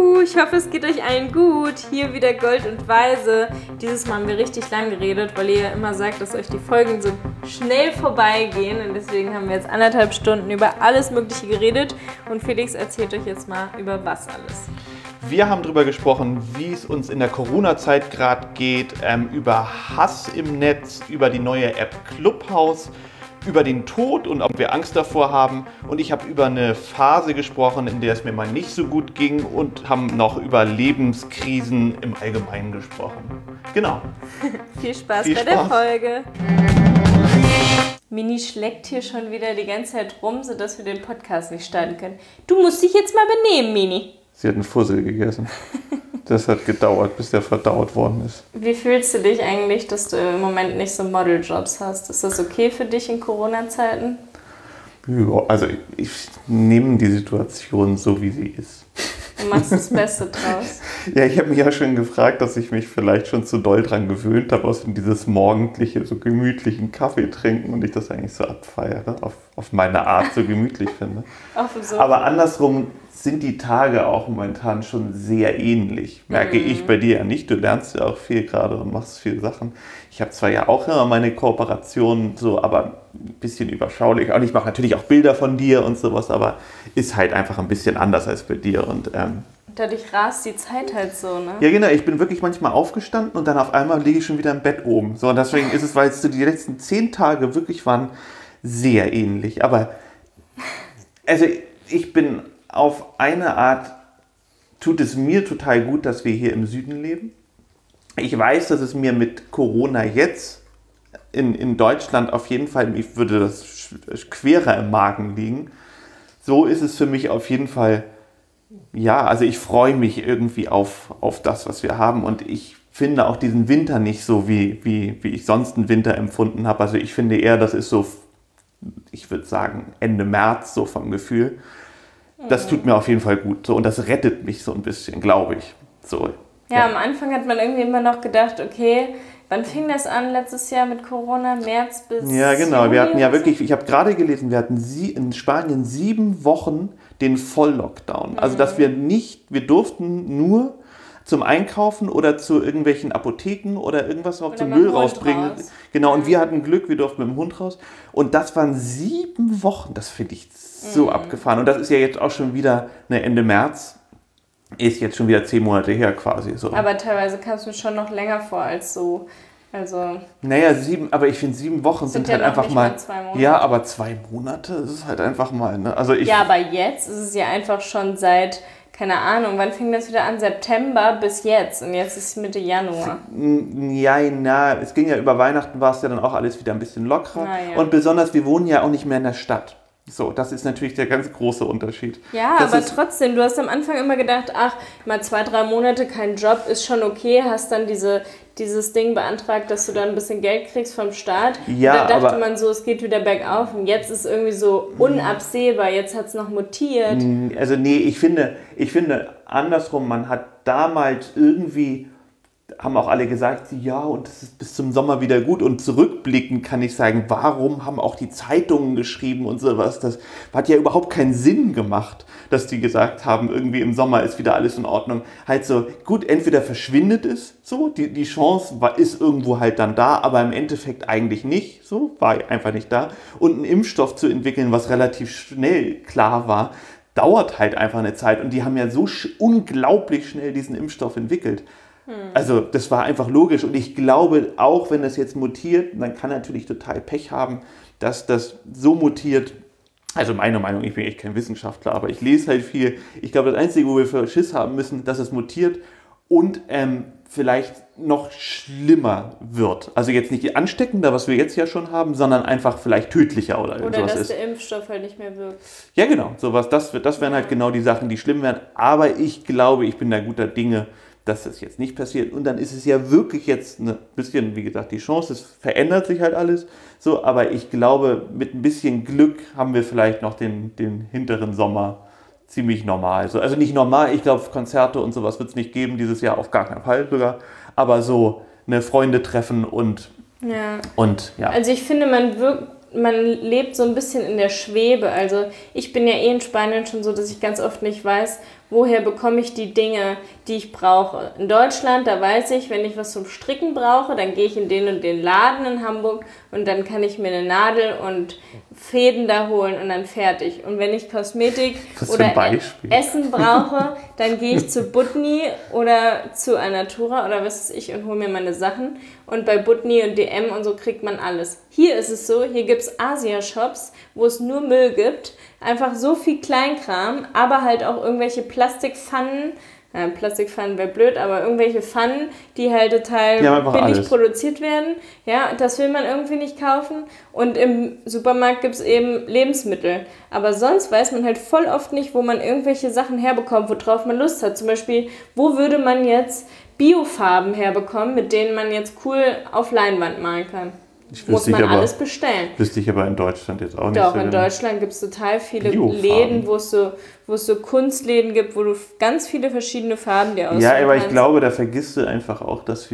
Ich hoffe, es geht euch allen gut. Hier wieder Gold und Weise. Dieses Mal haben wir richtig lang geredet, weil ihr ja immer sagt, dass euch die Folgen so schnell vorbeigehen. Und deswegen haben wir jetzt 1,5 Stunden über alles Mögliche geredet. Und Felix erzählt euch jetzt mal über was alles. Wir haben darüber gesprochen, wie es uns in der Corona-Zeit gerade geht, über Hass im Netz, über die neue App Clubhouse, über den Tod und ob wir Angst davor haben. Und ich habe über eine Phase gesprochen, in der es mir mal nicht so gut ging und haben noch über Lebenskrisen im Allgemeinen gesprochen. Genau. Viel Spaß bei der Folge. Mini schlägt hier schon wieder die ganze Zeit rum, sodass wir den Podcast nicht starten können. Du musst dich jetzt mal benehmen, Mini. Sie hat einen Fussel gegessen. Das hat gedauert, bis der verdaut worden ist. Wie fühlst du dich eigentlich, dass du im Moment nicht so Modeljobs hast? Ist das okay für dich in Corona-Zeiten? Ja, also ich nehme die Situation so, wie sie ist. Du machst das Beste draus. Ja, ich habe mich ja schon gefragt, dass ich mich vielleicht schon zu doll dran gewöhnt habe, aus dieses morgendliche, so gemütlichen Kaffee trinken und ich das eigentlich so abfeiere, auf meine Art so gemütlich finde. Aber andersrum sind die Tage auch momentan schon sehr ähnlich. Merke ich bei dir ja nicht. Du lernst ja auch viel gerade und machst viele Sachen. Ich habe zwar ja auch immer meine Kooperationen so, aber ein bisschen überschaulich. Und ich mache natürlich auch Bilder von dir und sowas, aber ist halt einfach ein bisschen anders als bei dir. Und dadurch rast die Zeit halt so, ne? Ja, genau. Ich bin wirklich manchmal aufgestanden und dann auf einmal liege ich schon wieder im Bett oben. So, und deswegen ist es, weil es so die letzten 10 Tage wirklich waren, sehr ähnlich. Aber also ich bin auf eine Art, tut es mir total gut, dass wir hier im Süden leben. Ich weiß, dass es mir mit Corona jetzt in Deutschland auf jeden Fall, ich würde das querer im Magen liegen. So ist es für mich auf jeden Fall, ja, also ich freue mich irgendwie auf das, was wir haben und ich finde auch diesen Winter nicht so, wie ich sonst einen Winter empfunden habe. Also ich finde eher, das ist so, ich würde sagen, Ende März so vom Gefühl. Das tut mir auf jeden Fall gut so und das rettet mich so ein bisschen, glaube ich. So. Ja, am Anfang hat man irgendwie immer noch gedacht, okay, wann fing das an letztes Jahr mit Corona? März bis Ja, genau. Juni Wir hatten ja so? wirklich, ich habe gerade gelesen, wir hatten in Spanien 7 Wochen den Volllockdown. Also dass wir durften nur zum Einkaufen oder zu irgendwelchen Apotheken oder irgendwas Oder zum mit dem Müll Hund rausbringen. raus. Genau, und wir hatten Glück, wir durften mit dem Hund raus. Und das waren 7 Wochen, das finde ich so abgefahren. Und das ist ja jetzt auch schon wieder Ende März, ist jetzt schon wieder 10 Monate her quasi. So. Aber teilweise kam es mir schon noch länger vor als so. Also Naja, aber ich finde 7 Wochen sind ja halt noch einfach nicht mal 2 Monate. Ja, aber 2 Monate, das ist halt einfach mal, ne? Also ja, aber jetzt ist es ja einfach schon seit, keine Ahnung, wann fing das wieder an? September bis jetzt. Und jetzt ist es Mitte Januar. Ja, es ging ja über Weihnachten, war es ja dann auch alles wieder ein bisschen lockerer. Ja. Und besonders, wir wohnen ja auch nicht mehr in der Stadt. So, das ist natürlich der ganz große Unterschied. Ja, das aber trotzdem, du hast am Anfang immer gedacht, ach, mal 2-3 Monate kein Job ist schon okay, hast dann dieses Ding beantragt, dass du dann ein bisschen Geld kriegst vom Staat. Ja, und dann dachte aber man so, es geht wieder bergauf und jetzt ist irgendwie so unabsehbar, jetzt hat es noch mutiert. Also nee, ich finde andersrum, man hat damals irgendwie, haben auch alle gesagt, ja, und das ist bis zum Sommer wieder gut. Und zurückblickend kann ich sagen, warum haben auch die Zeitungen geschrieben und sowas? Das hat ja überhaupt keinen Sinn gemacht, dass die gesagt haben, irgendwie im Sommer ist wieder alles in Ordnung. Halt so, gut, entweder verschwindet es so, die Chance ist irgendwo halt dann da, aber im Endeffekt eigentlich nicht, so, war einfach nicht da. Und einen Impfstoff zu entwickeln, was relativ schnell klar war, dauert halt einfach eine Zeit. Und die haben ja so unglaublich schnell diesen Impfstoff entwickelt. Also das war einfach logisch und ich glaube, auch wenn das jetzt mutiert, man kann natürlich total Pech haben, dass das so mutiert. Also meine Meinung, ich bin echt kein Wissenschaftler, aber ich lese halt viel. Ich glaube, das Einzige, wo wir für Schiss haben müssen, dass es mutiert und vielleicht noch schlimmer wird. Also jetzt nicht ansteckender, was wir jetzt ja schon haben, sondern einfach vielleicht tödlicher oder sowas dass ist. der Impfstoff halt nicht mehr wirkt. Ja genau, sowas. Das wären halt genau die Sachen, die schlimm wären. Aber ich glaube, ich bin da guter Dinge, dass das jetzt nicht passiert. Und dann ist es ja wirklich jetzt ein bisschen, wie gesagt, die Chance, es verändert sich halt alles. So, aber ich glaube, mit ein bisschen Glück haben wir vielleicht noch den hinteren Sommer ziemlich normal. Also nicht normal, ich glaube, Konzerte und sowas wird es nicht geben, dieses Jahr auf gar keinen Fall sogar. Aber so eine Freunde treffen und ja. Also ich finde, man lebt so ein bisschen in der Schwebe. Also ich bin ja in Spanien schon so, dass ich ganz oft nicht weiß, woher bekomme ich die Dinge, die ich brauche. In Deutschland, da weiß ich, wenn ich was zum Stricken brauche, dann gehe ich in den und den Laden in Hamburg und dann kann ich mir eine Nadel und Fäden da holen und dann fertig. Und wenn ich Kosmetik oder Essen brauche, dann gehe ich zu Butni oder zu Alnatura oder was weiß ich und hole mir meine Sachen. Und bei Butni und DM und so kriegt man alles. Hier ist es so, hier gibt es Asia-Shops, wo es nur Müll gibt. Einfach so viel Kleinkram, aber halt auch irgendwelche Plastikpfannen. Plastikpfannen wäre blöd, aber irgendwelche Pfannen, die halt total billig produziert werden. Ja, das will man irgendwie nicht kaufen. Und im Supermarkt gibt es eben Lebensmittel. Aber sonst weiß man halt voll oft nicht, wo man irgendwelche Sachen herbekommt, worauf man Lust hat. Zum Beispiel, wo würde man jetzt Biofarben herbekommen, mit denen man jetzt cool auf Leinwand malen kann? Muss man alles bestellen. Wüsste ich aber in Deutschland jetzt auch nicht. Doch, in Deutschland gibt es total viele Läden, wo es so Kunstläden gibt, wo du ganz viele verschiedene Farben dir aussuchen kannst. Ja, aber ich glaube, da vergisst du einfach auch, dass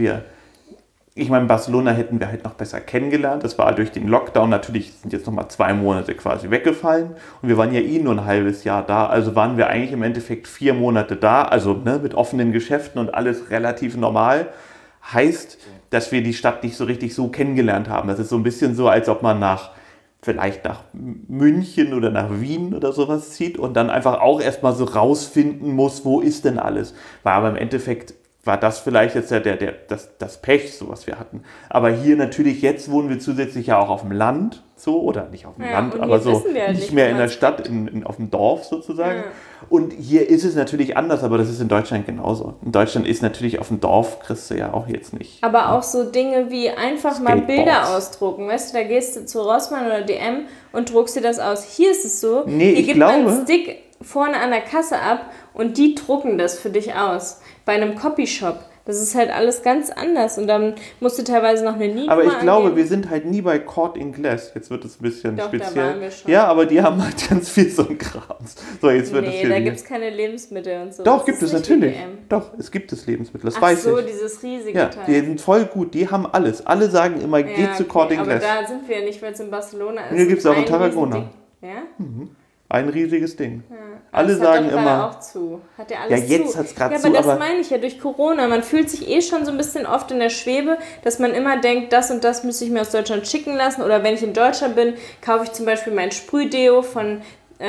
ich meine, Barcelona hätten wir halt noch besser kennengelernt. Das war durch den Lockdown, natürlich sind jetzt nochmal 2 Monate quasi weggefallen. Und wir waren ja nur ein halbes Jahr da. Also waren wir eigentlich im Endeffekt 4 Monate da, also mit offenen Geschäften und alles relativ normal. Heißt, dass wir die Stadt nicht so richtig so kennengelernt haben. Das ist so ein bisschen so, als ob man vielleicht nach München oder nach Wien oder sowas zieht und dann einfach auch erstmal so rausfinden muss, wo ist denn alles. War aber im Endeffekt, war das vielleicht jetzt das Pech, so was wir hatten. Aber hier natürlich, jetzt wohnen wir zusätzlich ja auch auf dem Land, so, oder nicht auf dem Land, aber so nicht mehr in der Stadt, auf dem Dorf sozusagen. Ja. Und hier ist es natürlich anders, aber das ist in Deutschland genauso. In Deutschland ist natürlich auf dem Dorf, kriegst du ja auch jetzt nicht. Aber auch so Dinge wie einfach mal Bilder ausdrucken, weißt du, da gehst du zu Rossmann oder DM und druckst dir das aus. Hier ist es so, hier gibt man einen Stick vorne an der Kasse ab und die drucken das für dich aus. Bei einem Copyshop. Das ist halt alles ganz anders und dann musst du teilweise noch eine Niete. Aber ich glaube, wir sind halt nie bei Caught in Glass. Jetzt wird es ein bisschen speziell. Da waren wir schon. Ja, aber die haben halt ganz viel so ein Kram. So, jetzt wird da gibt es keine Lebensmittel und so. Doch, gibt es natürlich. Doch, es gibt es Lebensmittel, das weiß ich. Ach so, dieses riesige Teil. Die sind voll gut, die haben alles. Alle sagen immer, geht zu Caught in Glass. Aber da sind wir ja nicht, weil es in Barcelona ist. Hier gibt es auch in Tarragona. Ja? Mhm. Ein riesiges Ding. Ja. Alle sagen immer. Auch zu. Hat ja alles jetzt hat es gerade zu. Aber das meine ich ja durch Corona. Man fühlt sich schon so ein bisschen oft in der Schwebe, dass man immer denkt, das und das müsste ich mir aus Deutschland schicken lassen. Oder wenn ich in Deutschland bin, kaufe ich zum Beispiel mein Sprühdeo von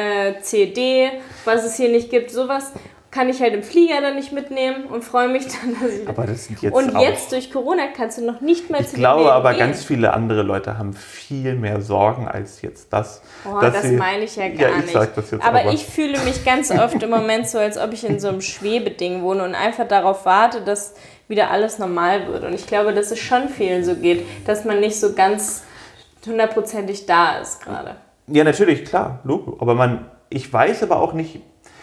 CD, was es hier nicht gibt. Sowas kann ich halt im Flieger dann nicht mitnehmen und freue mich dann, dass ich... Aber das sind jetzt jetzt durch Corona kannst du noch nicht mehr zu den Läden gehen. Ich glaube aber, ganz viele andere Leute haben viel mehr Sorgen als jetzt das. Das meine ich ja gar nicht. Sag das jetzt aber ich fühle mich ganz oft im Moment so, als ob ich in so einem Schwebeding wohne und einfach darauf warte, dass wieder alles normal wird. Und ich glaube, dass es schon vielen so geht, dass man nicht so ganz 100%ig da ist gerade. Ja, natürlich, klar, Logo. Aber ich weiß aber auch nicht...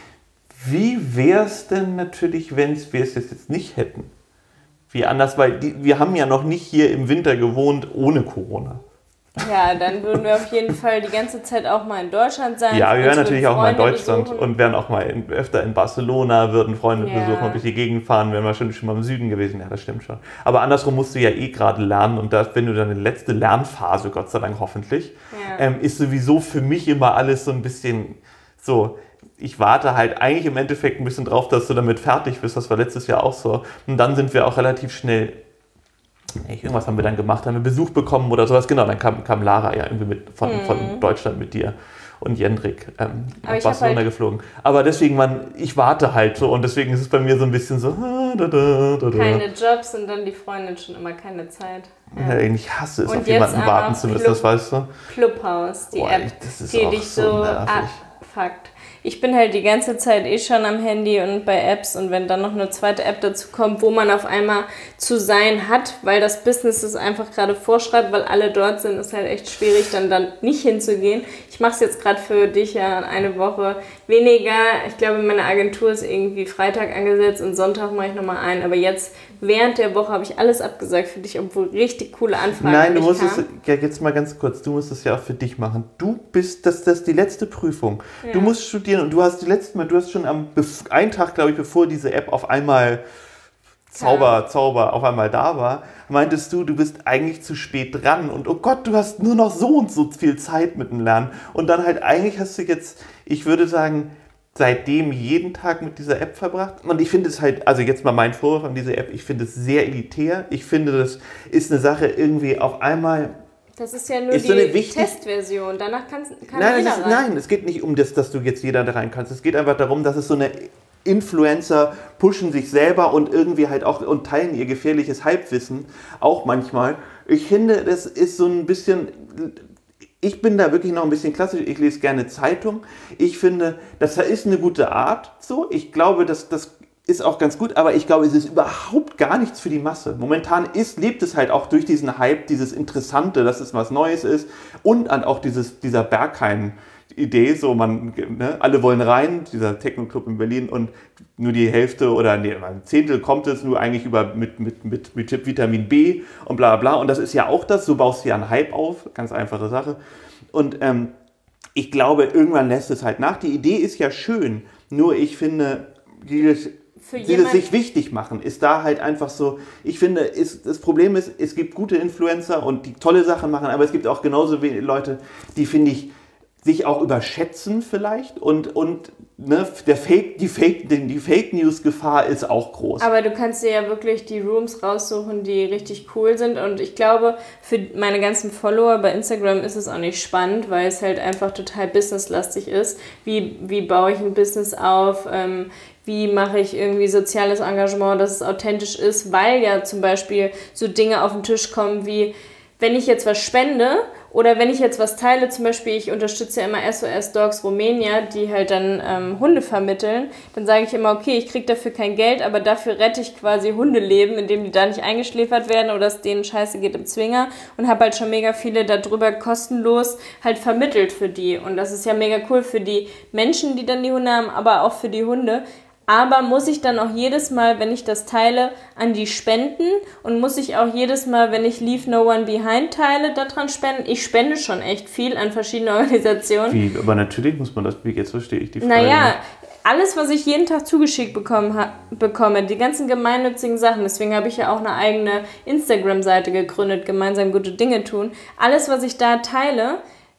Wie wäre es denn natürlich, wenn wir es jetzt nicht hätten? Wie anders, weil wir haben ja noch nicht hier im Winter gewohnt ohne Corona. Ja, dann würden wir auf jeden Fall die ganze Zeit auch mal in Deutschland sein. Ja, wir wären natürlich auch mal in Deutschland und wären auch mal öfter in Barcelona, würden Freunde besuchen und durch die Gegend fahren, wären wir schon mal im Süden gewesen. Ja, das stimmt schon. Aber andersrum musst du ja gerade lernen und wenn du deine letzte Lernphase, Gott sei Dank hoffentlich, ist sowieso für mich immer alles so ein bisschen so... Ich warte halt eigentlich im Endeffekt ein bisschen drauf, dass du damit fertig bist. Das war letztes Jahr auch so. Und dann sind wir auch relativ schnell, irgendwas haben wir dann gemacht, haben wir Besuch bekommen oder sowas. Genau, dann kam Lara ja irgendwie von Deutschland mit dir und Jendrik nach Barcelona geflogen. Aber deswegen, ich warte halt so und deswegen ist es bei mir so ein bisschen so... Keine Jobs und dann die Freundin schon immer keine Zeit. Ja. Ich hasse es, auf jemanden warten zu müssen, das weißt du. Clubhouse, die App, die dich so abfuckt. Ich bin halt die ganze Zeit schon am Handy und bei Apps und wenn dann noch eine zweite App dazu kommt, wo man auf einmal zu sein hat, weil das Business es einfach gerade vorschreibt, weil alle dort sind, ist halt echt schwierig, dann nicht hinzugehen. Ich mache es jetzt gerade für dich ja eine Woche weniger. Ich glaube, meine Agentur ist irgendwie Freitag angesetzt und Sonntag mache ich nochmal ein. Aber jetzt, während der Woche, habe ich alles abgesagt für dich, obwohl richtig coole Anfragen Nein, du musst es, jetzt mal ganz kurz, du musst es ja auch für dich machen. Du bist, das ist die letzte Prüfung. Ja. Du musst studieren und du hast schon einen Tag, glaube ich, bevor diese App auf einmal Zauber auf einmal da war, meintest du bist eigentlich zu spät dran und oh Gott, du hast nur noch so und so viel Zeit mit dem Lernen und dann halt eigentlich hast du jetzt, ich würde sagen, seitdem jeden Tag mit dieser App verbracht. Und ich finde es halt, also jetzt mal mein Vorwurf an diese App, ich finde es sehr elitär. Ich finde, das ist eine Sache irgendwie auf einmal... Das ist ja nur ist die so Testversion. Danach kann nein, jeder rein. Nein, es geht nicht um das, dass du jetzt jeder da rein kannst. Es geht einfach darum, dass es so eine Influencer pushen sich selber und irgendwie halt auch und teilen ihr gefährliches Halbwissen, auch manchmal. Ich finde, das ist so ein bisschen... Ich bin da wirklich noch ein bisschen klassisch, ich lese gerne Zeitung. Ich finde, das ist eine gute Art, so. Ich glaube, das ist auch ganz gut, aber ich glaube, es ist überhaupt gar nichts für die Masse. Momentan lebt es halt auch durch diesen Hype, dieses Interessante, dass es was Neues ist und auch dieser Berghain-Idee, so alle wollen rein, dieser Techno-Club in Berlin und nur die Hälfte oder ein Zehntel kommt es nur eigentlich mit Vitamin B und bla bla. Und das ist ja auch das, so baust du ja einen Hype auf, ganz einfache Sache. Und ich glaube, irgendwann lässt es halt nach. Die Idee ist ja schön, nur ich finde, dieses sich wichtig machen, ist da halt einfach so, ich finde, das Problem ist, es gibt gute Influencer und die tolle Sachen machen, aber es gibt auch genauso wenige Leute, die, finde ich, sich auch überschätzen vielleicht und ne, die Fake-News-Gefahr ist auch groß. Aber du kannst dir ja wirklich die Rooms raussuchen, die richtig cool sind und ich glaube, für meine ganzen Follower bei Instagram ist es auch nicht spannend, weil es halt einfach total businesslastig ist. Wie baue ich ein Business auf, wie mache ich irgendwie soziales Engagement, dass es authentisch ist, weil ja zum Beispiel so Dinge auf den Tisch kommen wie, wenn ich jetzt was spende oder wenn ich jetzt was teile, zum Beispiel ich unterstütze ja immer SOS Dogs Romania, die halt dann Hunde vermitteln, dann sage ich immer, okay, ich kriege dafür kein Geld, aber dafür rette ich quasi Hundeleben, indem die da nicht eingeschläfert werden oder es denen scheiße geht im Zwinger und habe halt schon mega viele darüber kostenlos halt vermittelt für die und das ist ja mega cool für die Menschen, die dann die Hunde haben, aber auch für die Hunde. Aber muss ich dann auch jedes Mal, wenn ich das teile, an die spenden? Und muss ich auch jedes Mal, wenn ich Leave No One Behind teile, daran spenden? Ich spende schon echt viel an verschiedene Organisationen. Wie? Aber natürlich muss man das, jetzt verstehe ich die Frage. Naja, alles, was ich jeden Tag zugeschickt bekomme, die ganzen gemeinnützigen Sachen, deswegen habe ich ja auch eine eigene Instagram-Seite gegründet, gemeinsam gute Dinge tun. Alles, was ich da teile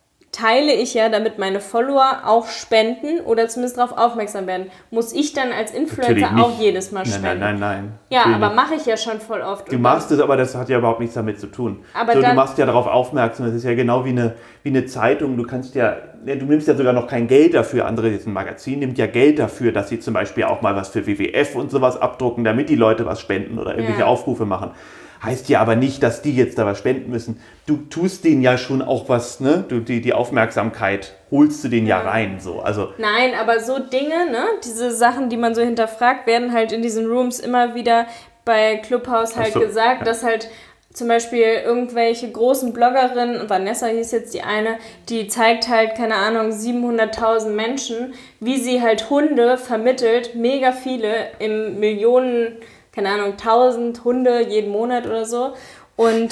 ich ja, damit meine Follower auch spenden oder zumindest darauf aufmerksam werden. Muss ich dann als Influencer auch jedes Mal spenden? Nein. Ja, aber mache ich ja schon voll oft. Du machst es, aber das hat ja überhaupt nichts damit zu tun. Aber so, du machst ja darauf aufmerksam. Das ist ja genau wie eine Zeitung. Du nimmst ja sogar noch kein Geld dafür. Andere, jetzt ein Magazin nimmt ja Geld dafür, dass sie zum Beispiel auch mal was für WWF und sowas abdrucken, damit die Leute was spenden oder irgendwelche Aufrufe machen. Heißt ja aber nicht, dass die jetzt da was spenden müssen. Du tust denen ja schon auch was, ne? Die Aufmerksamkeit holst du denen ja rein. So. Also nein, aber so Dinge, ne? Diese Sachen, die man so hinterfragt, werden halt in diesen Rooms immer wieder bei Clubhouse halt gesagt, dass halt zum Beispiel irgendwelche großen Bloggerinnen, Vanessa hieß jetzt die eine, die zeigt halt, keine Ahnung, 700.000 Menschen, wie sie halt Hunde vermittelt, mega viele im Millionen, keine Ahnung, 1000 Hunde jeden Monat oder so und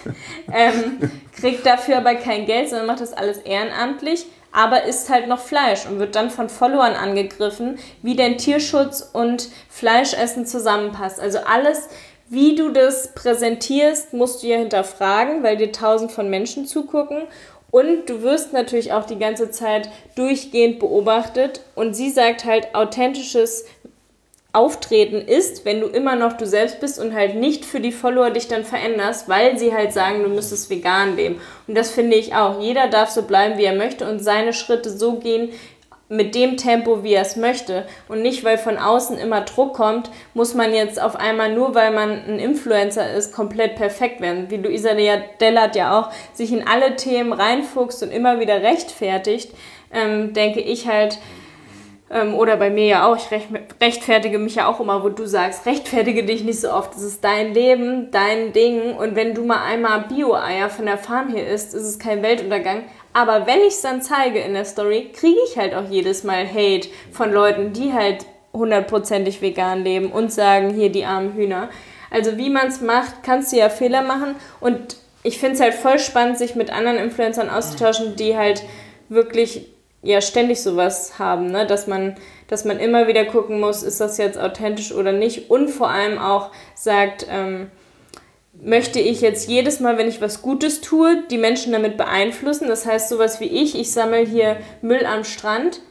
kriegt dafür aber kein Geld, sondern macht das alles ehrenamtlich, aber isst halt noch Fleisch und wird dann von Followern angegriffen, wie denn Tierschutz und Fleischessen zusammenpasst. Also alles, wie du das präsentierst, musst du ja hinterfragen, weil dir 1000 von Menschen zugucken. Und du wirst natürlich auch die ganze Zeit durchgehend beobachtet. Und sie sagt halt, authentisches Auftreten ist, wenn du immer noch du selbst bist und halt nicht für die Follower dich dann veränderst, weil sie halt sagen, du müsstest vegan leben. Und das finde ich auch. Jeder darf so bleiben, wie er möchte und seine Schritte so gehen, mit dem Tempo, wie er es möchte. Und nicht, weil von außen immer Druck kommt, muss man jetzt auf einmal, nur weil man ein Influencer ist, komplett perfekt werden. Wie Luisa Dellert ja auch sich in alle Themen reinfuchst und immer wieder rechtfertigt, denke ich halt, oder bei mir ja auch, ich rechtfertige mich ja auch immer, wo du sagst, rechtfertige dich nicht so oft, das ist dein Leben, dein Ding und wenn du mal einmal Bio-Eier von der Farm hier isst, ist es kein Weltuntergang. Aber wenn ich es dann zeige in der Story, kriege ich halt auch jedes Mal Hate von Leuten, die halt 100%ig vegan leben und sagen, hier die armen Hühner. Also wie man es macht, kannst du ja Fehler machen und ich finde es halt voll spannend, sich mit anderen Influencern auszutauschen, die halt wirklich ja ständig sowas haben, ne? Dass man immer wieder gucken muss, ist das jetzt authentisch oder nicht und vor allem auch sagt, möchte ich jetzt jedes Mal, wenn ich was Gutes tue, die Menschen damit beeinflussen. Das heißt, sowas wie ich sammle hier Müll am Strand.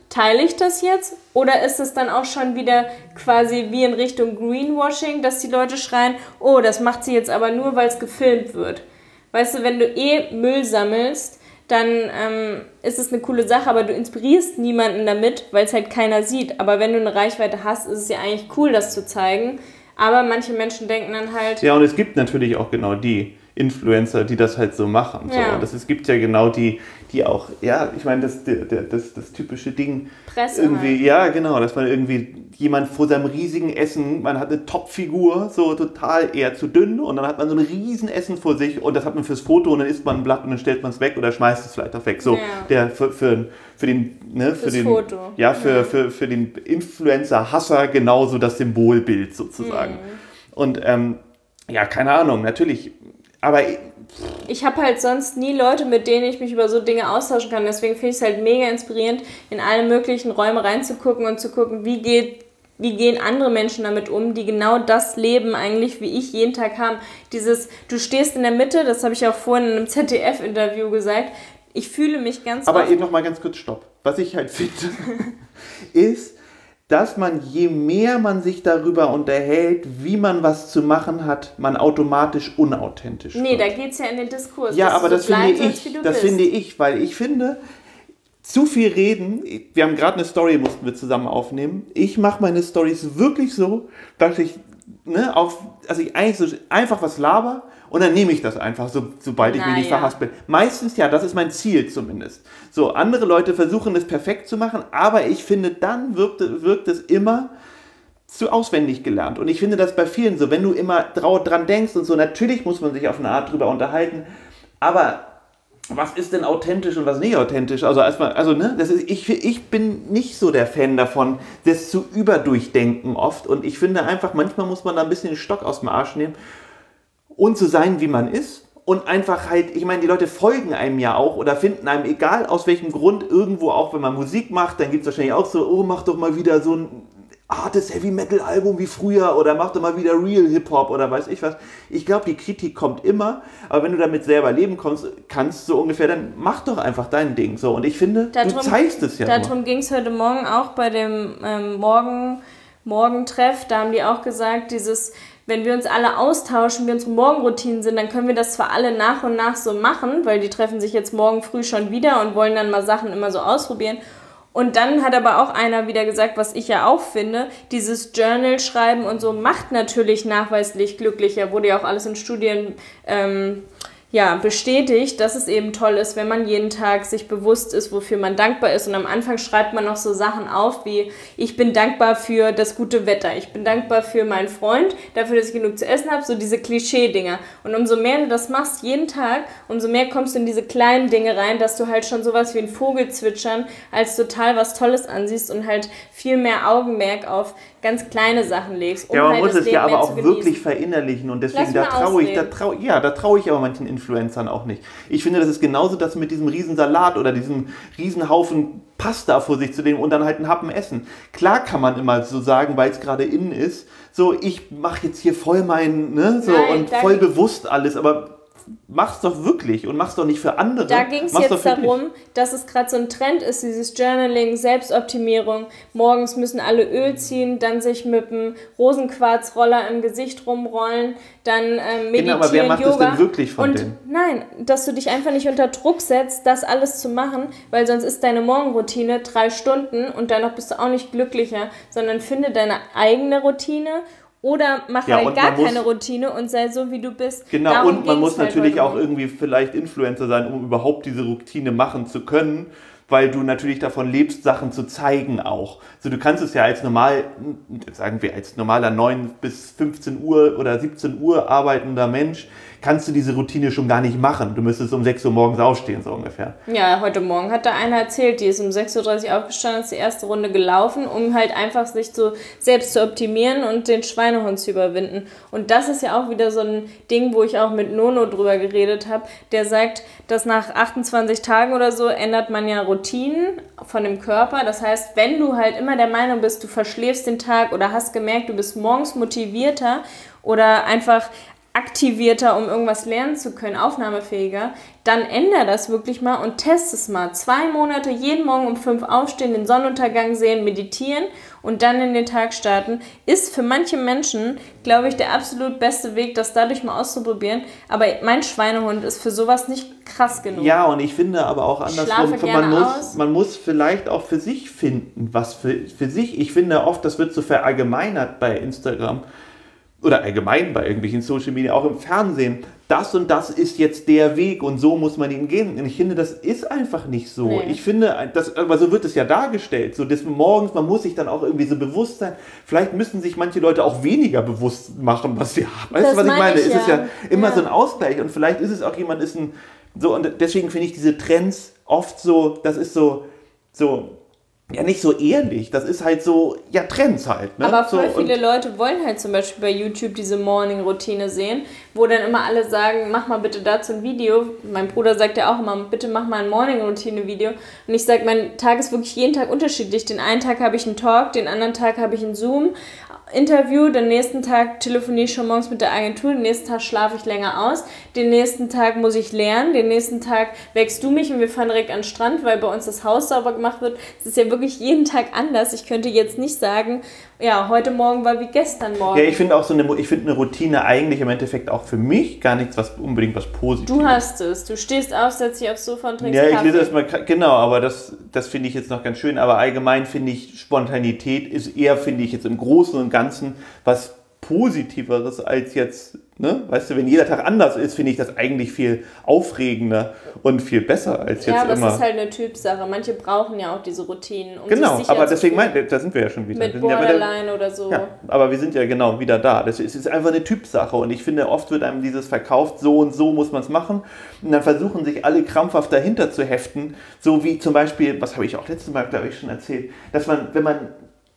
teile ich das jetzt? Oder ist es dann auch schon wieder quasi wie in Richtung Greenwashing, dass die Leute schreien, oh, das macht sie jetzt aber nur, weil es gefilmt wird. Weißt du, wenn du Müll sammelst, dann ist es eine coole Sache, aber du inspirierst niemanden damit, weil es halt keiner sieht. Aber wenn du eine Reichweite hast, ist es ja eigentlich cool, das zu zeigen. Aber manche Menschen denken dann halt... Ja, und es gibt natürlich auch genau die Influencer, die das halt so machen. So. Ja. Und es gibt ja genau die auch, ja, ich meine, das typische Ding. Presse irgendwie, halt. ja, genau, dass man irgendwie jemand vor seinem riesigen Essen, man hat eine Topfigur, so total eher zu dünn und dann hat man so ein riesen Essen vor sich und das hat man fürs Foto und dann isst man ein Blatt und dann stellt man es weg oder schmeißt es vielleicht auch weg. So, der für den, ne, für den Foto. Ja, für den Influencer-Hasser genauso das Symbolbild sozusagen. Und ja, keine Ahnung, natürlich, aber ich habe halt sonst nie Leute, mit denen ich mich über so Dinge austauschen kann. Deswegen finde ich es halt mega inspirierend, in alle möglichen Räume reinzugucken und zu gucken, wie gehen andere Menschen damit um, die genau das leben eigentlich, wie ich jeden Tag haben. Du stehst in der Mitte, das habe ich auch vorhin in einem ZDF-Interview gesagt, ich fühle mich ganz aber oft... eben noch mal ganz kurz, stopp. Was ich halt finde, ist, dass man, je mehr man sich darüber unterhält, wie man was zu machen hat, man automatisch unauthentisch wird. Nee, da geht es ja in den Diskurs. Ja, aber das finde finde ich, weil ich finde, zu viel reden, wir haben gerade eine Story, mussten wir zusammen aufnehmen, ich mache meine Storys wirklich so, dass ich, ich eigentlich so einfach was laber und dann nehme ich das einfach, sobald ich mich nicht verhaspel. Meistens ja, das ist mein Ziel zumindest. So, andere Leute versuchen es perfekt zu machen, aber ich finde, dann wirkt es immer zu auswendig gelernt. Und ich finde das bei vielen so, wenn du immer dran denkst und so, natürlich muss man sich auf eine Art drüber unterhalten, aber was ist denn authentisch und was nicht authentisch? Ich bin nicht so der Fan davon, das zu überdurchdenken oft. Und ich finde einfach, manchmal muss man da ein bisschen den Stock aus dem Arsch nehmen und so sein, wie man ist. Und einfach halt, ich meine, die Leute folgen einem ja auch oder finden einem, egal aus welchem Grund, irgendwo auch, wenn man Musik macht, dann gibt es wahrscheinlich auch so, oh, mach doch mal wieder so ein hartes Heavy-Metal-Album wie früher oder mach doch mal wieder Real Hip-Hop oder weiß ich was. Ich glaube, die Kritik kommt immer, aber wenn du damit selber leben kannst, so ungefähr, dann mach doch einfach dein Ding. So. Und ich finde, du zeigst es ja Darum ging es heute Morgen auch bei dem Morgentreff, da haben die auch gesagt, wenn wir uns alle austauschen, wie unsere Morgenroutinen sind, dann können wir das zwar alle nach und nach so machen, weil die treffen sich jetzt morgen früh schon wieder und wollen dann mal Sachen immer so ausprobieren. Und dann hat aber auch einer wieder gesagt, was ich ja auch finde, dieses Journal schreiben und so macht natürlich nachweislich glücklicher, wurde ja auch alles in Studien bestätigt, dass es eben toll ist, wenn man jeden Tag sich bewusst ist, wofür man dankbar ist. Und am Anfang schreibt man noch so Sachen auf wie, ich bin dankbar für das gute Wetter, ich bin dankbar für meinen Freund, dafür, dass ich genug zu essen habe, so diese Klischee-Dinger. Und umso mehr du das machst jeden Tag, umso mehr kommst du in diese kleinen Dinge rein, dass du halt schon sowas wie ein Vogelzwitschern als total was Tolles ansiehst und halt viel mehr Augenmerk auf ganz kleine Sachen legst. Ja, man halt muss es ja aber auch genießen. wirklich verinnerlichen und deswegen, da traue ich aber manchen Influencern auch nicht. Ich finde, das ist genauso das mit diesem riesen Salat oder diesem riesen Haufen Pasta vor sich zu nehmen und dann halt einen Happen essen. Klar kann man immer so sagen, weil es gerade innen ist, so ich mache jetzt hier voll voll bewusst alles, aber mach's doch wirklich und mach's doch nicht für andere. Da ging es jetzt darum, dass es gerade so ein Trend ist, dieses Journaling, Selbstoptimierung. Morgens müssen alle Öl ziehen, dann sich mit dem Rosenquarzroller im Gesicht rumrollen, dann meditieren, aber wer macht Yoga. das denn wirklich von denen? Nein, dass du dich einfach nicht unter Druck setzt, das alles zu machen, weil sonst ist deine Morgenroutine 3 Stunden und danach bist du auch nicht glücklicher, sondern finde deine eigene Routine. Oder mach halt gar keine Routine und sei so, wie du bist. Genau, Darum und man muss halt natürlich auch irgendwie vielleicht Influencer sein, um überhaupt diese Routine machen zu können, weil du natürlich davon lebst, Sachen zu zeigen auch. Also du kannst es ja als normaler 9 bis 15 Uhr oder 17 Uhr arbeitender Mensch, kannst du diese Routine schon gar nicht machen. Du müsstest um 6 Uhr morgens aufstehen, so ungefähr. Ja, heute Morgen hat da einer erzählt, die ist um 6.30 Uhr aufgestanden, ist die erste Runde gelaufen, um halt einfach sich so selbst zu optimieren und den Schweinehund zu überwinden. Und das ist ja auch wieder so ein Ding, wo ich auch mit Nono drüber geredet habe, der sagt, dass nach 28 Tagen oder so ändert man ja Routinen von dem Körper. Das heißt, wenn du halt immer der Meinung bist, du verschläfst den Tag oder hast gemerkt, du bist morgens motivierter oder einfach aktivierter, um irgendwas lernen zu können, aufnahmefähiger, dann ändere das wirklich mal und test es mal. 2 Monate, jeden Morgen um 5 aufstehen, den Sonnenuntergang sehen, meditieren und dann in den Tag starten, ist für manche Menschen, glaube ich, der absolut beste Weg, das dadurch mal auszuprobieren. Aber mein Schweinehund ist für sowas nicht krass genug. Ja, und ich finde aber auch andersrum, man muss vielleicht auch für sich finden, was für sich. Ich finde oft, das wird so verallgemeinert bei Instagram, oder allgemein bei irgendwelchen Social Media, auch im Fernsehen, das und das ist jetzt der Weg und so muss man ihn gehen. Und ich finde, das ist einfach nicht so. Nee. Ich finde, aber so wird es ja dargestellt. So, dass morgens, man muss sich dann auch irgendwie so bewusst sein. Vielleicht müssen sich manche Leute auch weniger bewusst machen, was sie haben. Weißt du, was ich meine? Es ist ja immer so ein Ausgleich und vielleicht ist es auch jemand, und deswegen finde ich diese Trends oft so, das ist so, ja, nicht so ehrlich, das ist halt so, ja, Trends halt. Ne? Aber voll viele Leute wollen halt zum Beispiel bei YouTube diese Morning-Routine sehen, wo dann immer alle sagen, mach mal bitte dazu ein Video. Mein Bruder sagt ja auch immer, bitte mach mal ein Morning-Routine-Video. Und ich sage, mein Tag ist wirklich jeden Tag unterschiedlich. Den einen Tag habe ich einen Talk, den anderen Tag habe ich ein Zoom-Interview, den nächsten Tag telefoniere ich schon morgens mit der Agentur, den nächsten Tag schlafe ich länger aus, den nächsten Tag muss ich lernen, den nächsten Tag wächst du mich und wir fahren direkt an den Strand, weil bei uns das Haus sauber gemacht wird. Es ist ja wirklich jeden Tag anders. Ich könnte jetzt nicht sagen, ja, heute Morgen war wie gestern Morgen. Ja, ich finde auch eine Routine eigentlich im Endeffekt auch für mich gar nichts, unbedingt was Positives. Du hast es. Du stehst auf, setzt dich aufs Sofa und trinkst Kaffee. Ja, ich lese erstmal, genau, aber das finde ich jetzt noch ganz schön. Aber allgemein finde ich, Spontanität ist eher, finde ich jetzt im Großen und Ganzen, was Positiveres als jetzt, ne? Weißt du, wenn jeder Tag anders ist, finde ich das eigentlich viel aufregender und viel besser als jetzt immer. Ja, aber es ist halt eine Typsache. Manche brauchen ja auch diese Routinen. Um genau, sich aber deswegen da sind wir ja schon wieder. Mit Borderline oder so. Ja, aber wir sind ja genau wieder da. Es ist einfach eine Typsache und ich finde, oft wird einem dieses verkauft, so und so muss man es machen und dann versuchen sich alle krampfhaft dahinter zu heften, so wie zum Beispiel, was habe ich auch letztes Mal, glaube ich, schon erzählt, dass man, wenn man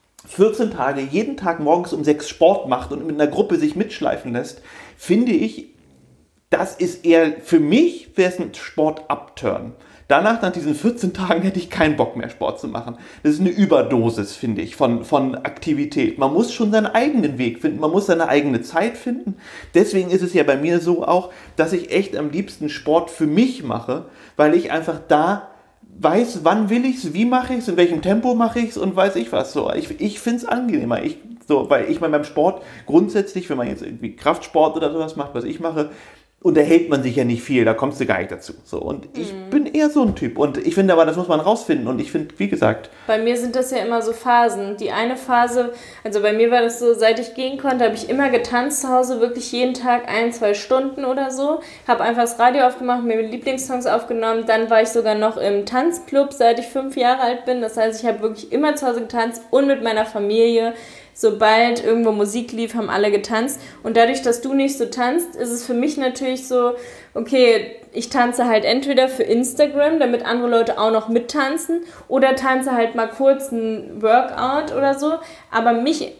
14 Tage, jeden Tag morgens um 6 Sport macht und mit einer Gruppe sich mitschleifen lässt, finde ich, das ist eher, für mich wäre es ein Sport-Upturn. Danach, nach diesen 14 Tagen, hätte ich keinen Bock mehr, Sport zu machen. Das ist eine Überdosis, finde ich, von Aktivität. Man muss schon seinen eigenen Weg finden, man muss seine eigene Zeit finden. Deswegen ist es ja bei mir so auch, dass ich echt am liebsten Sport für mich mache, weil ich einfach da weiß, wann will ich es, wie mache ich es, in welchem Tempo mache ich es und weiß ich was. So. Ich finde es angenehmer. Weil ich meine, beim Sport grundsätzlich, wenn man jetzt irgendwie Kraftsport oder sowas macht, was ich mache, unterhält man sich ja nicht viel, da kommst du gar nicht dazu. So, und ich bin eher so ein Typ. Und ich finde aber, das muss man rausfinden. Und ich finde, wie gesagt... Bei mir sind das ja immer so Phasen. Die eine Phase, also bei mir war das so, seit ich gehen konnte, habe ich immer getanzt zu Hause, wirklich jeden Tag 1-2 Stunden oder so. Habe einfach das Radio aufgemacht, mir Lieblingssongs aufgenommen. Dann war ich sogar noch im Tanzclub, seit ich 5 Jahre alt bin. Das heißt, ich habe wirklich immer zu Hause getanzt und mit meiner Familie. Sobald irgendwo Musik lief, haben alle getanzt. Und dadurch, dass du nicht so tanzt, ist es für mich natürlich so, okay, ich tanze halt entweder für Instagram, damit andere Leute auch noch mittanzen, oder tanze halt mal kurz ein Workout oder so. Aber mich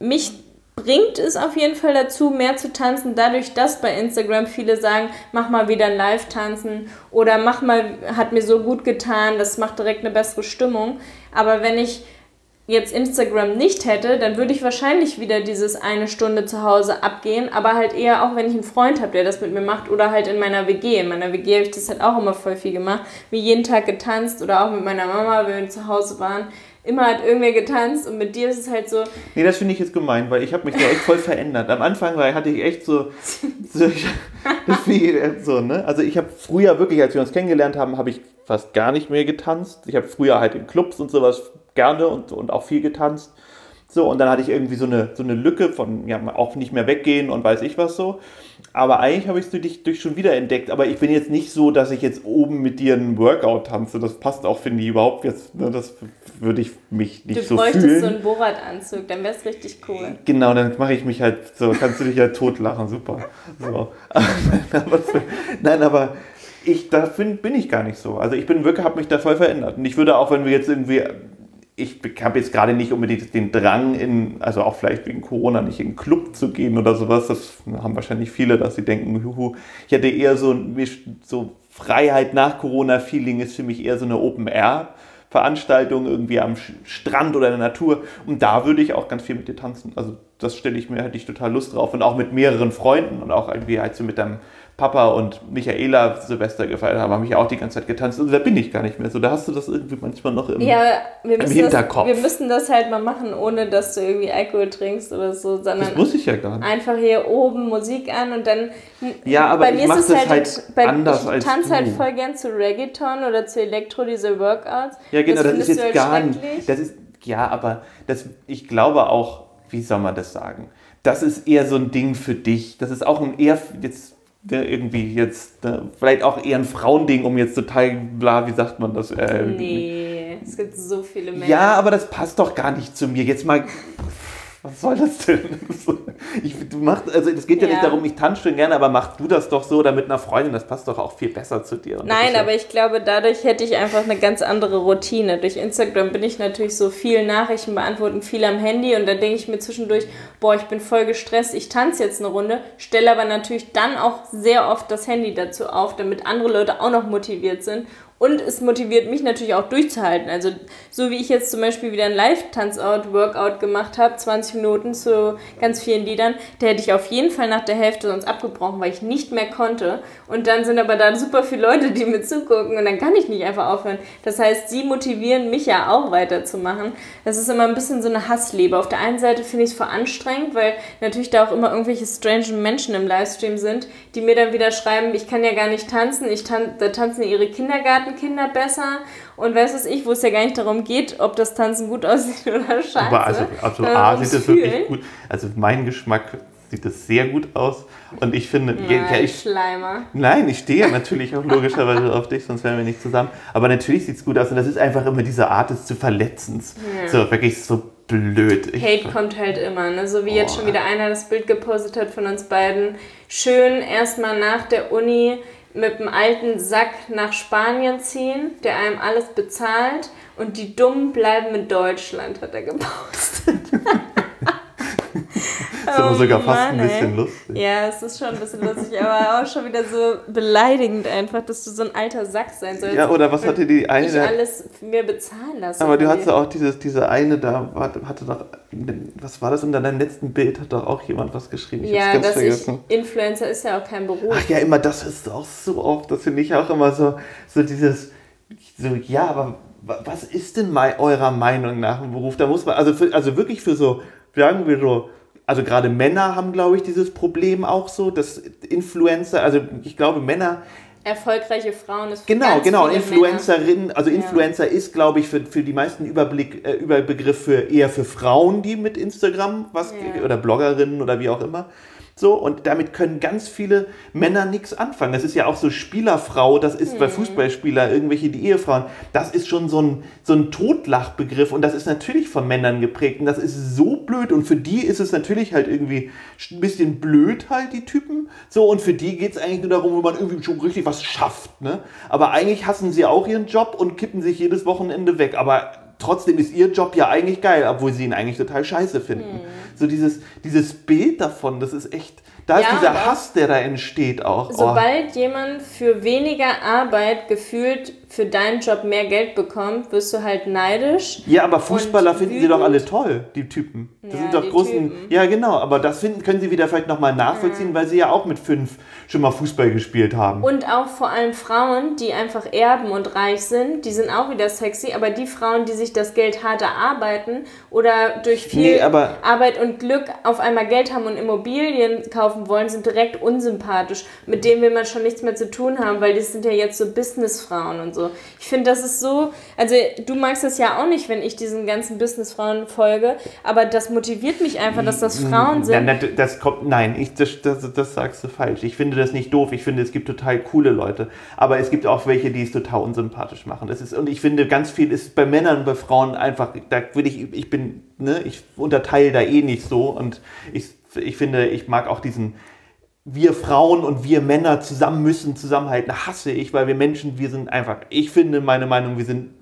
bringt es auf jeden Fall dazu, mehr zu tanzen, dadurch, dass bei Instagram viele sagen, mach mal wieder ein Live-Tanzen oder mach mal, hat mir so gut getan, das macht direkt eine bessere Stimmung. Aber wenn ich jetzt Instagram nicht hätte, dann würde ich wahrscheinlich wieder dieses 1 Stunde zu Hause abgehen, aber halt eher auch, wenn ich einen Freund habe, der das mit mir macht oder halt in meiner WG. In meiner WG habe ich das halt auch immer voll viel gemacht, wie jeden Tag getanzt oder auch mit meiner Mama, wenn wir zu Hause waren. Immer hat irgendwer getanzt und mit dir ist es halt so... Nee, das finde ich jetzt gemein, weil ich habe mich da echt voll verändert. Am Anfang hatte ich echt ne? Also ich habe früher wirklich, als wir uns kennengelernt haben, habe ich fast gar nicht mehr getanzt. Ich habe früher halt in Clubs und sowas gerne und auch viel getanzt. So, und dann hatte ich irgendwie so eine Lücke von, ja, auch nicht mehr weggehen und weiß ich was so. Aber eigentlich habe ich es durch schon wieder entdeckt. Aber ich bin jetzt nicht so, dass ich jetzt oben mit dir einen Workout tanze. Das passt auch, finde ich, überhaupt jetzt. Ne, das würde ich mich nicht so fühlen. Du bräuchtest so einen Borat-Anzug, dann wäre es richtig cool. Genau, dann mache ich mich halt so, kannst du dich ja totlachen, super. So. Nein, aber bin ich gar nicht so. Also ich habe mich da voll verändert. Und ich würde auch, wenn wir jetzt irgendwie... Ich habe jetzt gerade nicht unbedingt den Drang, also auch vielleicht wegen Corona, nicht in den Club zu gehen oder sowas. Das haben wahrscheinlich viele, dass sie denken, juhu. Ich hatte eher so Freiheit nach Corona-Feeling ist für mich eher so eine Open-Air-Veranstaltung irgendwie am Strand oder in der Natur. Und da würde ich auch ganz viel mit dir tanzen. Also das hätte ich total Lust drauf. Und auch mit mehreren Freunden und auch irgendwie, als wir mit deinem Papa und Michaela Silvester gefeiert haben ich auch die ganze Zeit getanzt. Also da bin ich gar nicht mehr so. Da hast du das irgendwie manchmal noch im Hinterkopf. Wir müssen das halt mal machen, ohne dass du irgendwie Alkohol trinkst oder so, sondern das muss ich ja gar nicht. Einfach hier oben Musik an und dann... Ja, aber ich mache das halt anders als du. Ich tanze halt voll gern zu Reggaeton oder zu Elektro, diese Workouts. Ja, genau, das ist jetzt halt gar nicht... aber ich glaube auch, wie soll man das sagen? Das ist eher so ein Ding für dich. Das ist auch vielleicht auch eher ein Frauending, um jetzt total bla, wie sagt man das? Nee, es gibt so viele Männer. Ja, aber das passt doch gar nicht zu mir. Jetzt mal, was soll das denn? Es geht ja nicht darum, ich tanze schon gerne, aber mach du das doch so oder mit einer Freundin, das passt doch auch viel besser zu dir. Nein, aber ich glaube, dadurch hätte ich einfach eine ganz andere Routine. Durch Instagram bin ich natürlich so viel Nachrichten beantworten, viel am Handy und dann denke ich mir zwischendurch, ich bin voll gestresst, ich tanze jetzt eine Runde, stelle aber natürlich dann auch sehr oft das Handy dazu auf, damit andere Leute auch noch motiviert sind. Und es motiviert mich natürlich auch durchzuhalten. Also so wie ich jetzt zum Beispiel wieder ein Live-Tanzout-Workout gemacht habe, 20 Minuten zu ganz vielen Liedern, da hätte ich auf jeden Fall nach der Hälfte sonst abgebrochen, weil ich nicht mehr konnte. Und dann sind aber da super viele Leute, die mir zugucken und dann kann ich nicht einfach aufhören. Das heißt, sie motivieren mich ja auch weiterzumachen. Das ist immer ein bisschen so eine Hassliebe. Auf der einen Seite finde ich es voll anstrengend, weil natürlich da auch immer irgendwelche strange Menschen im Livestream sind, die mir dann wieder schreiben, ich kann ja gar nicht tanzen, da tanzen ihre Kindergartenkinder besser und weiß was ich, wo es ja gar nicht darum geht, ob das Tanzen gut aussieht oder scheiße. Aber A sieht das wirklich gut. Also mein Geschmack sieht das sehr gut aus und ich finde... Schleimer. Nein, ich stehe ja natürlich auch logischerweise auf dich, sonst wären wir nicht zusammen. Aber natürlich sieht es gut aus und das ist einfach immer diese Art des zu Verletzens. Ja. So wirklich so blöd. Hate kommt halt immer, ne? So wie jetzt schon wieder einer das Bild gepostet hat von uns beiden. Schön erstmal nach der Uni mit dem alten Sack nach Spanien ziehen, der einem alles bezahlt und die Dummen bleiben in Deutschland, hat er gepostet. Das ist aber sogar fast ein bisschen lustig. Ja, es ist schon ein bisschen lustig, aber auch schon wieder so beleidigend einfach, dass du so ein alter Sack sein sollst. Ja, oder was hatte die eine... Ich alles mir bezahlen lassen. Aber du hattest auch diese eine da, hatte doch... Was war das? Unter deinem letzten Bild hat doch auch jemand was geschrieben. Influencer ist ja auch kein Beruf. Ach ja, immer, das ist auch so oft. Das finde ich auch immer so dieses... ja, aber was ist denn eurer Meinung nach ein Beruf? Da muss man... Also wirklich für so... Sagen wir so... Also gerade Männer haben, glaube ich, dieses Problem auch so, dass Influencer, also ich glaube Männer... Erfolgreiche Frauen ist für ganz viele Influencerinnen, also Influencer ist, glaube ich, für die meisten Überbegriff eher für Frauen, die mit Instagram oder Bloggerinnen oder wie auch immer. So, und damit können ganz viele Männer nichts anfangen. Das ist ja auch so Spielerfrau, das ist bei Fußballspieler, irgendwelche die Ehefrauen, das ist schon so ein Totlachbegriff und das ist natürlich von Männern geprägt und das ist so blöd und für die ist es natürlich halt irgendwie ein bisschen blöd halt, die Typen. So, und für die geht es eigentlich nur darum, wo man irgendwie schon richtig was schafft, ne? Aber eigentlich hassen sie auch ihren Job und kippen sich jedes Wochenende weg, aber trotzdem ist ihr Job ja eigentlich geil, obwohl sie ihn eigentlich total scheiße finden. So dieses Bild davon, das ist echt, da ist dieser Hass, der da entsteht auch. Sobald jemand für weniger Arbeit gefühlt für deinen Job mehr Geld bekommt, wirst du halt neidisch. Ja, aber Fußballer finden sie doch alle toll, die Typen. Das sind doch großen. Typen. Ja, genau, aber das können sie wieder vielleicht nochmal nachvollziehen, weil sie ja auch mit 5 schon mal Fußball gespielt haben. Und auch vor allem Frauen, die einfach erben und reich sind, die sind auch wieder sexy, aber die Frauen, die sich das Geld hart erarbeiten oder durch viel Arbeit und Glück auf einmal Geld haben und Immobilien kaufen wollen, sind direkt unsympathisch. Mit denen will man schon nichts mehr zu tun haben, weil die sind ja jetzt so Businessfrauen und so. Ich finde, das ist so, also du magst das ja auch nicht, wenn ich diesen ganzen Businessfrauen folge, aber das motiviert mich einfach, dass das Frauen sind. Das sagst du falsch. Ich finde das nicht doof. Ich finde, es gibt total coole Leute, aber es gibt auch welche, die es total unsympathisch machen. Und ich finde, ganz viel ist bei Männern und bei Frauen einfach, ich unterteile da eh nicht so und ich finde, ich mag auch diesen wir Frauen und wir Männer zusammenhalten, hasse ich, weil wir Menschen, wir sind einfach, ich finde, meine Meinung, wir sind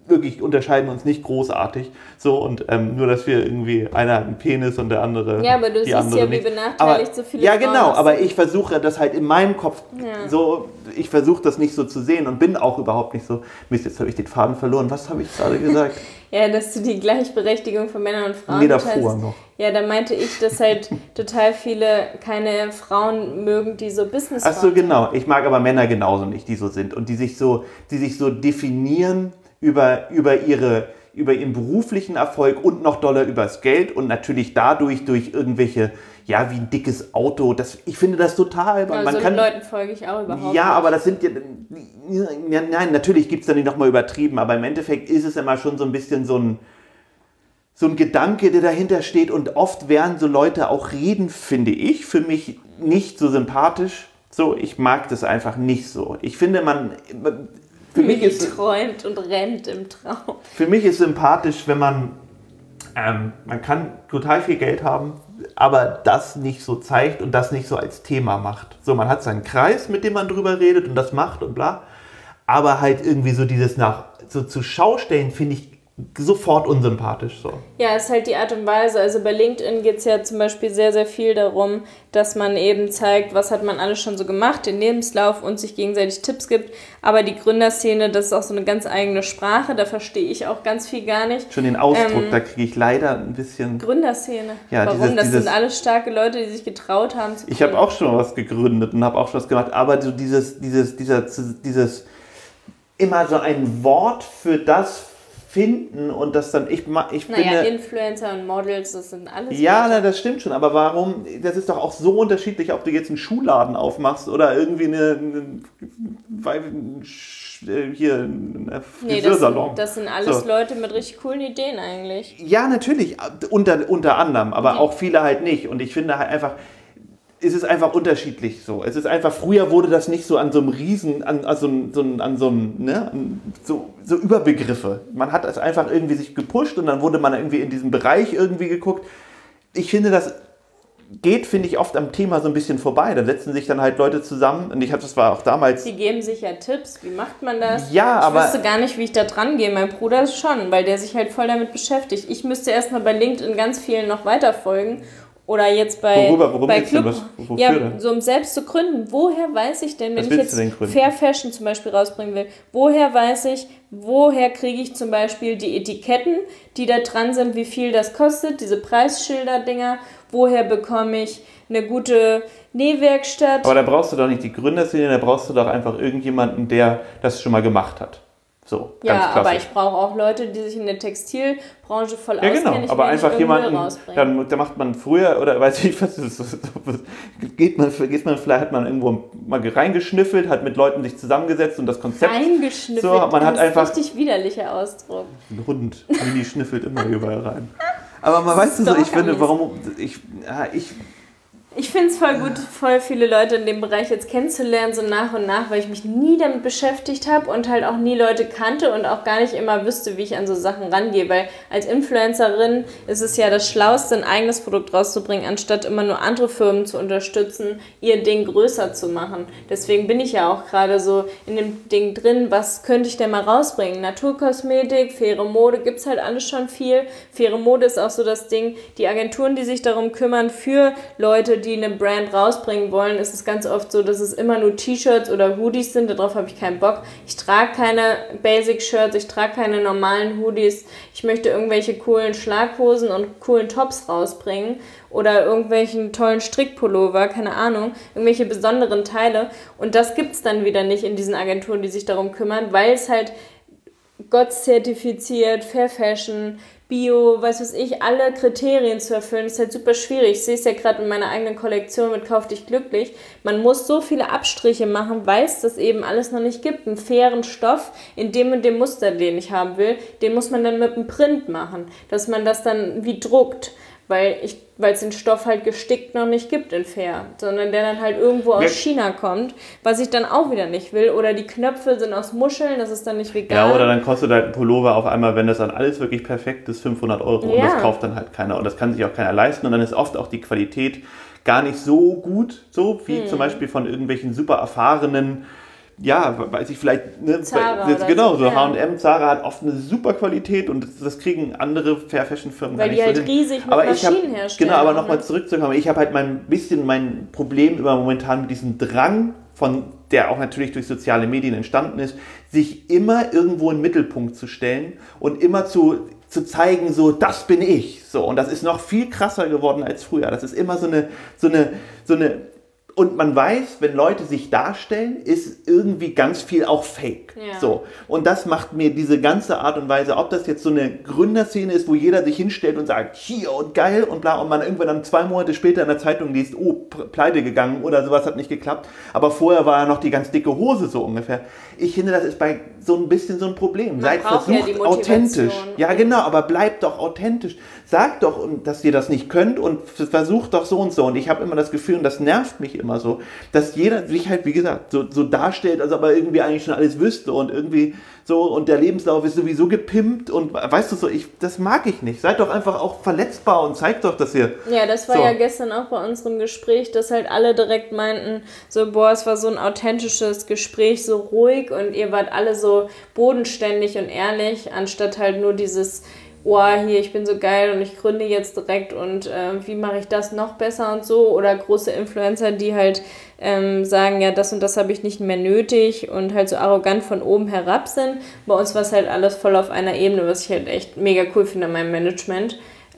wirklich unterscheiden uns nicht großartig. So, und nur, dass wir irgendwie, einer hat einen Penis und der andere. Ja, aber du die siehst andere ja, wie nicht. benachteiligt so viele Ja, Frauen genau, das aber sind. ich versuche das halt in meinem Kopf so, ich versuche das nicht so zu sehen und bin auch überhaupt nicht so, Mist, jetzt habe ich den Faden verloren. Was habe ich gerade gesagt? Ja, dass du die Gleichberechtigung von Männern und Frauen Nee, davor noch. Ja, da meinte ich, dass halt total viele keine Frauen mögen, die so Business Ach so, genau. Ich mag aber Männer genauso nicht, die so sind und die sich so definieren über ihren beruflichen Erfolg und noch doller übers Geld und natürlich dadurch durch irgendwelche, ja, wie ein dickes Auto. Ich finde das total. Ja, so den Leuten folge ich auch überhaupt ja, nicht. aber das sind ja, nein, natürlich gibt es da nicht nochmal übertrieben, aber im Endeffekt ist es immer schon so ein bisschen so ein Gedanke, der dahinter steht und oft werden so Leute auch reden, finde ich, für mich nicht so sympathisch. So, ich mag das einfach nicht so. Ich finde, für mich ist träumt und rennt im Traum. Für mich ist sympathisch, wenn man kann total viel Geld haben, aber das nicht so zeigt und das nicht so als Thema macht. So, man hat seinen Kreis, mit dem man drüber redet und das macht und bla, aber halt irgendwie so dieses so zur Schau stellen, finde ich sofort unsympathisch. So. Ja, ist halt die Art und Weise. Also bei LinkedIn geht es ja zum Beispiel sehr, sehr viel darum, dass man eben zeigt, was hat man alles schon so gemacht, den Lebenslauf und sich gegenseitig Tipps gibt. Aber die Gründerszene, das ist auch so eine ganz eigene Sprache, da verstehe ich auch ganz viel gar nicht. Schon den Ausdruck, da kriege ich leider ein bisschen... Gründerszene? Ja, warum? Das sind alles starke Leute, die sich getraut haben zu gründen. Ich habe auch schon was gegründet und habe auch schon was gemacht, aber so dieses immer so ein Wort für das finden und das dann, ich naja, Influencer und Models, das sind alles... Ja, na, das stimmt schon, aber warum, das ist doch auch so unterschiedlich, ob du jetzt einen Schuhladen aufmachst oder irgendwie einen Friseursalon. Das sind alles Leute mit richtig coolen Ideen eigentlich. Ja, natürlich, unter anderem, aber auch viele halt nicht und ich finde halt einfach, es ist einfach unterschiedlich so. Es ist einfach, früher wurde das nicht so an so einem Riesen, so Überbegriffe. Man hat es einfach irgendwie sich gepusht und dann wurde man irgendwie in diesem Bereich irgendwie geguckt. Ich finde, das geht, finde ich, oft am Thema so ein bisschen vorbei. Da setzen sich dann halt Leute zusammen und das war auch damals... Die geben sich ja Tipps, wie macht man das? Ja, aber... Ich wüsste gar nicht, wie ich da dran gehe. Mein Bruder ist schon, weil der sich halt voll damit beschäftigt. Ich müsste erstmal bei LinkedIn ganz vielen noch weiter folgen. Oder jetzt bei Club. Ja, so um selbst zu gründen. Woher weiß ich denn, wenn ich jetzt Fair Fashion zum Beispiel rausbringen will, woher kriege ich zum Beispiel die Etiketten, die da dran sind, wie viel das kostet, diese Preisschilder-Dinger, woher bekomme ich eine gute Nähwerkstatt? Aber da brauchst du doch nicht die Gründerszene, da brauchst du doch einfach irgendjemanden, der das schon mal gemacht hat. So, ja, ganz aber ich brauche auch Leute, die sich in der Textilbranche voll auskennen. Ja, genau, aber einfach jemanden, da macht man früher, oder weiß ich was, hat man irgendwo mal reingeschnüffelt, hat mit Leuten sich zusammengesetzt und das Konzept... Reingeschnüffelt, so, man hat einfach, richtig widerlicher Ausdruck. Ein Hund, Mini schnüffelt immer überall rein. Aber man weiß so, ich finde, Ich finde es voll gut, voll viele Leute in dem Bereich jetzt kennenzulernen, so nach und nach, weil ich mich nie damit beschäftigt habe und halt auch nie Leute kannte und auch gar nicht immer wüsste, wie ich an so Sachen rangehe, weil als Influencerin ist es ja das Schlauste, ein eigenes Produkt rauszubringen, anstatt immer nur andere Firmen zu unterstützen, ihr Ding größer zu machen. Deswegen bin ich ja auch gerade so in dem Ding drin, was könnte ich denn mal rausbringen? Naturkosmetik, faire Mode, gibt's halt alles schon viel. Faire Mode ist auch so das Ding, die Agenturen, die sich darum kümmern, für Leute, die eine Brand rausbringen wollen, ist es ganz oft so, dass es immer nur T-Shirts oder Hoodies sind. Darauf habe ich keinen Bock. Ich trage keine Basic-Shirts, ich trage keine normalen Hoodies. Ich möchte irgendwelche coolen Schlaghosen und coolen Tops rausbringen oder irgendwelchen tollen Strickpullover, keine Ahnung, irgendwelche besonderen Teile. Und das gibt es dann wieder nicht in diesen Agenturen, die sich darum kümmern, weil es halt GOTS-zertifiziert, Fair Fashion, Bio, alle Kriterien zu erfüllen, ist halt super schwierig. Ich sehe es ja gerade in meiner eigenen Kollektion mit Kauf dich glücklich. Man muss so viele Abstriche machen, weil es das eben alles noch nicht gibt. Einen fairen Stoff in dem und dem Muster, den ich haben will, den muss man dann mit einem Print machen, dass man das dann wie druckt. Weil es den Stoff halt gestickt noch nicht gibt in fair, sondern der dann halt irgendwo aus China kommt, was ich dann auch wieder nicht will. Oder die Knöpfe sind aus Muscheln, das ist dann nicht vegan. Ja, oder dann kostet halt ein Pullover auf einmal, wenn das dann alles wirklich perfekt ist, 500 € und das kauft dann halt keiner und das kann sich auch keiner leisten und dann ist oft auch die Qualität gar nicht so gut, so wie zum Beispiel von irgendwelchen super erfahrenen weiß ich vielleicht, ne, Zara genau, so, so H&M, Zara hat oft eine super Qualität und das kriegen andere Fair-Fashion-Firmen gar weil nicht die halt so hin. riesig mit Aber Maschinen herstellen. Genau, aber nochmal zurückzukommen, ich habe halt mein Problem immer momentan mit diesem Drang, der auch natürlich durch soziale Medien entstanden ist, sich immer irgendwo in den Mittelpunkt zu stellen und immer zu zeigen, so, das bin ich. So, und das ist noch viel krasser geworden als früher. Das ist immer so eine und man weiß, wenn Leute sich darstellen, ist irgendwie ganz viel auch Fake. Ja. So. Und das macht mir diese ganze Art und Weise, ob das jetzt so eine Gründerszene ist, wo jeder sich hinstellt und sagt, hier und geil und bla, und man irgendwann dann 2 Monate später in der Zeitung liest, oh, pleite gegangen oder sowas hat nicht geklappt. Aber vorher war ja noch die ganz dicke Hose so ungefähr. Ich finde, das ist bei so ein bisschen so ein Problem. Seid versucht authentisch. Ja, genau, aber bleibt doch authentisch. Sagt doch, dass ihr das nicht könnt und versucht doch so und so. Und ich habe immer das Gefühl, und das nervt mich immer so, dass jeder sich halt, wie gesagt, so darstellt, als ob er irgendwie eigentlich schon alles wüsste und irgendwie so, und der Lebenslauf ist sowieso gepimpt und weißt du so, das mag ich nicht. Seid doch einfach auch verletzbar und zeigt doch, dass ihr... Ja, das war ja gestern auch bei unserem Gespräch, dass halt alle direkt meinten, so, boah, es war so ein authentisches Gespräch, so ruhig und ihr wart alle so bodenständig und ehrlich, anstatt halt nur dieses... oh, hier, ich bin so geil und ich gründe jetzt direkt und wie mache ich das noch besser und so. Oder große Influencer, die halt sagen, ja, das und das habe ich nicht mehr nötig und halt so arrogant von oben herab sind. Bei uns war es halt alles voll auf einer Ebene, was ich halt echt mega cool finde an meinem Management.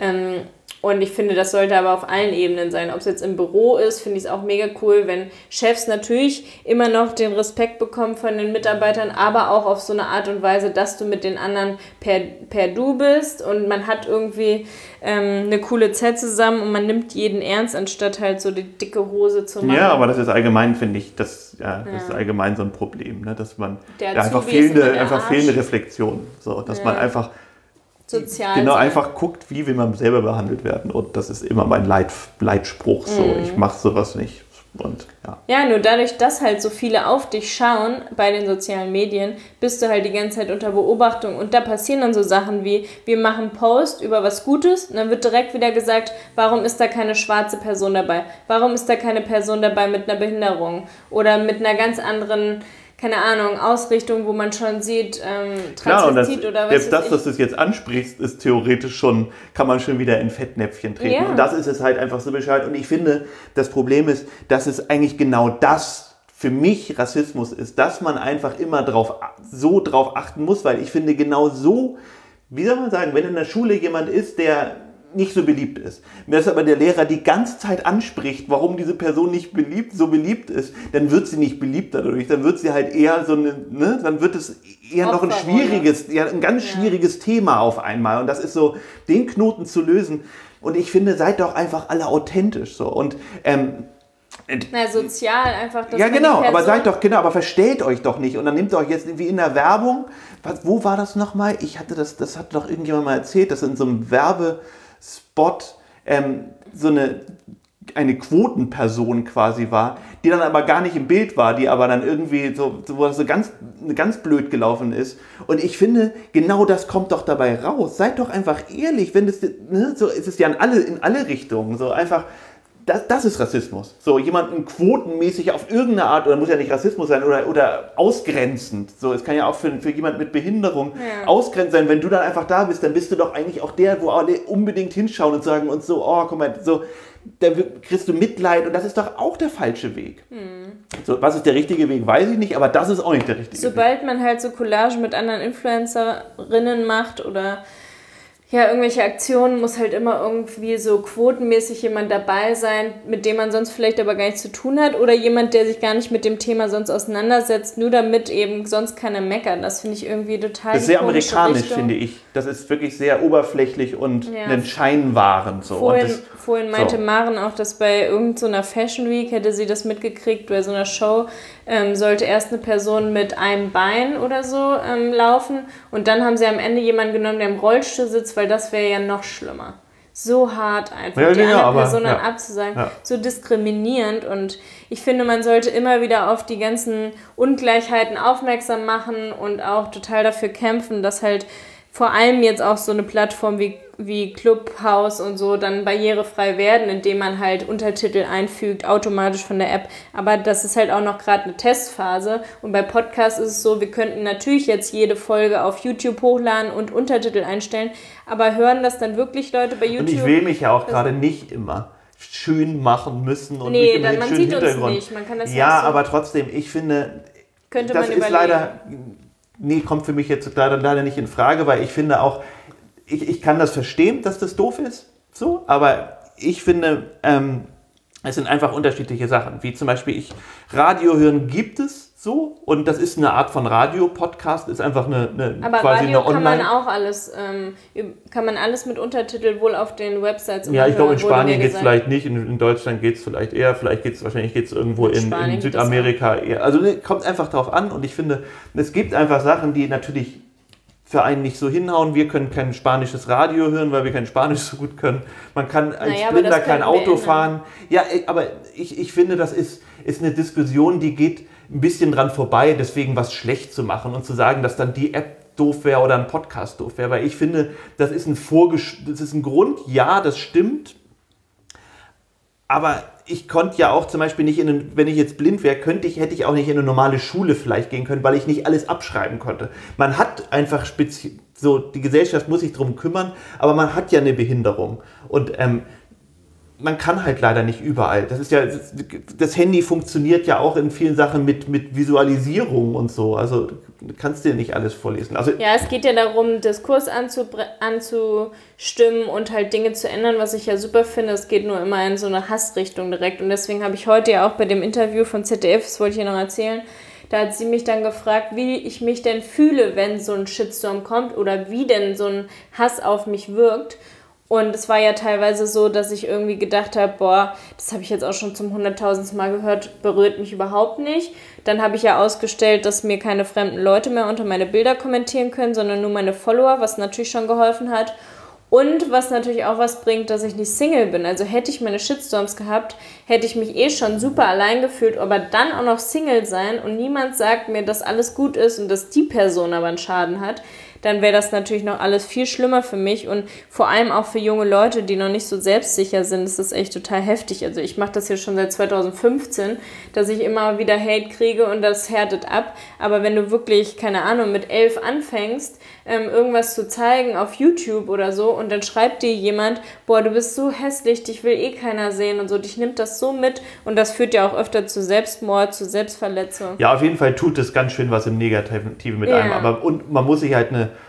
Und ich finde, das sollte aber auf allen Ebenen sein. Ob es jetzt im Büro ist, finde ich es auch mega cool, wenn Chefs natürlich immer noch den Respekt bekommen von den Mitarbeitern, aber auch auf so eine Art und Weise, dass du mit den anderen per Du bist und man hat irgendwie eine coole Zeit zusammen und man nimmt jeden ernst, anstatt halt so die dicke Hose zu machen. Ja, aber das ist allgemein, finde ich, das ist allgemein so ein Problem, ne? Dass man einfach fehlende Reflexion, so, dass man einfach sozial genau sein. Einfach guckt, wie will man selber behandelt werden, und das ist immer mein Leitspruch, so, ich mache sowas nicht. Und, ja, nur dadurch, dass halt so viele auf dich schauen bei den sozialen Medien, bist du halt die ganze Zeit unter Beobachtung und da passieren dann so Sachen wie, wir machen einen Post über was Gutes und dann wird direkt wieder gesagt, warum ist da keine schwarze Person dabei? Warum ist da keine Person dabei mit einer Behinderung oder mit einer ganz anderen, keine Ahnung, Ausrichtung, wo man schon sieht, Transvestit oder was weiß ich. Dass du es jetzt ansprichst, ist theoretisch schon, kann man schon wieder in Fettnäpfchen treten. Ja. Und das ist es halt einfach so bescheuert. Und ich finde, das Problem ist, dass es eigentlich genau das für mich Rassismus ist, dass man einfach immer drauf achten muss, weil ich finde genau so, wie soll man sagen, wenn in der Schule jemand ist, der nicht so beliebt ist. Wenn das aber der Lehrer die ganze Zeit anspricht, warum diese Person nicht so beliebt ist, dann wird sie nicht beliebt dadurch. Dann wird sie halt eher so eine, ne, dann wird es eher noch ein ganz schwieriges Thema auf einmal. Und das ist so, den Knoten zu lösen. Und ich finde, seid doch einfach alle authentisch so. Und sozial einfach. Ja, genau, aber verstellt euch doch nicht. Und dann nehmt ihr euch jetzt wie in der Werbung, wo war das nochmal? Das hat doch irgendjemand mal erzählt, dass in so einem Werbespot so eine Quotenperson quasi war, die dann aber gar nicht im Bild war, die aber dann irgendwie wo das so ganz blöd gelaufen ist. Und ich finde, genau das kommt doch dabei raus. Seid doch einfach ehrlich, wenn das, ne, so ist es ja in alle Richtungen, so einfach. Das ist Rassismus. So, jemanden quotenmäßig auf irgendeine Art, oder muss ja nicht Rassismus sein, oder ausgrenzend. So, es kann ja auch für jemanden mit Behinderung ausgrenzend sein. Wenn du dann einfach da bist, dann bist du doch eigentlich auch der, wo alle unbedingt hinschauen und sagen und so, oh, guck mal, so, da kriegst du Mitleid, und das ist doch auch der falsche Weg. So, was ist der richtige Weg, weiß ich nicht, aber das ist auch nicht der richtige Weg. Sobald man halt so Collagen mit anderen Influencerinnen macht oder ja, irgendwelche Aktionen, muss halt immer irgendwie so quotenmäßig jemand dabei sein, mit dem man sonst vielleicht aber gar nichts zu tun hat, oder jemand, der sich gar nicht mit dem Thema sonst auseinandersetzt, nur damit eben sonst keiner meckert. Das finde ich irgendwie total. Das ist sehr amerikanisch, finde ich. Das ist wirklich sehr oberflächlich und einen Scheinwaren. So. Vorhin meinte Maren auch, dass bei irgendeiner Fashion Week, hätte sie das mitgekriegt, bei so einer Show, sollte erst eine Person mit einem Bein oder so laufen, und dann haben sie am Ende jemanden genommen, der im Rollstuhl sitzt, weil das wäre ja noch schlimmer. So hart einfach, die andere Person dann abzusagen, so diskriminierend, und ich finde, man sollte immer wieder auf die ganzen Ungleichheiten aufmerksam machen und auch total dafür kämpfen, dass halt vor allem jetzt auch so eine Plattform wie wie Clubhouse und so dann barrierefrei werden, indem man halt Untertitel einfügt, automatisch von der App. Aber das ist halt auch noch gerade eine Testphase. Und bei Podcasts ist es so, wir könnten natürlich jetzt jede Folge auf YouTube hochladen und Untertitel einstellen, aber hören das dann wirklich Leute bei YouTube? Und ich will mich ja auch gerade nicht immer schön machen müssen und nee, mit einem man schönen sieht Hintergrund. uns nicht. Man kann das ja, so aber trotzdem, ich finde, könnte das man ist leider, kommt für mich jetzt leider nicht in Frage, weil ich finde auch, ich kann das verstehen, dass das doof ist, so, aber ich finde, es sind einfach unterschiedliche Sachen, wie zum Beispiel Radio hören gibt es so und das ist eine Art von Radio-Podcast, ist einfach eine aber quasi Radio eine Online... kann man auch alles, kann man alles mit Untertitel wohl auf den Websites Ja, ich glaube in hören, Spanien geht es vielleicht nicht, in Deutschland geht es vielleicht eher, wahrscheinlich geht es irgendwo in Südamerika eher. Also kommt einfach drauf an und ich finde, es gibt einfach Sachen, die natürlich für einen nicht so hinhauen. Wir können kein spanisches Radio hören, weil wir kein Spanisch so gut können. Man kann als Blinder kein Auto fahren. Ja, aber ich finde, das ist eine Diskussion, die geht ein bisschen dran vorbei, deswegen was schlecht zu machen und zu sagen, dass dann die App doof wäre oder ein Podcast doof wäre, weil ich finde, das ist ein Grund, ja, das stimmt, aber ich konnte ja auch zum Beispiel nicht wenn ich jetzt blind wäre, hätte ich auch nicht in eine normale Schule vielleicht gehen können, weil ich nicht alles abschreiben konnte. Man hat einfach die Gesellschaft muss sich darum kümmern, aber man hat ja eine Behinderung und man kann halt leider nicht überall. Das Handy funktioniert ja auch in vielen Sachen mit Visualisierung und so. Also du kannst dir nicht alles vorlesen. Also, ja, es geht ja darum, Diskurs anzustimmen und halt Dinge zu ändern, was ich ja super finde. Es geht nur immer in so eine Hassrichtung direkt. Und deswegen habe ich heute ja auch bei dem Interview von ZDF, das wollte ich ja noch erzählen, da hat sie mich dann gefragt, wie ich mich denn fühle, wenn so ein Shitstorm kommt oder wie denn so ein Hass auf mich wirkt. Und es war ja teilweise so, dass ich irgendwie gedacht habe, boah, das habe ich jetzt auch schon zum 100.000. Mal gehört, berührt mich überhaupt nicht. Dann habe ich ja ausgestellt, dass mir keine fremden Leute mehr unter meine Bilder kommentieren können, sondern nur meine Follower, was natürlich schon geholfen hat. Und was natürlich auch was bringt, dass ich nicht Single bin. Also hätte ich meine Shitstorms gehabt, hätte ich mich schon super allein gefühlt, aber dann auch noch Single sein und niemand sagt mir, dass alles gut ist und dass die Person aber einen Schaden hat, dann wäre das natürlich noch alles viel schlimmer für mich und vor allem auch für junge Leute, die noch nicht so selbstsicher sind, ist das echt total heftig. Also ich mache das hier schon seit 2015, dass ich immer wieder Hate kriege und das härtet ab. Aber wenn du wirklich, keine Ahnung, mit 11 anfängst, irgendwas zu zeigen auf YouTube oder so und dann schreibt dir jemand, boah, du bist so hässlich, dich will keiner sehen und so, dich nimmt das so mit und das führt ja auch öfter zu Selbstmord, zu Selbstverletzung. Ja, auf jeden Fall tut es ganz schön was im Negativen mit einem, und man muss sich halt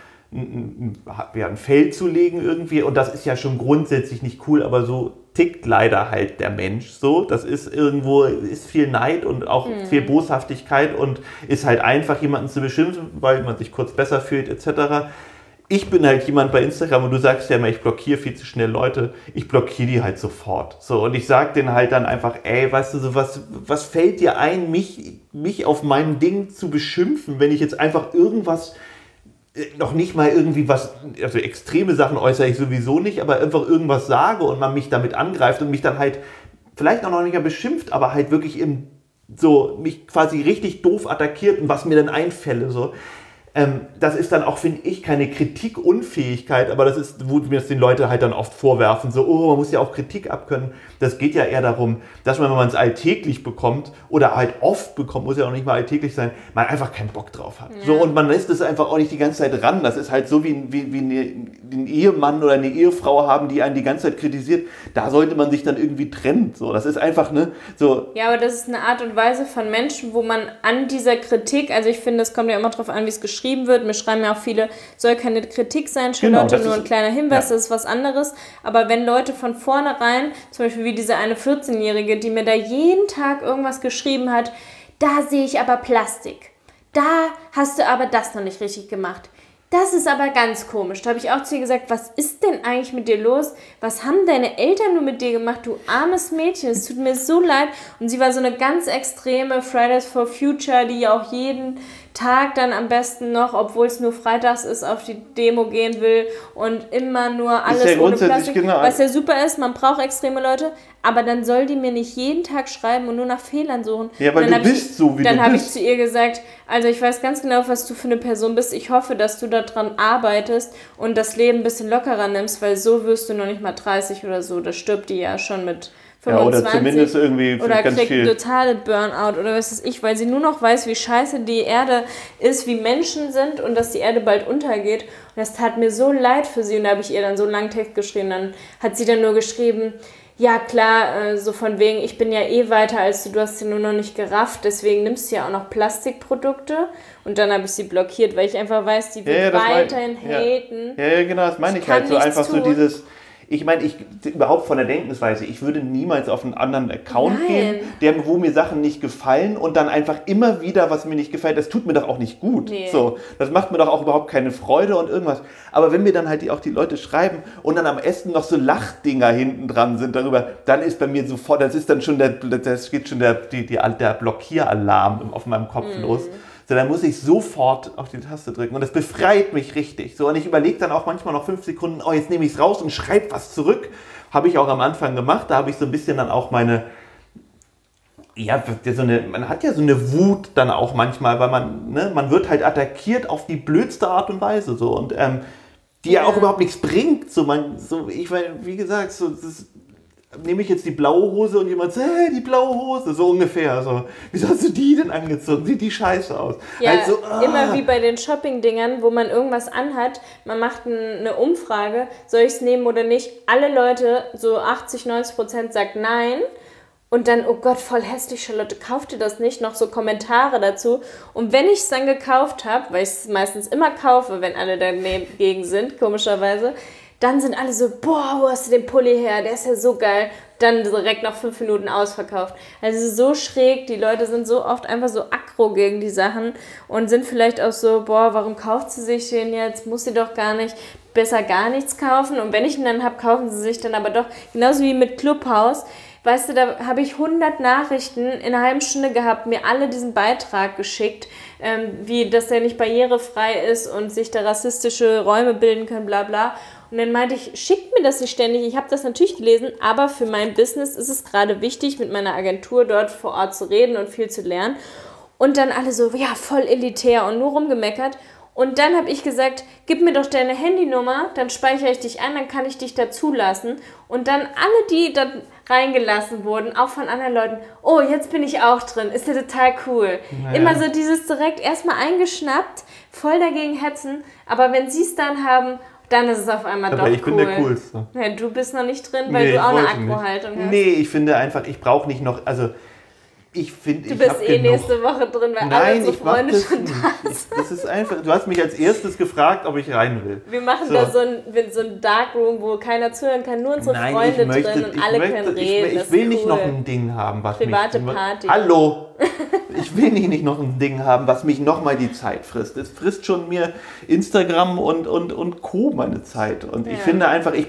ein Feld zulegen irgendwie und das ist ja schon grundsätzlich nicht cool, aber so tickt leider halt der Mensch so. Das ist viel Neid und auch viel Boshaftigkeit und ist halt einfach jemanden zu beschimpfen, weil man sich kurz besser fühlt etc. Ich bin halt jemand bei Instagram und du sagst ja immer, ich blockiere viel zu schnell Leute. Ich blockiere die halt sofort. So, und ich sag denen halt dann einfach, ey, weißt du, so was fällt dir ein, mich auf meinem Ding zu beschimpfen, wenn ich jetzt einfach irgendwas noch nicht mal irgendwie also extreme Sachen äußere ich sowieso nicht, aber einfach irgendwas sage und man mich damit angreift und mich dann halt vielleicht auch noch nicht mal beschimpft, aber halt wirklich mich quasi richtig doof attackiert und was mir dann einfälle, so. Das ist dann auch, finde ich, keine Kritikunfähigkeit, aber das ist, wo mir das den Leute halt dann oft vorwerfen, so, oh, man muss ja auch Kritik abkönnen. Das geht ja eher darum, dass man, wenn man es alltäglich bekommt oder halt oft bekommt, muss ja auch nicht mal alltäglich sein, man einfach keinen Bock drauf hat. Ja. So, und man lässt es einfach auch nicht die ganze Zeit ran. Das ist halt so wie ein Ehemann oder eine Ehefrau haben, die einen die ganze Zeit kritisiert. Da sollte man sich dann irgendwie trennen. So, das ist einfach, ne, so. Ja, aber das ist eine Art und Weise von Menschen, wo man an dieser Kritik, also ich finde, es kommt ja immer drauf an, wie es geschrieben wird. Mir schreiben ja auch viele, soll keine Kritik sein, Charlotte, nur ein kleiner Hinweis, das ist was anderes. Aber wenn Leute von vornherein, zum Beispiel wie diese eine 14-Jährige, die mir da jeden Tag irgendwas geschrieben hat, da sehe ich aber Plastik. Da hast du aber das noch nicht richtig gemacht. Das ist aber ganz komisch. Da habe ich auch zu ihr gesagt, was ist denn eigentlich mit dir los? Was haben deine Eltern nur mit dir gemacht, du armes Mädchen? Es tut mir so leid. Und sie war so eine ganz extreme Fridays for Future, die ja auch jeden Tag dann am besten noch, obwohl es nur freitags ist, auf die Demo gehen will und immer nur alles ohne Plastik. Genau. Was ja super ist, man braucht extreme Leute, aber dann soll die mir nicht jeden Tag schreiben und nur nach Fehlern suchen. Ja, weil du bist so, wie du bist. Dann habe ich zu ihr gesagt, also ich weiß ganz genau, was du für eine Person bist. Ich hoffe, dass du daran arbeitest und das Leben ein bisschen lockerer nimmst, weil so wirst du noch nicht mal 30 oder so. Da stirbt die ja schon mit 25. Ja, oder zumindest irgendwie oder ganz kriegt viel. totale Burnout oder was weiß ich, weil sie nur noch weiß, wie scheiße die Erde ist, wie Menschen sind und dass die Erde bald untergeht. Und das tat mir so leid für sie und da habe ich ihr dann so einen langen Text geschrieben. Dann hat sie dann nur geschrieben, ja klar, so von wegen, ich bin ja eh weiter als du hast sie nur noch nicht gerafft, deswegen nimmst du ja auch noch Plastikprodukte. Und dann habe ich sie blockiert, weil ich einfach weiß, die wird weiterhin haten. Ja, genau, das meine ich halt. So einfach so dieses, ich meine, überhaupt von der Denkensweise, ich würde niemals auf einen anderen Account gehen, wo mir Sachen nicht gefallen und dann einfach immer wieder, was mir nicht gefällt, das tut mir doch auch nicht gut. Nee. So, das macht mir doch auch überhaupt keine Freude und irgendwas. Aber wenn mir dann halt auch die Leute schreiben und dann am Essen noch so Lachdinger hinten dran sind darüber, dann ist bei mir sofort, das geht schon der Blockieralarm auf meinem Kopf los. So, dann muss ich sofort auf die Taste drücken und das befreit mich richtig. So, und ich überlege dann auch manchmal noch 5 Sekunden, oh, jetzt nehme ich es raus und schreibe was zurück. Habe ich auch am Anfang gemacht, da habe ich so ein bisschen dann auch man hat ja so eine Wut dann auch manchmal, weil man wird halt attackiert auf die blödste Art und Weise so und die ja auch überhaupt nichts bringt. Wie gesagt, nehme ich jetzt die blaue Hose und jemand sagt, hey, die blaue Hose, so ungefähr. So. Wieso hast du die denn angezogen? Sieht die scheiße aus? Ja, also, immer wie bei den Shopping-Dingern, wo man irgendwas anhat, man macht eine Umfrage, soll ich es nehmen oder nicht? Alle Leute, so 80-90% sagt nein. Und dann, oh Gott, voll hässlich, Charlotte, kauft ihr das nicht? Noch so Kommentare dazu. Und wenn ich es dann gekauft habe, weil ich es meistens immer kaufe, wenn alle dagegen sind, komischerweise, dann sind alle so, boah, wo hast du den Pulli her? Der ist ja so geil. Dann direkt nach 5 Minuten ausverkauft. Also so schräg, die Leute sind so oft einfach so aggro gegen die Sachen und sind vielleicht auch so, boah, warum kauft sie sich den jetzt? Muss sie doch gar nicht, besser gar nichts kaufen. Und wenn ich ihn dann habe, kaufen sie sich dann aber doch, genauso wie mit Clubhouse. Weißt du, da habe ich 100 Nachrichten in einer halben Stunde gehabt, mir alle diesen Beitrag geschickt, wie, dass der nicht barrierefrei ist und sich da rassistische Räume bilden können, bla bla. Und dann meinte ich, schickt mir das nicht ständig. Ich habe das natürlich gelesen, aber für mein Business ist es gerade wichtig, mit meiner Agentur dort vor Ort zu reden und viel zu lernen. Und dann alle so, ja, voll elitär und nur rumgemeckert. Und dann habe ich gesagt, gib mir doch deine Handynummer, dann speichere ich dich ein, dann kann ich dich da zulassen. Und dann alle, die da reingelassen wurden, auch von anderen Leuten, oh, jetzt bin ich auch drin, ist ja total cool. Naja. Immer so dieses direkt erstmal eingeschnappt, voll dagegen hetzen, aber wenn sie es dann haben, dann ist es auf einmal aber doch cool. Aber ich bin der Coolste. Ja, du bist noch nicht drin, weil du auch eine Aggro-Haltung hast. Nee, ich finde einfach, ich brauche nicht noch, also ich finde, du bist nächste Woche drin, weil alle unsere Freunde schon da sind. Das ist einfach, du hast mich als erstes gefragt, ob ich rein will. Wir machen da so ein Darkroom, wo keiner zuhören kann, nur unsere Freunde drin und alle können reden. Ich will nicht noch ein Ding haben, was private Party. Hallo! Ich will nicht noch ein Ding haben, was mich nochmal die Zeit frisst. Es frisst schon mir Instagram und Co. meine Zeit. Und ich finde einfach, ich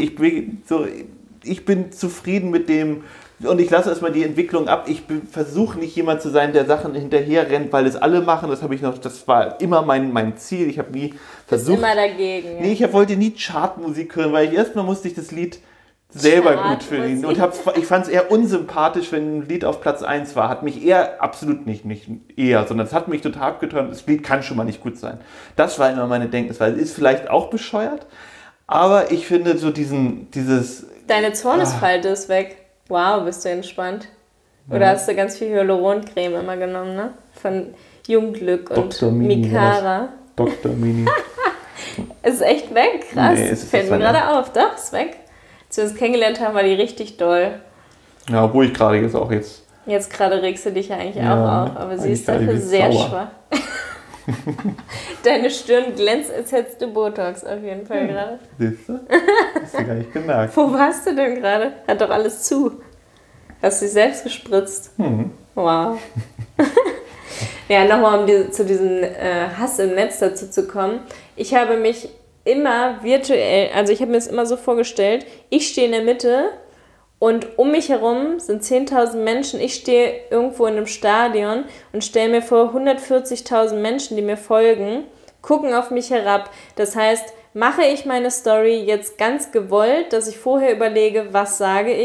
bin zufrieden mit dem. Und ich lasse erstmal die Entwicklung ab. Ich versuche nicht jemand zu sein, der Sachen hinterher rennt, weil es alle machen. Das war immer mein Ziel. Ich habe nie versucht. Immer dagegen. Ja. Nee, ich wollte nie Chartmusik hören, weil erstmal musste ich das Lied selber gut finden. Und ich fand es eher unsympathisch, wenn ein Lied auf Platz 1 war. Hat mich eher, absolut nicht eher, sondern es hat mich total abgeturnt. Das Lied kann schon mal nicht gut sein. Das war immer meine Denkensweise. Ist vielleicht auch bescheuert, aber ich finde so dieses... Deine Zornesfalte ist weg. Wow, bist du entspannt. Oder hast du ganz viel Hyaluroncreme immer genommen, ne? Von Jungglück und Mikara. Dr. Mini. Ist echt weg, krass. Nee, fällt mir gerade auf. Doch, ist weg. Als wir uns kennengelernt haben, war die richtig doll. Ja, obwohl ich gerade jetzt auch jetzt... Jetzt gerade regst du dich ja eigentlich auch auf, aber sie ist dafür sehr schwach. Deine Stirn glänzt, als hättest du Botox auf jeden Fall gerade. Siehst du? Hast du gar nicht gemerkt. Wo warst du denn gerade? Hat doch alles zu. Hast du dich selbst gespritzt? Wow. Ja, nochmal zu diesem Hass im Netz dazu zu kommen. Ich habe mich immer virtuell, also ich habe mir das immer so vorgestellt, ich stehe in der Mitte und um mich herum sind 10.000 Menschen. Ich stehe irgendwo in einem Stadion und stelle mir vor 140.000 Menschen, die mir folgen, gucken auf mich herab. Das heißt, mache ich meine Story jetzt ganz gewollt, dass ich vorher überlege, was sage ich,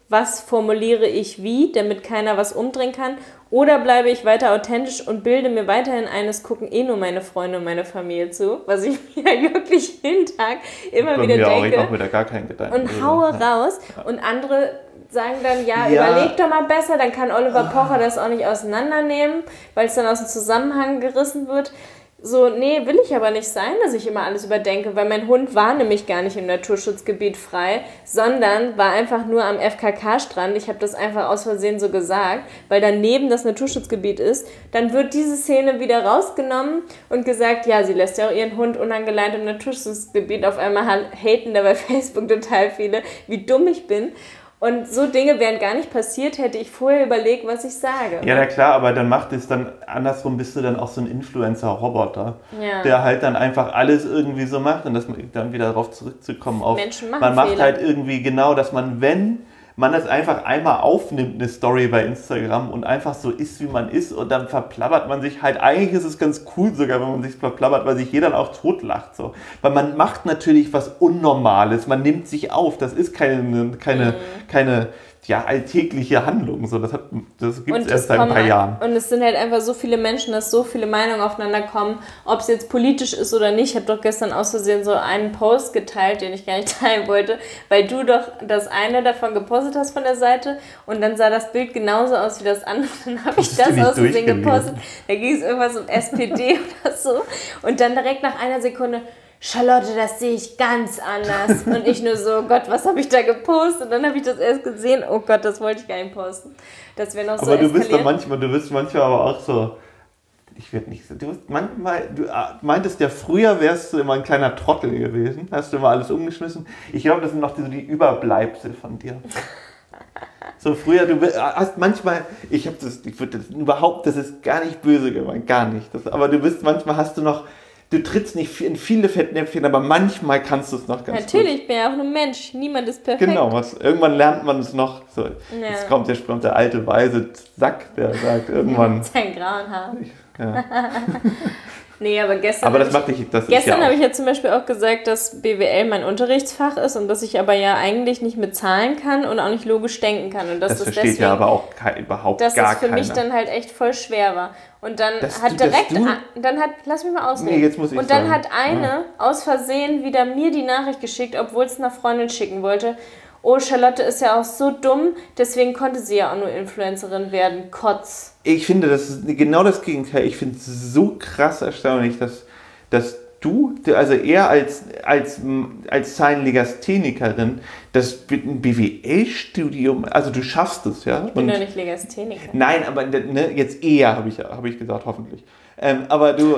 was formuliere ich wie, damit keiner was umdrehen kann, oder bleibe ich weiter authentisch und bilde mir weiterhin ein, es gucken eh nur meine Freunde und meine Familie zu, was ich mir wirklich jeden Tag immer wieder denke. Ich auch wieder gar keinen Gedanken. Und haue raus. Ja. Und andere sagen dann, überleg doch mal besser, dann kann Oliver Pocher das auch nicht auseinandernehmen, weil es dann aus dem Zusammenhang gerissen wird. So, nee, will ich aber nicht sein, dass ich immer alles überdenke, weil mein Hund war nämlich gar nicht im Naturschutzgebiet frei, sondern war einfach nur am FKK-Strand. Ich habe das einfach aus Versehen so gesagt, weil daneben das Naturschutzgebiet ist. Dann wird diese Szene wieder rausgenommen und gesagt, ja, sie lässt ja auch ihren Hund unangeleint im Naturschutzgebiet. Auf einmal haten da bei Facebook total viele, wie dumm ich bin. Und so Dinge wären gar nicht passiert, hätte ich vorher überlegt, was ich sage. Ja, na klar, aber dann macht es dann, andersrum bist du dann auch so ein Influencer-Roboter, der halt dann einfach alles irgendwie so macht und das dann wieder darauf zurückzukommen auf, Menschen machen man macht Fehler. halt irgendwie genau, dass man, wenn man das einfach einmal aufnimmt, eine Story bei Instagram und einfach so ist, wie man ist und dann verplappert man sich halt. Eigentlich ist es ganz cool sogar, wenn man sich verplappert, weil sich jeder dann auch totlacht. So. Weil man macht natürlich was Unnormales, man nimmt sich auf. Das ist keine alltägliche Handlung. So, das gibt es erst seit ein paar Jahren. Und es sind halt einfach so viele Menschen, dass so viele Meinungen aufeinander kommen, ob es jetzt politisch ist oder nicht. Ich habe doch gestern aus Versehen so einen Post geteilt, den ich gar nicht teilen wollte, weil du doch das eine davon gepostet hast von der Seite und dann sah das Bild genauso aus wie das andere. Dann habe ich das aus Versehen gepostet. Da ging es irgendwas um SPD oder so. Und dann direkt nach einer Sekunde: Charlotte, das sehe ich ganz anders. Und ich nur so, Gott, was habe ich da gepostet? Und dann habe ich das erst gesehen, oh Gott, das wollte ich gar nicht posten. Das wäre noch so aber eskaliert. du bist manchmal aber auch so, ich werde nicht so, du meintest ja, früher wärst du immer ein kleiner Trottel gewesen, hast du immer alles umgeschmissen. Ich glaube, das sind noch die Überbleibsel von dir. So früher, du hast manchmal, das ist gar nicht böse gemeint, gar nicht. Aber du trittst nicht in viele Fettnäpfchen, aber manchmal kannst du es noch ganz gut. Natürlich, ich bin ja auch nur Mensch. Niemand ist perfekt. Genau, irgendwann lernt man es noch. So, jetzt kommt der alte, weise Sack, der sagt irgendwann... Sein grauen Haar. Ja. Nee, aber gestern habe ich ja zum Beispiel auch gesagt, dass BWL mein Unterrichtsfach ist und dass ich aber ja eigentlich nicht mit Zahlen kann und auch nicht logisch denken kann. Und das versteht deswegen, ja aber auch überhaupt gar keiner. Dass es für mich dann halt echt voll schwer war. Und dann lass mich mal ausreden. Nee, jetzt muss ich und dann hat eine aus Versehen wieder mir die Nachricht geschickt, obwohl es einer Freundin schicken wollte. Oh, Charlotte ist ja auch so dumm, deswegen konnte sie ja auch nur Influencerin werden. Kotz. Ich finde, das ist genau das Gegenteil. Ich finde es so krass erstaunlich, dass du, also eher als Zahlenlegasthenikerin, das BWL-Studium, also du schaffst es, ja? Ich bin doch nicht Legastheniker. Nein, aber jetzt eher, habe ich gesagt, hoffentlich. Aber du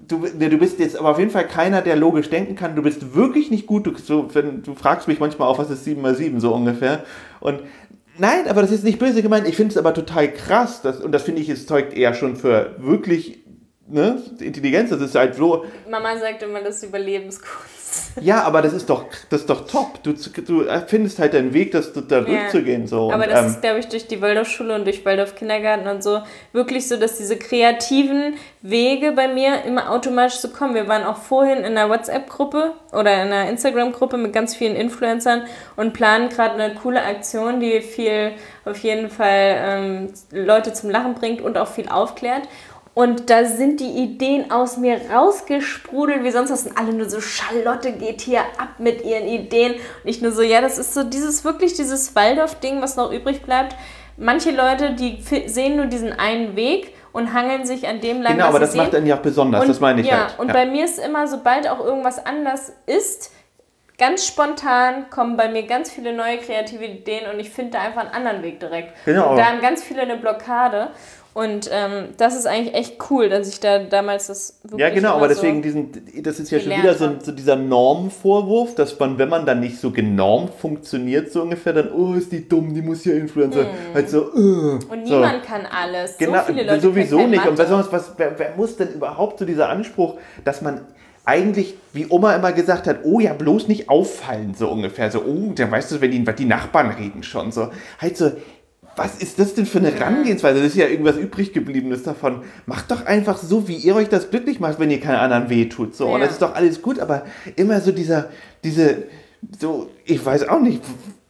bist jetzt aber auf jeden Fall keiner, der logisch denken kann. Du bist wirklich nicht gut. Du fragst mich manchmal auch, was ist 7 mal 7, so ungefähr. Und nein, aber das ist nicht böse gemeint. Ich finde es aber total krass. Und das finde ich, es zeugt eher schon für wirklich Intelligenz. Das ist halt so. Mama sagt immer, das ist Überlebenskunst. Ja, aber das ist doch top. Du findest halt deinen Weg, da durchzugehen. So. Aber das ist, glaube ich, durch die Waldorfschule und durch Waldorf Kindergarten und so wirklich so, dass diese kreativen Wege bei mir immer automatisch so kommen. Wir waren auch vorhin in einer WhatsApp-Gruppe oder in einer Instagram-Gruppe mit ganz vielen Influencern und planen gerade eine coole Aktion, die auf jeden Fall Leute zum Lachen bringt und auch viel aufklärt. Und da sind die Ideen aus mir rausgesprudelt, wie sonst was. Und alle nur so, Charlotte geht hier ab mit ihren Ideen. Und ich nur so, ja, das ist so dieses Waldorf-Ding, was noch übrig bleibt. Manche Leute, die sehen nur diesen einen Weg und hangeln sich an dem lang, genau, aber das macht einen ja auch besonders, das meine ich halt. Und bei mir ist immer, sobald auch irgendwas anders ist, ganz spontan kommen bei mir ganz viele neue kreative Ideen und ich finde da einfach einen anderen Weg direkt. Genau. Und da haben ganz viele eine Blockade. Und das ist eigentlich echt cool, dass ich da damals das wirklich ja, genau, aber deswegen das ist ja schon wieder so dieser Normvorwurf, dass wenn man dann nicht so genormt funktioniert, so ungefähr, dann, oh, ist die dumm, die muss ja Influencer, halt so, Und niemand kann alles, genau, so viele Leute sowieso können nicht. Mathe. Und wer muss denn überhaupt so dieser Anspruch, dass man eigentlich, wie Oma immer gesagt hat, oh ja, bloß nicht auffallen, so ungefähr, so, oh, dann weißt du, wenn die Nachbarn reden schon, so, halt so, was ist das denn für eine Herangehensweise? Das ist ja irgendwas übrig gebliebenes davon. Macht doch einfach so, wie ihr euch das glücklich macht, wenn ihr keinen anderen wehtut. So. Ja. Und das ist doch alles gut, aber immer so so, ich weiß auch nicht,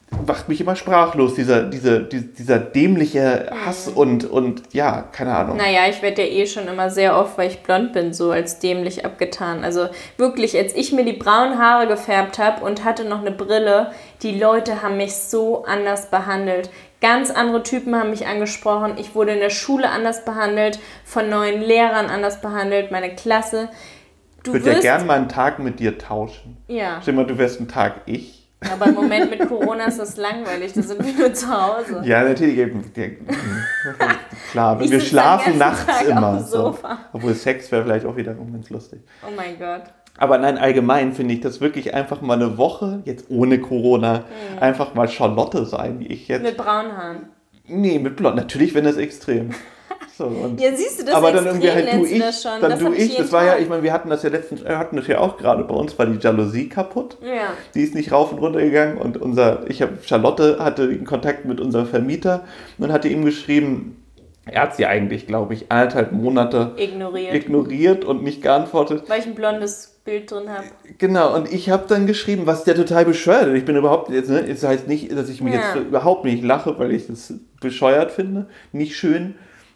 macht mich immer sprachlos, dieser dämliche Hass und ja, keine Ahnung. Naja, ich werde ja eh schon immer sehr oft, weil ich blond bin, so als dämlich abgetan. Also wirklich, als ich mir die braunen Haare gefärbt habe und hatte noch eine Brille, die Leute haben mich so anders behandelt. Ganz andere Typen haben mich angesprochen. Ich wurde in der Schule anders behandelt, von neuen Lehrern anders behandelt, meine Klasse. Ich würde ja gerne mal einen Tag mit dir tauschen. Ja. Stell dir mal, du wärst einen Tag ich. Aber im Moment mit Corona ist das langweilig, da sind wir nur zu Hause. Ja, natürlich. Klar, wir schlafen nachts immer. So. Obwohl Sex wäre vielleicht auch wiederum ganz lustig. Oh mein Gott. Aber nein, allgemein finde ich das wirklich einfach mal eine Woche, jetzt ohne Corona, einfach mal Charlotte sein, wie ich jetzt. Mit braunen Haaren. Nee, mit blond. Natürlich, wenn das extrem. So, ja, siehst du, das aber extrem dann irgendwie halt du ich, das schon. dann das du ich. Das war ja, ich meine, wir hatten das ja auch gerade bei uns, war die Jalousie kaputt. Ja. Die ist nicht rauf und runter gegangen und Charlotte hatte Kontakt mit unserem Vermieter und hatte ihm geschrieben, er hat sie eigentlich, glaube ich, 1,5 Monate ignoriert und nicht geantwortet. Weil ich ein blondes Bild drin habe. Genau, und ich habe dann geschrieben, was der total bescheuert ist. Ich bin überhaupt jetzt, ne, das heißt nicht, dass ich mich jetzt überhaupt nicht lache, weil ich das bescheuert finde, nicht schön.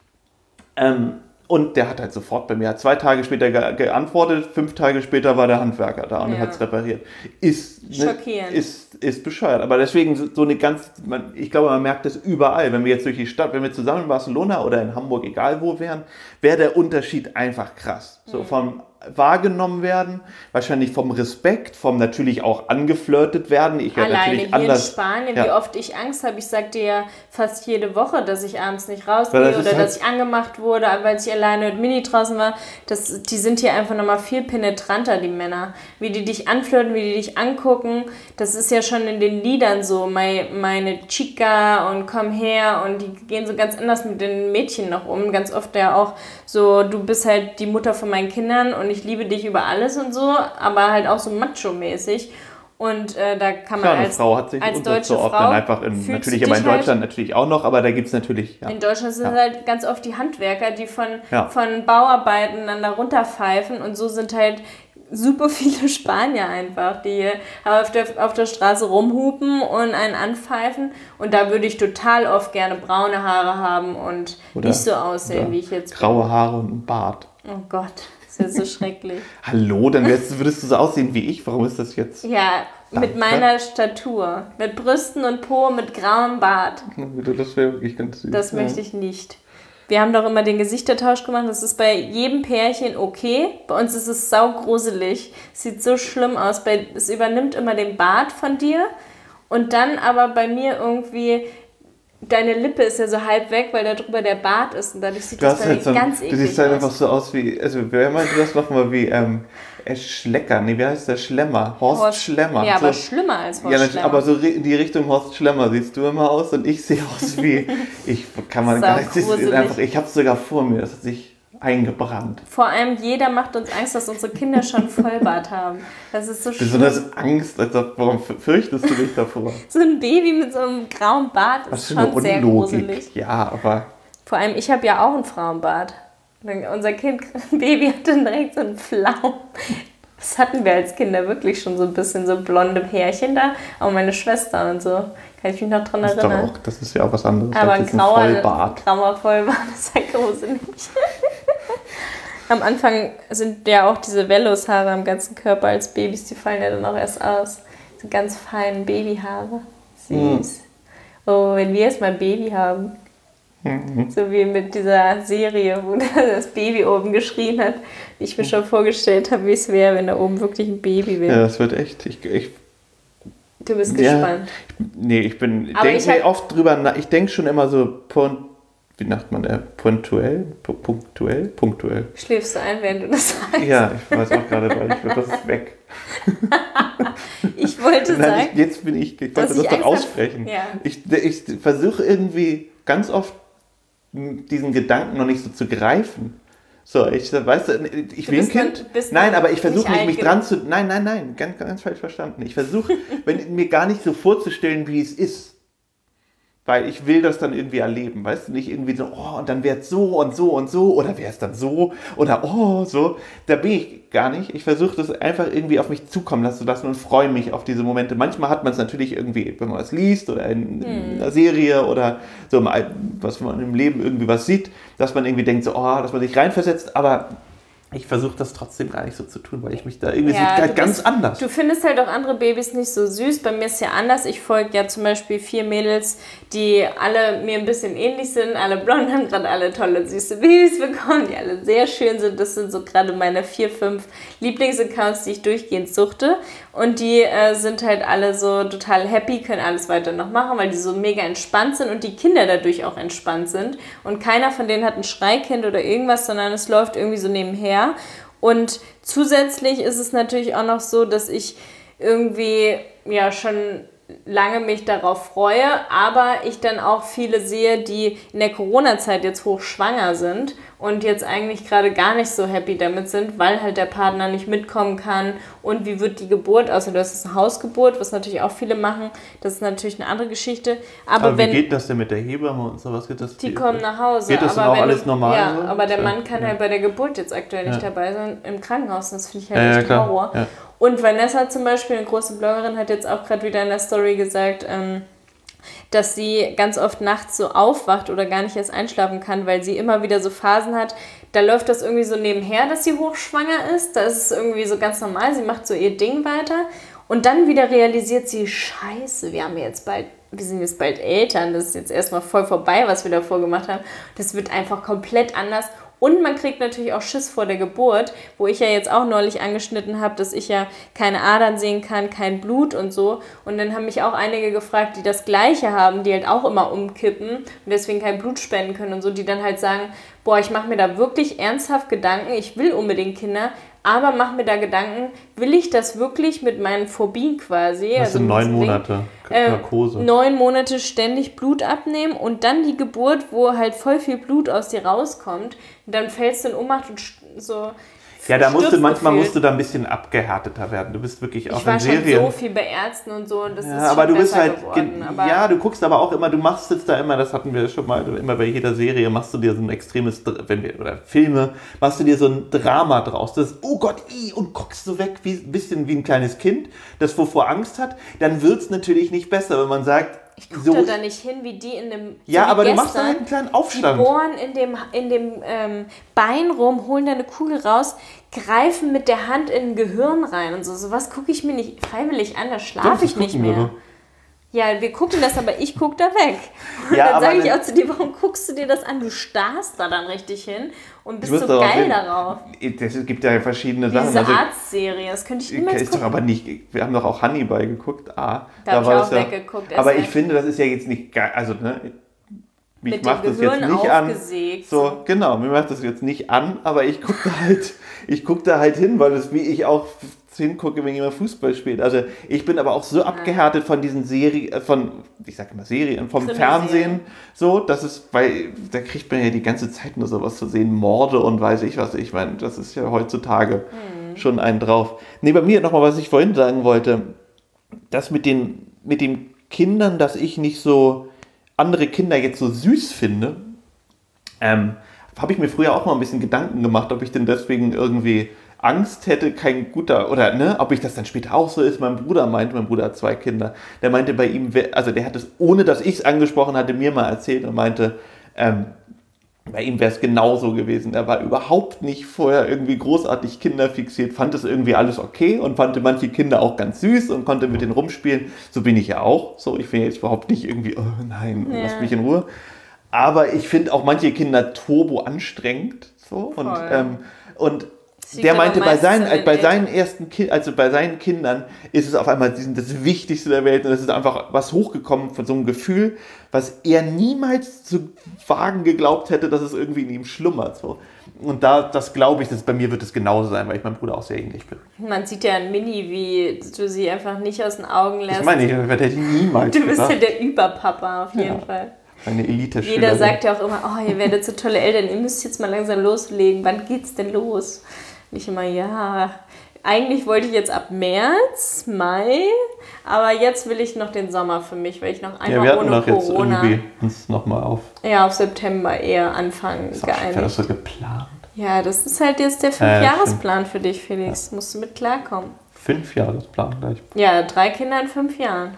Und der hat halt sofort bei mir 2 Tage später geantwortet, 5 Tage später war der Handwerker da und hat es repariert. Schockierend. Ist bescheuert. Aber deswegen so eine ich glaube, man merkt das überall. Wenn wir jetzt durch die Stadt, wenn wir zusammen in Barcelona oder in Hamburg, egal wo wären, wäre der Unterschied einfach krass. So vom wahrgenommen werden, wahrscheinlich vom Respekt, vom natürlich auch angeflirtet werden. Ich werde alleine natürlich hier anders. In Spanien, wie oft ich Angst habe. Ich sag dir ja fast jede Woche, dass ich abends nicht rausgehe oder dass ich angemacht wurde, weil ich alleine mit Mini draußen war. Die sind hier einfach nochmal viel penetranter, die Männer. Wie die dich anflirten, wie die dich angucken. Das ist ja schon in den Liedern so. Meine Chica und komm her, und die gehen so ganz anders mit den Mädchen noch um. Ganz oft ja auch so, du bist halt die Mutter von meinen Kindern und ich liebe dich über alles und so, aber halt auch so macho-mäßig. Und da kann man als Frau hat sich als deutsche Frau einfach natürlich, aber in Deutschland halt natürlich auch noch, aber da gibt es natürlich. Ja. In Deutschland sind halt ganz oft die Handwerker, die von Bauarbeiten dann da runterpfeifen, und so sind halt super viele Spanier einfach, die auf der Straße rumhupen und einen anpfeifen, und da würde ich total oft gerne braune Haare haben und nicht so aussehen, wie ich jetzt graue Haare und einen Bart. Oh Gott, das ist ja so schrecklich. Hallo, dann würdest du so aussehen wie ich, warum ist das jetzt? Ja, mit meiner Statur, mit Brüsten und Po, mit grauem Bart. Das wäre wirklich ganz süß. Das möchte ich nicht. Wir haben doch immer den Gesichtertausch gemacht. Das ist bei jedem Pärchen okay. Bei uns ist es saugruselig. Sieht so schlimm aus. Es übernimmt immer den Bart von dir. Und dann aber bei mir irgendwie, deine Lippe ist ja so halb weg, weil da drüber der Bart ist. Und dadurch sieht das bei mir ganz eklig aus. Du siehst halt einfach so aus wie, also wer meinte das nochmal, wie Schlecker, wie heißt der? Schlemmer. Horst Schlemmer. Ja, aber schlimmer als Horst Schlemmer. Ja, aber so in die Richtung Horst Schlemmer siehst du immer aus, und ich sehe aus wie, ich habe es sogar vor mir, das hat sich eingebrannt. Vor allem jeder macht uns Angst, dass unsere Kinder schon Vollbart haben. Das ist so schlimm. Besonders Angst, warum fürchtest du dich davor? So ein Baby mit so einem grauen Bart ist schon sehr gruselig. Ja, aber... Vor allem, ich habe ja auch einen Frauenbart. Unser Baby hat dann direkt so einen Flaum. Das hatten wir als Kinder wirklich schon so ein bisschen, so blonde Härchen da. Auch meine Schwester und so. Kann ich mich noch dran erinnern. Das ist ja auch was anderes. Aber ein grauer Vollbart ist ja gruselig. Am Anfang sind ja auch diese Vellushaare am ganzen Körper als Babys, die fallen ja dann auch erst aus. So ganz feine Babyhaare. Süß. Oh, wenn wir jetzt mal ein Baby haben. So wie mit dieser Serie, wo das Baby oben geschrien hat. Ich mir schon vorgestellt habe, wie es wäre, wenn da oben wirklich ein Baby wäre. Ja, das wird echt. Du bist gespannt. Ich denke oft drüber nach. Ich denke schon immer so, wie sagt man, punktuell? Schläfst du ein, während du das sagst? Ja, ich weiß auch gerade, weil das ist weg. Ich wollte sagen. Ich wollte das doch aussprechen. Ja. Ich versuche irgendwie ganz oft diesen Gedanken noch nicht so zu greifen. So, ich will ein Kind. Nein, aber ich versuche mich dran zu... Nein, ganz falsch verstanden. Ich versuche, mir gar nicht so vorzustellen, wie es ist. weil ich will das dann irgendwie erleben, weißt du, nicht irgendwie so, oh, und dann wäre es so und so und so, oder wäre es dann so, oder oh, so, da bin ich gar nicht. Ich versuche das einfach irgendwie auf mich zukommen lassen und freue mich auf diese Momente. Manchmal hat man es natürlich irgendwie, wenn man was liest oder in einer Serie oder so, was man im Leben irgendwie was sieht, dass man irgendwie denkt, so, oh, dass man sich reinversetzt, aber ich versuche das trotzdem gar nicht so zu tun, weil ich mich da irgendwie ganz anders. Du findest halt auch andere Babys nicht so süß. Bei mir ist ja anders. Ich folge ja zum Beispiel 4 Mädels, die alle mir ein bisschen ähnlich sind. Alle blond, haben gerade alle tolle, süße Babys bekommen, die alle sehr schön sind. Das sind so gerade meine 4, 5 Lieblingsaccounts, die ich durchgehend suchte. Und die sind halt alle so total happy, können alles weiter noch machen, weil die so mega entspannt sind und die Kinder dadurch auch entspannt sind. Und keiner von denen hat ein Schreikind oder irgendwas, sondern es läuft irgendwie so nebenher. Und zusätzlich ist es natürlich auch noch so, dass ich irgendwie ja schon lange mich darauf freue, aber ich dann auch viele sehe, die in der Corona-Zeit jetzt hochschwanger sind und jetzt eigentlich gerade gar nicht so happy damit sind, weil halt der Partner nicht mitkommen kann und wie wird die Geburt, also das ist eine Hausgeburt, was natürlich auch viele machen, das ist natürlich eine andere Geschichte. Aber wie geht das denn mit der Hebamme und sowas? Die kommen nach Hause. Geht das aber auch alles normal? Ja, so? aber der Mann kann halt bei der Geburt jetzt aktuell nicht dabei sein, im Krankenhaus, das finde ich halt echt Horror. Ja. Und Vanessa zum Beispiel, eine große Bloggerin, hat jetzt auch gerade wieder in der Story gesagt, dass sie ganz oft nachts so aufwacht oder gar nicht erst einschlafen kann, weil sie immer wieder so Phasen hat, da läuft das irgendwie so nebenher, dass sie hochschwanger ist, da ist es irgendwie so ganz normal, sie macht so ihr Ding weiter und dann wieder realisiert sie, scheiße, wir sind jetzt bald Eltern, das ist jetzt erstmal voll vorbei, was wir davor gemacht haben, das wird einfach komplett anders. Und man kriegt natürlich auch Schiss vor der Geburt, wo ich ja jetzt auch neulich angeschnitten habe, dass ich ja keine Adern sehen kann, kein Blut und so. Und dann haben mich auch einige gefragt, die das Gleiche haben, die halt auch immer umkippen und deswegen kein Blut spenden können und so, die dann halt sagen, boah, ich mache mir da wirklich ernsthaft Gedanken, ich will unbedingt Kinder, aber mache mir da Gedanken, will ich das wirklich mit meinen Phobien quasi? Das sind 9 Monate Narkose. 9 Monate ständig Blut abnehmen und dann die Geburt, wo halt voll viel Blut aus dir rauskommt. Und dann fällst du in Ohnmacht und so. Ja, manchmal musst du da ein bisschen abgehärteter werden. Du bist wirklich auch in Serien. Ich war schon so viel bei Ärzten und so und das ist aber schon du bist halt geworden. Du guckst aber auch immer, du machst jetzt da immer, das hatten wir schon mal, immer bei jeder Serie machst du dir so ein extremes, oder Filme, machst du dir so ein Drama draus. Das ist, oh Gott, und guckst so weg, ein bisschen wie ein kleines Kind, das wovor Angst hat. Dann wird es natürlich nicht besser, wenn man sagt, ich gucke da nicht hin, wie die in dem... Ja, aber du machst da halt einen kleinen Aufstand. Die bohren in dem Bein rum, holen da eine Kugel raus, greifen mit der Hand in ein Gehirn rein und so. Sowas gucke ich mir nicht freiwillig an, da schlafe ich nicht mehr. Ja, wir gucken das, aber ich gucke da weg. Und dann sage ich auch zu dir, warum guckst du dir das an? Du starrst da dann richtig hin und bist so geil darauf. Es gibt ja verschiedene Sachen. Diese Arztserie, das könnte ich niemals gucken. Doch aber nicht, wir haben doch auch Hannibal geguckt. Da habe ich auch weggeguckt. Aber ich finde, das ist ja jetzt nicht geil. Also, mich macht das jetzt nicht an. So, genau, mir macht das jetzt nicht an, aber ich gucke da halt hin, weil das wie ich auch hingucke, wenn jemand Fußball spielt. Also ich bin aber auch so abgehärtet von diesen Serien, vom Fernsehen, so, dass es, weil da kriegt man ja die ganze Zeit nur sowas zu sehen, Morde und weiß ich was. Ich meine, das ist ja heutzutage schon einen drauf. Nee, bei mir nochmal, was ich vorhin sagen wollte, das mit den Kindern, dass ich nicht so andere Kinder jetzt so süß finde, habe ich mir früher auch mal ein bisschen Gedanken gemacht, ob ich denn deswegen irgendwie Angst hätte, kein guter, oder ob ich das dann später auch so ist. Mein Bruder hat 2 Kinder, der meinte bei ihm, also der hat es, ohne dass ich es angesprochen hatte, mir mal erzählt und meinte, bei ihm wäre es genauso gewesen. Er war überhaupt nicht vorher irgendwie großartig kinderfixiert, fand es irgendwie alles okay und fand manche Kinder auch ganz süß und konnte mit denen rumspielen. So bin ich ja auch. So, ich bin jetzt überhaupt nicht irgendwie, oh nein, lass mich in Ruhe. Aber ich finde auch manche Kinder turbo anstrengend. So, und der meinte, bei seinen Kindern ist es auf einmal das Wichtigste der Welt und es ist einfach was hochgekommen von so einem Gefühl, was er niemals zu wagen geglaubt hätte, dass es irgendwie in ihm schlummert. So. Und das glaube ich, bei mir wird es genauso sein, weil ich meinem Bruder auch sehr ähnlich bin. Man sieht ja an Mini, wie du sie einfach nicht aus den Augen lässt. Das meine ich, das hätte ich niemals Du bist ja der Überpapa auf jeden Fall. Eine Elite-Schülerin. Jeder sagt ja auch immer, oh, ihr werdet so tolle Eltern, ihr müsst jetzt mal langsam loslegen. Wann geht's denn los? Und ich immer, ja, eigentlich wollte ich jetzt ab März, Mai, aber jetzt will ich noch den Sommer für mich, weil ich noch einmal wir hatten ohne doch jetzt Corona irgendwie uns nochmal auf. ja, auf September eher anfangen Das war das geeinigt. so geplant. Ja, das ist halt jetzt der 5-Jahresplan für dich, Felix. Musst du mit klarkommen. 5 Jahresplan gleich. Ja, 3 Kinder in 5 Jahren.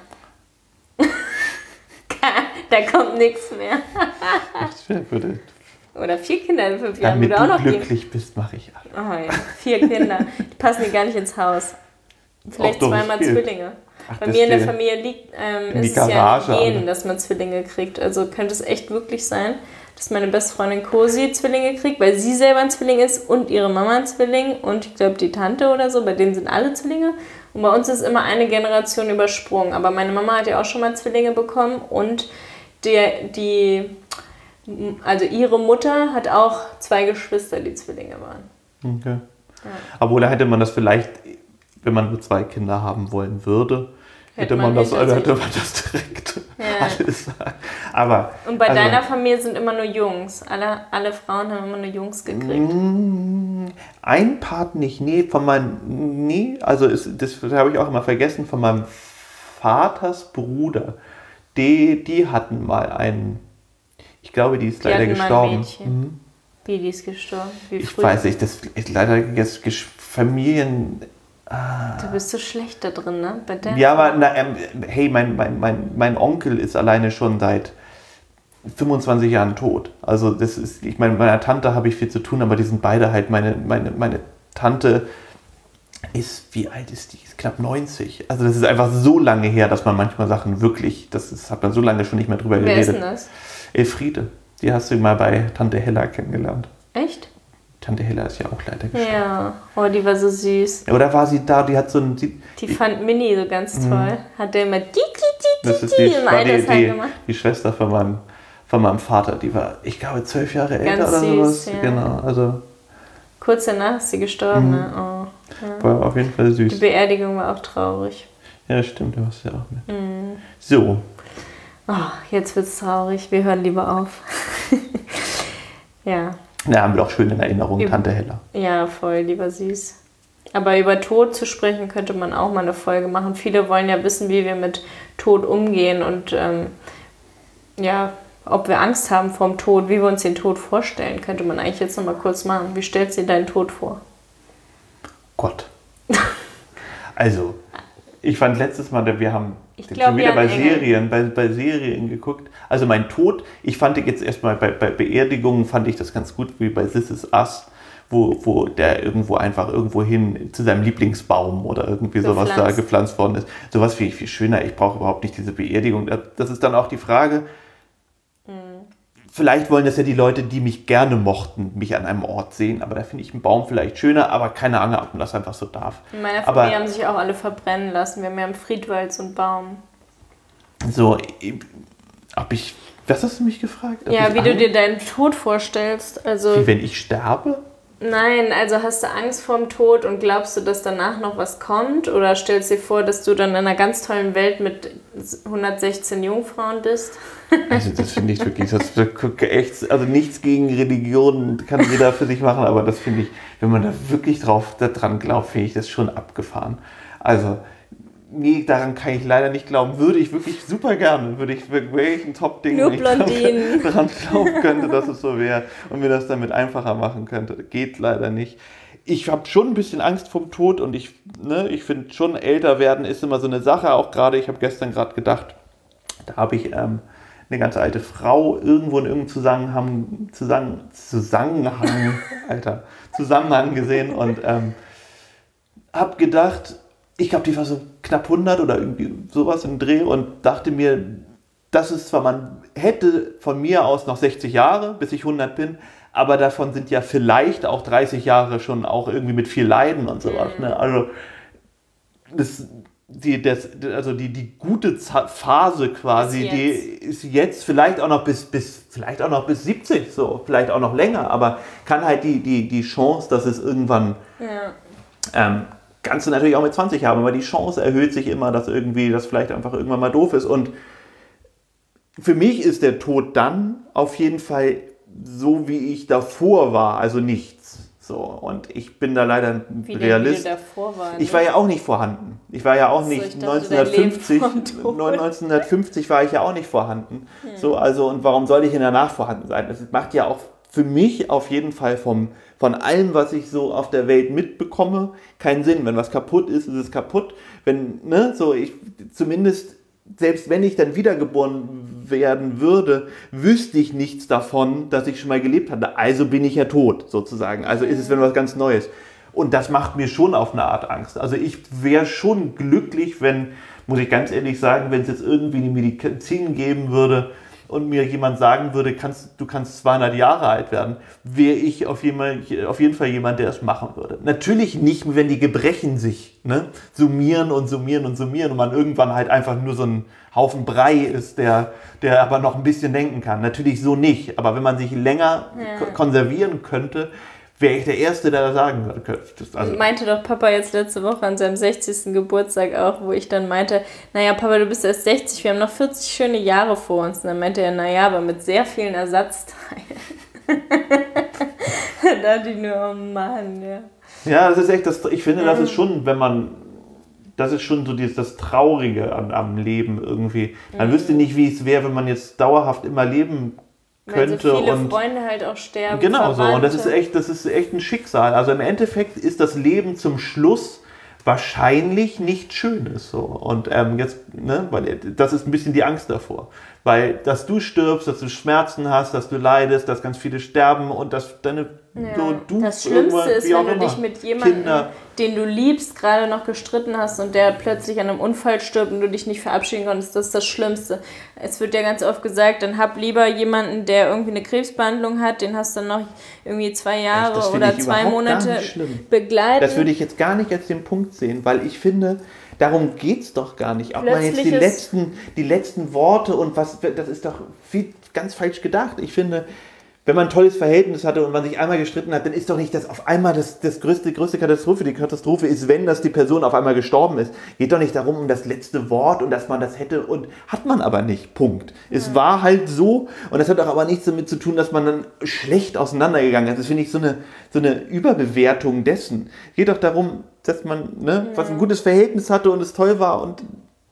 Da kommt nichts mehr. Würde, Oder 4 Kinder in 5 Jahren damit würde auch du noch gehen. glücklich bist, mache ich alles. Oh ja, 4 Kinder. Die passen dir gar nicht ins Haus. Vielleicht Auch doch, zweimal viel. Zwillinge. Ach, Bei das mir in der steht Familie liegt, in die ist es ja Garage, ein Gen, alle. dass man Zwillinge kriegt. Also könnte es echt wirklich sein, dass meine beste Freundin Cosi Zwillinge kriegt, weil sie selber ein Zwilling ist und ihre Mama ein Zwilling und ich glaube die Tante oder so, bei denen sind alle Zwillinge. Und bei uns ist immer eine Generation übersprungen. Aber meine Mama hat ja auch schon mal Zwillinge bekommen und also ihre Mutter hat auch 2 Geschwister, die Zwillinge waren. Okay. Ja. Obwohl, da hätte man das vielleicht, wenn man nur 2 Kinder haben wollen würde, hätte man das direkt alles. Aber, und bei deiner Familie sind immer nur Jungs. Alle Frauen haben immer nur Jungs gekriegt. Ein Part nicht, also das habe ich auch immer vergessen, von meinem Vaters Bruder. Die hatten mal einen, ich glaube, die ist leider gestorben. Wie, die ist gestorben? Ich weiß nicht, das ist leider jetzt Familien... Du bist so schlecht da drin, ne? Ja, aber hey, mein Onkel ist alleine schon seit 25 Jahren tot. Also das ist, ich meine, mit meiner Tante habe ich viel zu tun, aber die sind beide halt, meine Tante ist, wie alt ist die? Ist knapp 90. Also das ist einfach so lange her, dass man manchmal Sachen wirklich, hat man so lange schon nicht mehr drüber geredet. Wer ist denn das? Elfriede. Die hast du mal bei Tante Hella kennengelernt. Echt? Tante Hella ist ja auch leider gestorben. Ja, oh, die war so süß. Oder war sie da, die hat so ein... Die fand Minnie so ganz toll. Hat der immer das ist die Schwester von meinem Vater. Die war, ich glaube, 12 Jahre älter ganz oder süß, sowas. Ja. Genau, also... Kurz danach ist sie gestorben, ne? Oh, ja. War auf jeden Fall süß. Die Beerdigung war auch traurig. Ja, stimmt, da warst du ja auch mit. So. Oh, jetzt wird's traurig. Wir hören lieber auf. Ja. Ja, haben wir doch schön in Erinnerung, Tante Hella. Ja, voll, lieber süß. Aber über Tod zu sprechen, könnte man auch mal eine Folge machen. Viele wollen ja wissen, wie wir mit Tod umgehen und ob wir Angst haben vorm Tod, wie wir uns den Tod vorstellen, könnte man eigentlich jetzt noch mal kurz machen. Wie stellst du dir deinen Tod vor? Gott. Also, ich fand letztes Mal, wir haben schon wieder bei Serien geguckt. Also mein Tod, ich fand jetzt erstmal bei Beerdigungen fand ich das ganz gut, wie bei This Is Us, wo der irgendwo hin zu seinem Lieblingsbaum oder irgendwie sowas da gepflanzt worden ist. Sowas finde ich viel schöner. Ich brauche überhaupt nicht diese Beerdigung. Das ist dann auch die Frage, vielleicht wollen das ja die Leute, die mich gerne mochten, mich an einem Ort sehen, aber da finde ich einen Baum vielleicht schöner, aber keine Ahnung, ob man das einfach so darf. In meiner Familie haben sich auch alle verbrennen lassen. Wir haben ja im Friedwald so einen Baum. So, was hast du mich gefragt? Ja, wie du dir deinen Tod vorstellst. Also, wie wenn ich sterbe? Nein, also hast du Angst vorm Tod und glaubst du, dass danach noch was kommt? Oder stellst du dir vor, dass du dann in einer ganz tollen Welt mit 116 Jungfrauen bist? Also das finde ich wirklich, also nichts gegen Religion kann jeder für sich machen, aber das finde ich, wenn man da wirklich dran glaubt, finde ich das schon abgefahren. Also, nee, daran kann ich leider nicht glauben. Würde ich wirklich super gerne, würde ich wirklich ein Top-Ding, nur wenn Blondinen. ich daran glauben könnte, dass es so wäre und mir das damit einfacher machen könnte. Geht leider nicht. Ich habe schon ein bisschen Angst vorm Tod und ich finde schon, älter werden ist immer so eine Sache. Auch gerade, ich habe gestern gerade gedacht, da habe ich eine ganz alte Frau irgendwo in irgendeinem Zusammenhang gesehen und habe gedacht, ich glaube, die war so knapp 100 oder irgendwie sowas im Dreh und dachte mir, das ist zwar, man hätte von mir aus noch 60 Jahre, bis ich 100 bin, aber davon sind ja vielleicht auch 30 Jahre schon auch irgendwie mit viel Leiden und sowas. Ne? Also die gute Phase quasi, die ist jetzt vielleicht auch noch bis 70, so, vielleicht auch noch länger, aber kann halt die Chance, dass es irgendwann kannst du natürlich auch mit 20 haben, aber die Chance erhöht sich immer, dass das vielleicht einfach irgendwann mal doof ist. Und für mich ist der Tod dann auf jeden Fall so, wie ich davor war, also nichts. So, und ich bin da leider ein Wie Realist. Wie du davor war, ne? Ich war ja auch nicht vorhanden. Ich war ja auch nicht ich dachte, dein Leben vom Tod. 1950 war ich ja auch nicht vorhanden. So, also, und warum soll ich in danach vorhanden sein? Das macht ja auch für mich auf jeden Fall von allem, was ich so auf der Welt mitbekomme, keinen Sinn. Wenn was kaputt ist, ist es kaputt. Wenn, ne, so, ich zumindest, selbst wenn ich dann wiedergeboren werden würde, wüsste ich nichts davon, dass ich schon mal gelebt hatte. Also bin ich ja tot, sozusagen. Also ist es wenn was ganz Neues. Und das macht mir schon auf eine Art Angst. Also ich wäre schon glücklich, wenn, muss ich ganz ehrlich sagen, wenn es jetzt irgendwie eine Medizin geben würde und mir jemand sagen würde, du kannst 200 Jahre alt werden, wäre ich auf jeden Fall jemand, der es machen würde. Natürlich nicht, wenn die Gebrechen sich summieren und man irgendwann halt einfach nur so ein Haufen Brei ist, der aber noch ein bisschen denken kann. Natürlich so nicht, aber wenn man sich länger konservieren könnte, wäre ich der Erste, der das sagen würde. Also meinte doch Papa jetzt letzte Woche an seinem 60. Geburtstag auch, wo ich dann meinte, naja Papa, du bist erst 60, wir haben noch 40 schöne Jahre vor uns. Und dann meinte er, naja, aber mit sehr vielen Ersatzteilen. Da dachte ich nur, oh Mann, ja. Ja, das ist echt, ich finde, das ist schon, das ist schon so das Traurige am Leben irgendwie. Man wüsste nicht, wie es wäre, wenn man jetzt dauerhaft immer leben könnte. Weil so viele Freunde halt auch sterben. Genau so, und das ist echt ein Schicksal. Also im Endeffekt ist das Leben zum Schluss wahrscheinlich nichts Schönes. So. Und jetzt, weil das ist ein bisschen die Angst davor. Weil, dass du stirbst, dass du Schmerzen hast, dass du leidest, dass ganz viele sterben und dass du das Schlimmste ist, wenn du dich mit jemandem, den du liebst, gerade noch gestritten hast und der plötzlich an einem Unfall stirbt und du dich nicht verabschieden konntest. Das ist das Schlimmste. Es wird ja ganz oft gesagt, dann hab lieber jemanden, der irgendwie eine Krebsbehandlung hat, den hast du dann noch irgendwie 2 Jahre oder 2 Monate begleiten. Das würde ich jetzt gar nicht als den Punkt sehen, weil ich finde, darum geht es doch gar nicht. Ob man jetzt die letzten Worte und was, das ist doch ganz falsch gedacht. Ich finde, wenn man ein tolles Verhältnis hatte und man sich einmal gestritten hat, dann ist doch nicht das auf einmal das größte Katastrophe. Die Katastrophe ist, wenn die Person auf einmal gestorben ist. Geht doch nicht darum, um das letzte Wort und dass man das hätte und hat man aber nicht. Punkt. Es war halt so und das hat auch aber nichts damit zu tun, dass man dann schlecht auseinandergegangen ist. Das finde ich so eine Überbewertung dessen. Geht doch darum, dass man was ein gutes Verhältnis hatte und es toll war und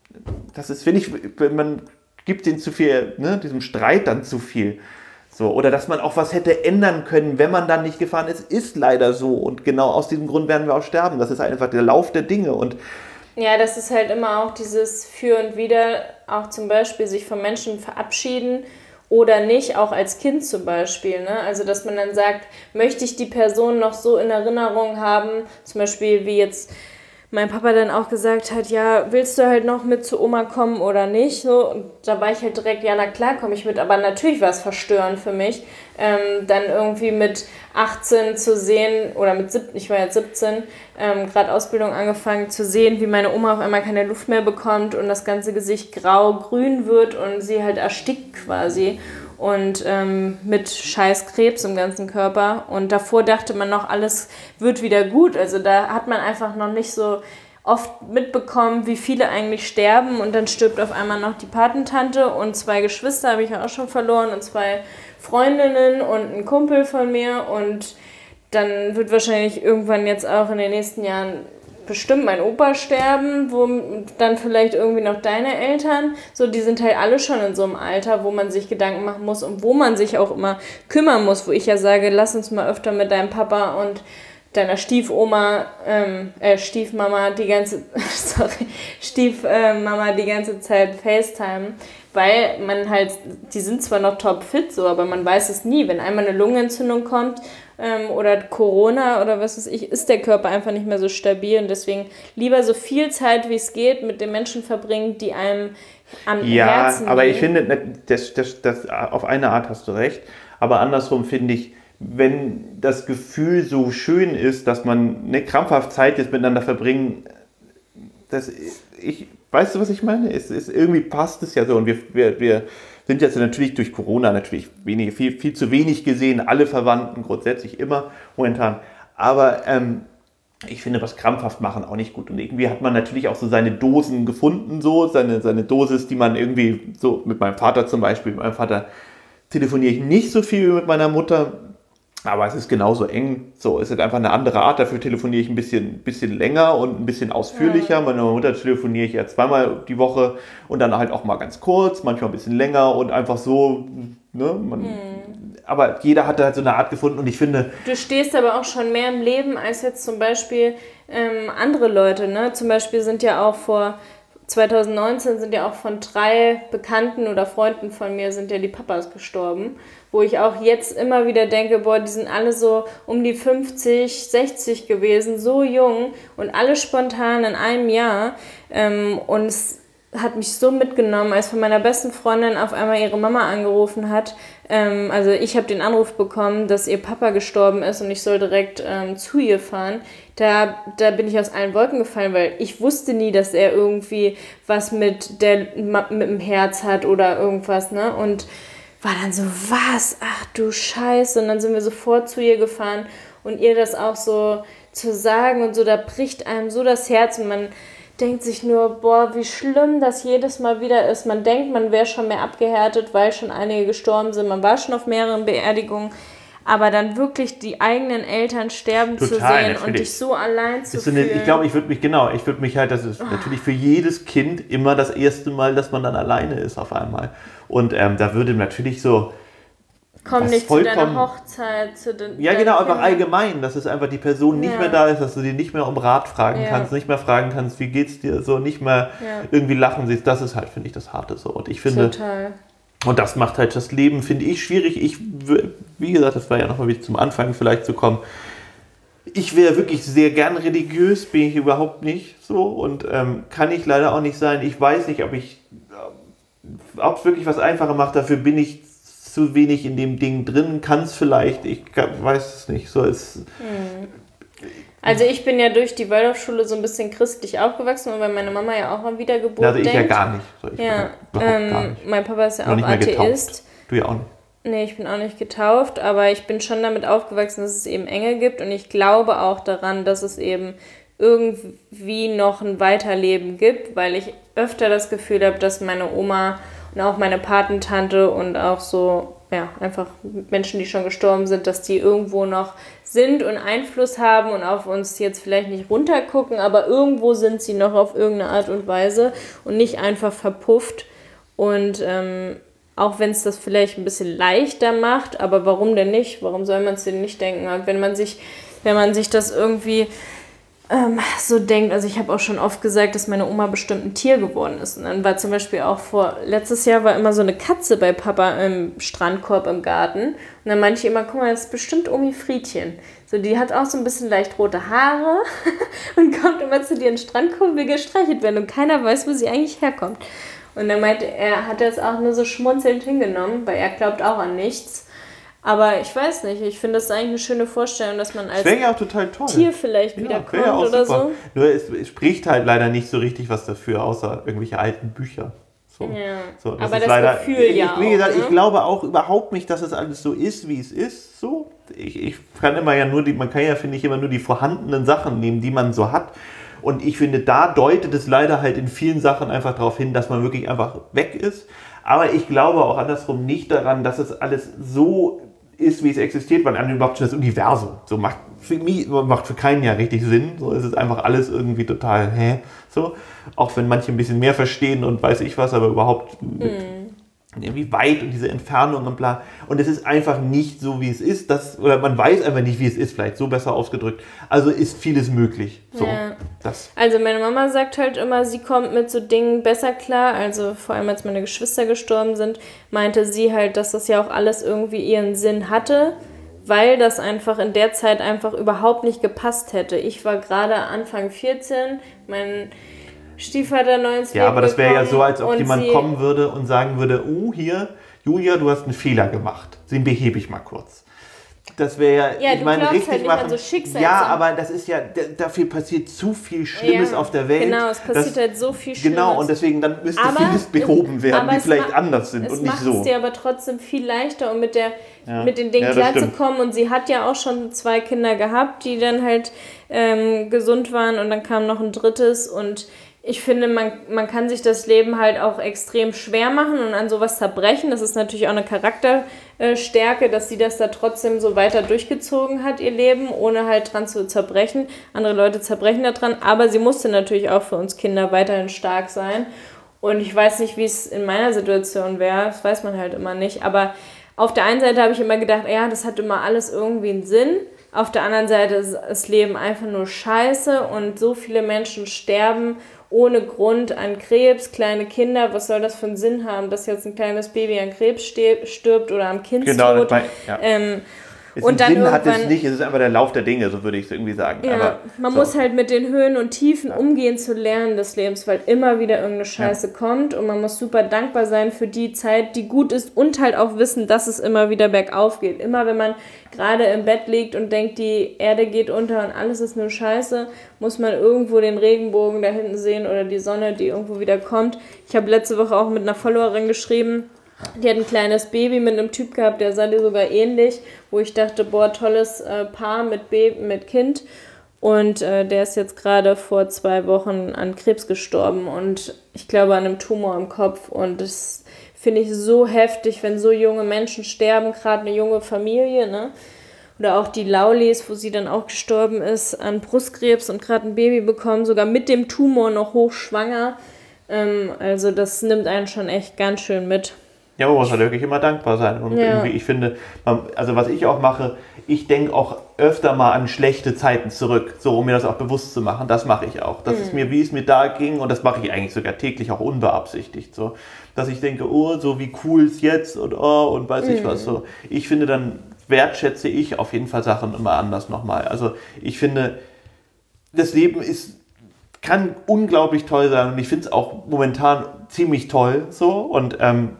das ist, finde ich, man gibt denen zu viel, diesem Streit dann zu viel. So, oder dass man auch was hätte ändern können, wenn man dann nicht gefahren ist leider so. Und genau aus diesem Grund werden wir auch sterben. Das ist einfach der Lauf der Dinge. Und ja, das ist halt immer auch dieses Für und Wider, auch zum Beispiel sich von Menschen verabschieden oder nicht, auch als Kind zum Beispiel. Ne? Also, dass man dann sagt, möchte ich die Person noch so in Erinnerung haben, zum Beispiel wie jetzt mein Papa dann auch gesagt hat, ja, willst du halt noch mit zu Oma kommen oder nicht? So, und da war ich halt direkt, ja, na klar komme ich mit, aber natürlich war es verstörend für mich, dann irgendwie mit 18 zu sehen, oder mit 17, ich war jetzt 17, gerade Ausbildung angefangen, zu sehen, wie meine Oma auf einmal keine Luft mehr bekommt und das ganze Gesicht grau-grün wird und sie halt erstickt quasi. Und mit scheiß Krebs im ganzen Körper. Und davor dachte man noch, alles wird wieder gut. Also da hat man einfach noch nicht so oft mitbekommen, wie viele eigentlich sterben. Und dann stirbt auf einmal noch die Patentante und 2 Geschwister habe ich ja auch schon verloren und 2 Freundinnen und ein Kumpel von mir. Und dann wird wahrscheinlich irgendwann jetzt auch in den nächsten Jahren bestimmt mein Opa sterben, wo dann vielleicht irgendwie noch deine Eltern, so, die sind halt alle schon in so einem Alter, wo man sich Gedanken machen muss und wo man sich auch immer kümmern muss, wo ich ja sage, lass uns mal öfter mit deinem Papa und deiner Stiefmama Stiefmama die ganze Zeit FaceTime, weil man halt, die sind zwar noch topfit so, aber man weiß es nie, wenn einmal eine Lungenentzündung kommt oder Corona oder was weiß ich, ist der Körper einfach nicht mehr so stabil und deswegen lieber so viel Zeit, wie es geht, mit den Menschen verbringen, die einem am Herzen liegen. Ja, aber ich finde, das auf eine Art hast du recht, aber andersrum finde ich, wenn das Gefühl so schön ist, dass man eine krampfhaft Zeit jetzt miteinander verbringen, weißt du, was ich meine? Irgendwie passt es ja so und wir sind jetzt natürlich durch Corona natürlich viel zu wenig gesehen, alle Verwandten grundsätzlich immer momentan, aber ich finde das krampfhaft machen auch nicht gut und irgendwie hat man natürlich auch so seine Dosen gefunden, so seine Dosis, die man irgendwie so mit meinem Vater zum Beispiel, mit meinem Vater telefoniere ich nicht so viel wie mit meiner Mutter, Aber es ist genauso eng. So, es ist einfach eine andere Art. Dafür telefoniere ich ein bisschen länger und ein bisschen ausführlicher. Ja. Mit meiner Mutter telefoniere ich ja zweimal die Woche und dann halt auch mal ganz kurz, manchmal ein bisschen länger und einfach so. Ne, aber jeder hat da halt so eine Art gefunden und ich finde. Du stehst aber auch schon mehr im Leben als jetzt zum Beispiel andere Leute. Ne? Zum Beispiel sind ja auch 2019 sind ja auch von 3 Bekannten oder Freunden von mir sind ja die Papas gestorben, wo ich auch jetzt immer wieder denke, boah, die sind alle so um die 50, 60 gewesen, so jung und alle spontan in einem Jahr und es hat mich so mitgenommen, als von meiner besten Freundin auf einmal ihre Mama angerufen hat. Also ich habe den Anruf bekommen, dass ihr Papa gestorben ist und ich soll direkt zu ihr fahren. Da bin ich aus allen Wolken gefallen, weil ich wusste nie, dass er irgendwie was mit dem Herz hat oder irgendwas, ne? Und war dann so, was? Ach du Scheiße. Und dann sind wir sofort zu ihr gefahren und ihr das auch so zu sagen und so, da bricht einem so das Herz und man denkt sich nur, boah, wie schlimm das jedes Mal wieder ist. Man denkt, man wäre schon mehr abgehärtet, weil schon einige gestorben sind. Man war schon auf mehreren Beerdigungen. Aber dann wirklich die eigenen Eltern sterben zu sehen natürlich. Und dich so allein zu fühlen. Ich glaube, ich würde mich halt, das ist natürlich für jedes Kind immer das erste Mal, dass man dann alleine ist auf einmal. Und da würde natürlich so... Komm nicht zu deiner Hochzeit. Ja, genau, einfach allgemein, dass es einfach die Person nicht mehr da ist, dass du die nicht mehr um Rat fragen kannst, nicht mehr fragen kannst, wie geht's dir, so nicht mehr irgendwie lachen siehst. Das ist halt, finde ich, das Harte so. Und ich finde... Total. Und das macht halt das Leben, finde ich, schwierig. Wie gesagt, das war ja nochmal wieder zum Anfang vielleicht zu kommen. Ich wäre wirklich sehr gern religiös, bin ich überhaupt nicht so und kann ich leider auch nicht sein. Ich weiß nicht, ob es wirklich was einfacher macht. Dafür bin ich zu wenig in dem Ding drin. Kann es vielleicht, ich weiß es nicht. So ist. Also ich bin ja durch die Waldorfschule so ein bisschen christlich aufgewachsen, weil meine Mama ja auch an Wiedergeburt also ich denkt. Ja gar nicht. So, gar nicht. Mein Papa ist ja auch Atheist. Du ja auch nicht. Nee, ich bin auch nicht getauft, aber ich bin schon damit aufgewachsen, dass es eben Engel gibt und ich glaube auch daran, dass es eben irgendwie noch ein Weiterleben gibt, weil ich öfter das Gefühl habe, dass meine Oma und auch meine Patentante und auch so, ja, einfach Menschen, die schon gestorben sind, dass die irgendwo noch sind und Einfluss haben und auf uns jetzt vielleicht nicht runtergucken, aber irgendwo sind sie noch auf irgendeine Art und Weise und nicht einfach verpufft. Und auch wenn es das vielleicht ein bisschen leichter macht, aber warum denn nicht? Warum soll man es denn nicht denken? Und wenn man sich das irgendwie so denkt, also ich habe auch schon oft gesagt, dass meine Oma bestimmt ein Tier geworden ist. Und dann war zum Beispiel auch letztes Jahr war immer so eine Katze bei Papa im Strandkorb im Garten. Und dann meinte ich immer, guck mal, das ist bestimmt Omi Friedchen. So, die hat auch so ein bisschen leicht rote Haare und kommt immer zu dir in den Strandkorb, will gestreichelt werden und keiner weiß, wo sie eigentlich herkommt. Und dann meinte er, hat es auch nur so schmunzelnd hingenommen, weil er glaubt auch an nichts. Aber ich weiß nicht, ich finde das eigentlich eine schöne Vorstellung, dass man als ja auch total toll. Tier vielleicht wiederkommt ja oder super. So. Nur es spricht halt leider nicht so richtig was dafür, außer irgendwelche alten Bücher. So. Ja. So, aber das leider, Gefühl wie gesagt, ich glaube auch überhaupt nicht, dass es alles so ist, wie es ist. So. Ich kann immer ja nur man kann ja, finde ich, immer nur die vorhandenen Sachen nehmen, die man so hat. Und ich finde, da deutet es leider halt in vielen Sachen einfach darauf hin, dass man wirklich einfach weg ist. Aber ich glaube auch andersrum nicht daran, dass es alles so ist, wie es existiert, weil dann überhaupt schon das Universum so macht für keinen ja richtig Sinn. So ist es einfach alles irgendwie total so. Auch wenn manche ein bisschen mehr verstehen und weiß ich was, aber überhaupt irgendwie weit und diese Entfernung und bla. Und es ist einfach nicht so, wie es ist. Oder man weiß einfach nicht, wie es ist, vielleicht so besser ausgedrückt. Also ist vieles möglich. So, ja. Also meine Mama sagt halt immer, sie kommt mit so Dingen besser klar. Also vor allem, als meine Geschwister gestorben sind, meinte sie halt, dass das ja auch alles irgendwie ihren Sinn hatte, weil das einfach in der Zeit einfach überhaupt nicht gepasst hätte. Ich war gerade Anfang 14, mein Stiefvater neu ins Leben Ja, aber das wäre ja so, als ob jemand sie kommen würde und sagen würde, hier, Julia, du hast einen Fehler gemacht. Den behebe ich mal kurz. Das wäre ja, ich meine, richtig halt machen. So ja, aber das ist ja, dafür passiert zu viel Schlimmes auf der Welt. Genau, es passiert halt so viel Schlimmes. Genau, und deswegen dann müsste vieles behoben werden, die vielleicht anders sind und nicht so. Es macht es dir aber trotzdem viel leichter, um mit den Dingen klarzukommen. Und sie hat ja auch schon 2 Kinder gehabt, die dann halt gesund waren und dann kam noch ein drittes und Ich finde, man kann sich das Leben halt auch extrem schwer machen und an sowas zerbrechen. Das ist natürlich auch eine Charakterstärke, dass sie das da trotzdem so weiter durchgezogen hat, ihr Leben, ohne halt dran zu zerbrechen. Andere Leute zerbrechen da dran, aber sie musste natürlich auch für uns Kinder weiterhin stark sein. Und ich weiß nicht, wie es in meiner Situation wäre, das weiß man halt immer nicht. Aber auf der einen Seite habe ich immer gedacht, ja, das hat immer alles irgendwie einen Sinn. Auf der anderen Seite ist das Leben einfach nur scheiße und so viele Menschen sterben ohne Grund an Krebs, kleine Kinder, was soll das für einen Sinn haben, dass jetzt ein kleines Baby an Krebs stirbt oder am Kindstod? Genau, und dann Sinn hat es nicht, es ist einfach der Lauf der Dinge, so würde ich es irgendwie sagen. Ja, aber man muss halt mit den Höhen und Tiefen umgehen zu lernen des Lebens, weil immer wieder irgendeine Scheiße kommt und man muss super dankbar sein für die Zeit, die gut ist und halt auch wissen, dass es immer wieder bergauf geht. Immer wenn man gerade im Bett liegt und denkt, die Erde geht unter und alles ist nur Scheiße, muss man irgendwo den Regenbogen da hinten sehen oder die Sonne, die irgendwo wieder kommt. Ich habe letzte Woche auch mit einer Followerin geschrieben, die hat ein kleines Baby mit einem Typ gehabt, der sah dir sogar ähnlich, wo ich dachte, boah, tolles Paar mit Kind. Und der ist jetzt gerade vor 2 Wochen an Krebs gestorben und ich glaube an einem Tumor im Kopf. Und das finde ich so heftig, wenn so junge Menschen sterben, gerade eine junge Familie, ne? Oder auch die Laulis, wo sie dann auch gestorben ist an Brustkrebs und gerade ein Baby bekommen, sogar mit dem Tumor noch hochschwanger. Also das nimmt einen schon echt ganz schön mit. Ja, man muss halt wirklich immer dankbar sein. Und irgendwie, ich finde, also was ich auch mache, ich denke auch öfter mal an schlechte Zeiten zurück, so um mir das auch bewusst zu machen. Das mache ich auch. Das ist mir, wie es mir da ging, und das mache ich eigentlich sogar täglich auch unbeabsichtigt. So, dass ich denke, oh, so wie cool es jetzt und oh, und weiß ich was. So. Ich finde, dann wertschätze ich auf jeden Fall Sachen immer anders nochmal. Also ich finde, das Leben kann unglaublich toll sein und ich finde es auch momentan ziemlich toll so und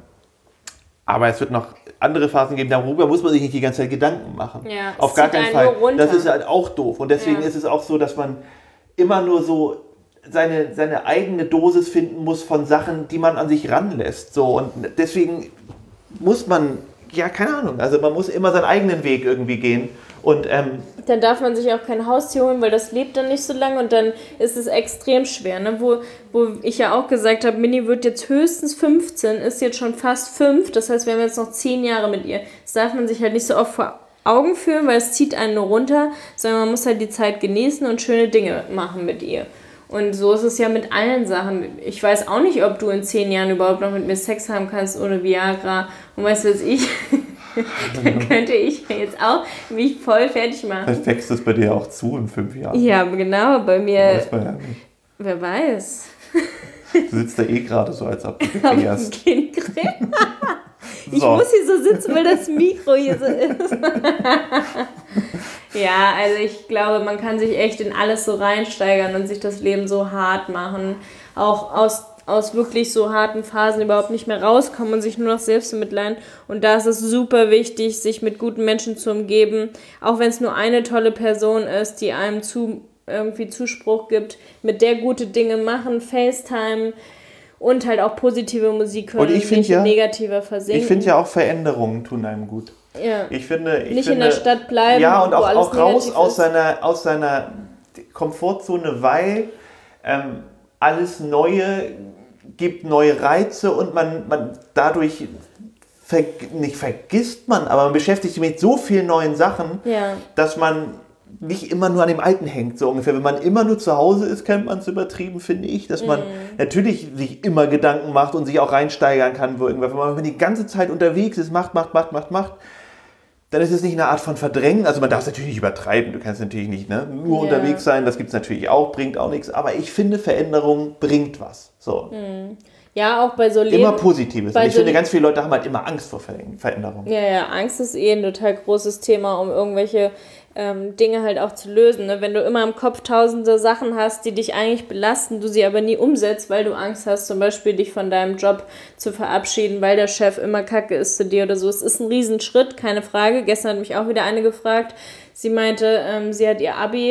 aber es wird noch andere Phasen geben, darüber muss man sich nicht die ganze Zeit Gedanken machen. Ja, auf gar keinen Fall. Das ist halt auch doof. Und deswegen ist es auch so, dass man immer nur so seine eigene Dosis finden muss von Sachen, die man an sich ranlässt. So. Und deswegen muss man, ja, keine Ahnung, also man muss immer seinen eigenen Weg irgendwie gehen. Und, dann darf man sich auch kein Haustier holen, weil das lebt dann nicht so lange und dann ist es extrem schwer. Ne? Wo ich ja auch gesagt habe, Mini wird jetzt höchstens 15, ist jetzt schon fast 5, das heißt, wir haben jetzt noch 10 Jahre mit ihr. Das darf man sich halt nicht so oft vor Augen führen, weil es zieht einen nur runter, sondern man muss halt die Zeit genießen und schöne Dinge machen mit ihr. Und so ist es ja mit allen Sachen. Ich weiß auch nicht, ob du in 10 Jahren überhaupt noch mit mir Sex haben kannst ohne Viagra und weißt du, was ich... Dann könnte ich jetzt auch mich voll fertig machen. Vielleicht wächst das bei dir auch zu in 5 Jahren. Ja, genau, bei mir. Weiß man ja nicht. Wer weiß. Du sitzt da gerade so, als ob du gefrierst. Ich muss hier so sitzen, weil das Mikro hier so ist. Ja, also ich glaube, man kann sich echt in alles so reinsteigern und sich das Leben so hart machen. Auch aus wirklich so harten Phasen überhaupt nicht mehr rauskommen und sich nur noch selbst mitleiden. Und da ist es super wichtig, sich mit guten Menschen zu umgeben, auch wenn es nur eine tolle Person ist, die einem irgendwie Zuspruch gibt, mit der gute Dinge machen, FaceTime und halt auch positive Musik hören und nicht negativer versinken. Ich finde ja auch Veränderungen tun einem gut. Ja. Ich finde, in der Stadt bleiben, ja, und wo alles auch raus aus seiner Komfortzone, weil alles Neue gibt neue Reize und man dadurch nicht vergisst man, aber man beschäftigt sich mit so vielen neuen Sachen, dass man nicht immer nur an dem Alten hängt, so ungefähr. Wenn man immer nur zu Hause ist, kennt man es übertrieben, finde ich, dass man natürlich sich immer Gedanken macht und sich auch reinsteigern kann, wo irgendwas. Wenn man die ganze Zeit unterwegs ist, macht, dann ist es nicht eine Art von Verdrängen. Also man darf es natürlich nicht übertreiben, du kannst natürlich nicht nur unterwegs sein, das gibt es natürlich auch, bringt auch nichts. Aber ich finde, Veränderung bringt was. So. Ja, auch bei so Leben. Immer Positives. Und ich finde, ganz viele Leute haben halt immer Angst vor Veränderung. Ja, Angst ist ein total großes Thema, um irgendwelche Dinge halt auch zu lösen. Ne? Wenn du immer im Kopf tausende Sachen hast, die dich eigentlich belasten, du sie aber nie umsetzt, weil du Angst hast, zum Beispiel dich von deinem Job zu verabschieden, weil der Chef immer kacke ist zu dir oder so. Es ist ein Riesenschritt, keine Frage. Gestern hat mich auch wieder eine gefragt. Sie meinte, sie hat ihr Abi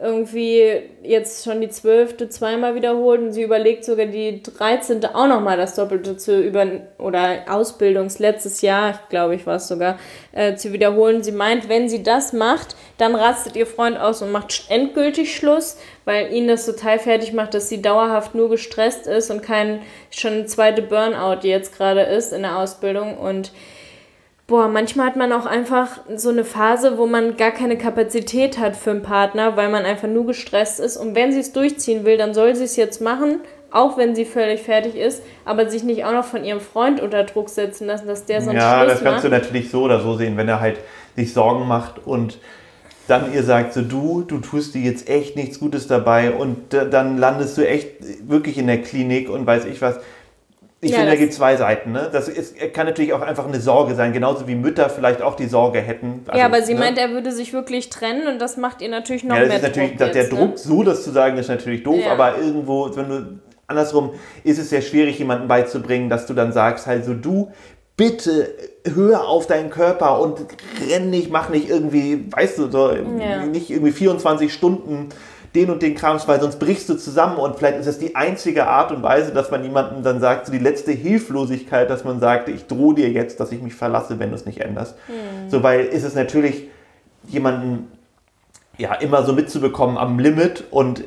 irgendwie jetzt schon die 12. zweimal wiederholt und sie überlegt sogar die 13. auch nochmal das Doppelte oder letztes Jahr, glaube ich, war es sogar, zu wiederholen. Sie meint, wenn sie das macht, dann rastet ihr Freund aus und macht endgültig Schluss, weil ihn das total fertig macht, dass sie dauerhaft nur gestresst ist und schon ein zweite Burnout jetzt gerade ist in der Ausbildung. Und manchmal hat man auch einfach so eine Phase, wo man gar keine Kapazität hat für einen Partner, weil man einfach nur gestresst ist. Und wenn sie es durchziehen will, dann soll sie es jetzt machen, auch wenn sie völlig fertig ist, aber sich nicht auch noch von ihrem Freund unter Druck setzen lassen, dass der sonst Schluss macht. Ja, das kannst du natürlich so oder so sehen, wenn er halt sich Sorgen macht und dann ihr sagt so, du tust dir jetzt echt nichts Gutes dabei und dann landest du echt wirklich in der Klinik und weiß ich was. Ich finde, da gibt es zwei Seiten. Ne? Kann natürlich auch einfach eine Sorge sein, genauso wie Mütter vielleicht auch die Sorge hätten. Also, aber sie meint, er würde sich wirklich trennen und das macht ihr natürlich noch mehr Druck. Der Druck, so das zu sagen, ist natürlich doof, aber irgendwo, andersrum ist es sehr schwierig, jemandem beizubringen, dass du dann sagst, halt so, du, bitte hör auf deinen Körper und renn nicht, mach nicht irgendwie, weißt du, so, nicht irgendwie 24 Stunden den und den Krams, weil sonst brichst du zusammen und vielleicht ist das die einzige Art und Weise, dass man jemandem dann sagt, so die letzte Hilflosigkeit, dass man sagt, ich drohe dir jetzt, dass ich mich verlasse, wenn du es nicht änderst. So, weil ist es natürlich jemanden immer so mitzubekommen am Limit und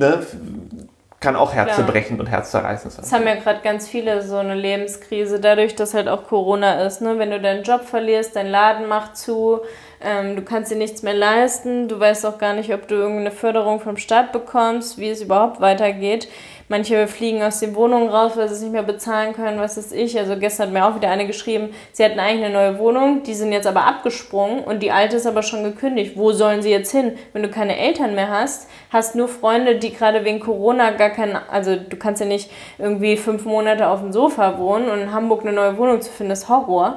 kann auch herzzerbrechend und herzzerreißend sein. Das haben ja gerade ganz viele so eine Lebenskrise, dadurch, dass halt auch Corona ist. Ne? Wenn du deinen Job verlierst, dein Laden macht zu, du kannst dir nichts mehr leisten, du weißt auch gar nicht, ob du irgendeine Förderung vom Staat bekommst, wie es überhaupt weitergeht. Manche fliegen aus den Wohnungen raus, weil sie es nicht mehr bezahlen können, was weiß ich. Also gestern hat mir auch wieder eine geschrieben, sie hatten eigentlich eine neue Wohnung, die sind jetzt aber abgesprungen und die alte ist aber schon gekündigt. Wo sollen sie jetzt hin? Wenn du keine Eltern mehr hast nur Freunde, die gerade wegen Corona also du kannst ja nicht irgendwie 5 Monate auf dem Sofa wohnen und in Hamburg eine neue Wohnung zu finden, ist Horror.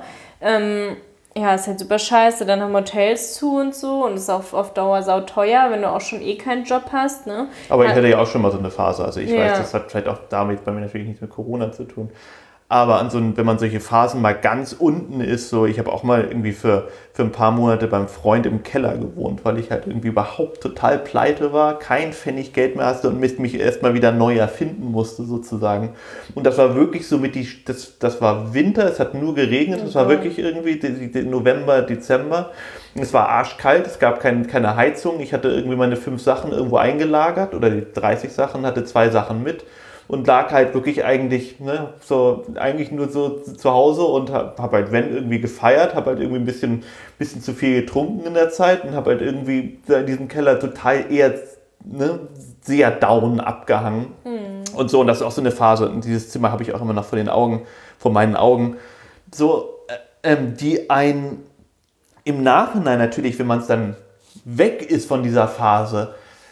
Ist halt super scheiße, dann haben Hotels zu und so und ist auch auf Dauer sauteuer, wenn du auch schon keinen Job hast. Ne? Aber ich hatte ja auch schon mal so eine Phase, also ich weiß, das hat vielleicht auch damit bei mir natürlich nichts mit Corona zu tun. Aber wenn man solche Phasen mal ganz unten ist, so ich habe auch mal irgendwie für ein paar Monate beim Freund im Keller gewohnt, weil ich halt irgendwie überhaupt total pleite war, kein Pfennig Geld mehr hatte und mich erstmal wieder neu erfinden musste sozusagen. Und das war wirklich so das war Winter, es hat nur geregnet, es war wirklich irgendwie November, Dezember. Es war arschkalt, es gab keine Heizung, ich hatte irgendwie meine 5 Sachen irgendwo eingelagert oder die 30 Sachen, hatte 2 Sachen mit. Und lag halt wirklich eigentlich nur so zu Hause und hab halt, wenn irgendwie gefeiert, hab halt irgendwie ein bisschen zu viel getrunken in der Zeit und hab halt irgendwie in diesem Keller total eher sehr down abgehangen. Und so, und das ist auch so eine Phase, und dieses Zimmer habe ich auch immer noch vor meinen Augen, so, die einen im Nachhinein natürlich, wenn man es dann weg ist von dieser Phase,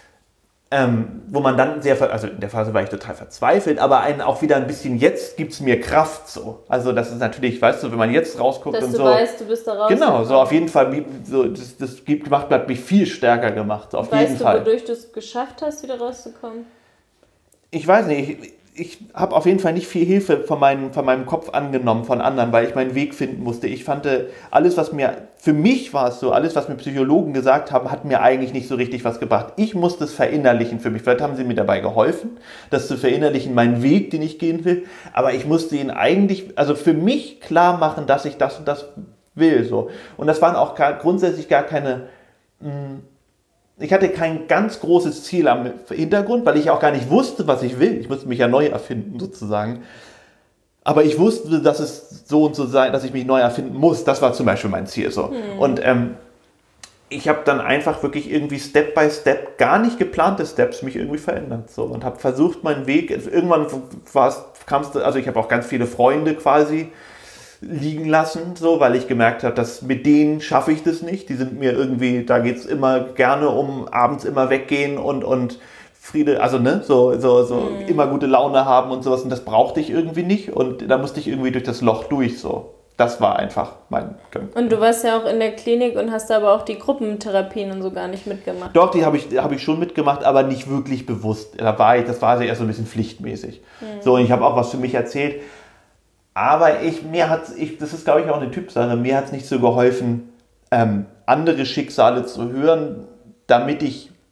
wo man dann also in der Phase war ich total verzweifelt, aber einen auch wieder ein bisschen, jetzt gibt es mir Kraft so. Also das ist natürlich, weißt du, wenn man jetzt rausguckt dass und du so. Weißt, du bist da raus. Genau, so auf jeden Fall, so, hat mich viel stärker gemacht, so auf jeden Fall. Weißt du, wodurch du es geschafft hast, wieder rauszukommen? Ich weiß nicht, ich habe auf jeden Fall nicht viel Hilfe von meinem Kopf angenommen, von anderen, weil ich meinen Weg finden musste. Ich fand, für mich war es so, alles, was mir Psychologen gesagt haben, hat mir eigentlich nicht so richtig was gebracht. Ich musste es verinnerlichen für mich. Vielleicht haben sie mir dabei geholfen, das zu verinnerlichen, meinen Weg, den ich gehen will. Aber ich musste ihn eigentlich, also für mich klar machen, dass ich das und das will. So. Und das waren auch grundsätzlich gar keine... Ich hatte kein ganz großes Ziel am Hintergrund, weil ich auch gar nicht wusste, was ich will. Ich musste mich ja neu erfinden, sozusagen. Aber ich wusste, dass es so und so sei, dass ich mich neu erfinden muss. Das war zum Beispiel mein Ziel. So. Und ich habe dann einfach wirklich irgendwie Step by Step, gar nicht geplante Steps, mich irgendwie verändert. So. Und habe versucht, meinen Weg, irgendwann also ich habe auch ganz viele Freunde quasi liegen lassen, so, weil ich gemerkt habe, dass mit denen schaffe ich das nicht. Die sind mir irgendwie, da geht es immer gerne um abends immer weggehen und Friede, also immer gute Laune haben und sowas, und das brauchte ich irgendwie nicht und da musste ich irgendwie durch das Loch durch, so. Das war einfach mein Gang. Und du warst ja auch in der Klinik und hast aber auch die Gruppentherapien und so gar nicht mitgemacht. Doch, die habe ich schon mitgemacht, aber nicht wirklich bewusst. Das war ja eher so ein bisschen pflichtmäßig. So, und ich habe auch was für mich erzählt. Aber das ist, glaube ich, auch eine Typsache, mir hat es nicht so geholfen, andere Schicksale zu hören, damit ich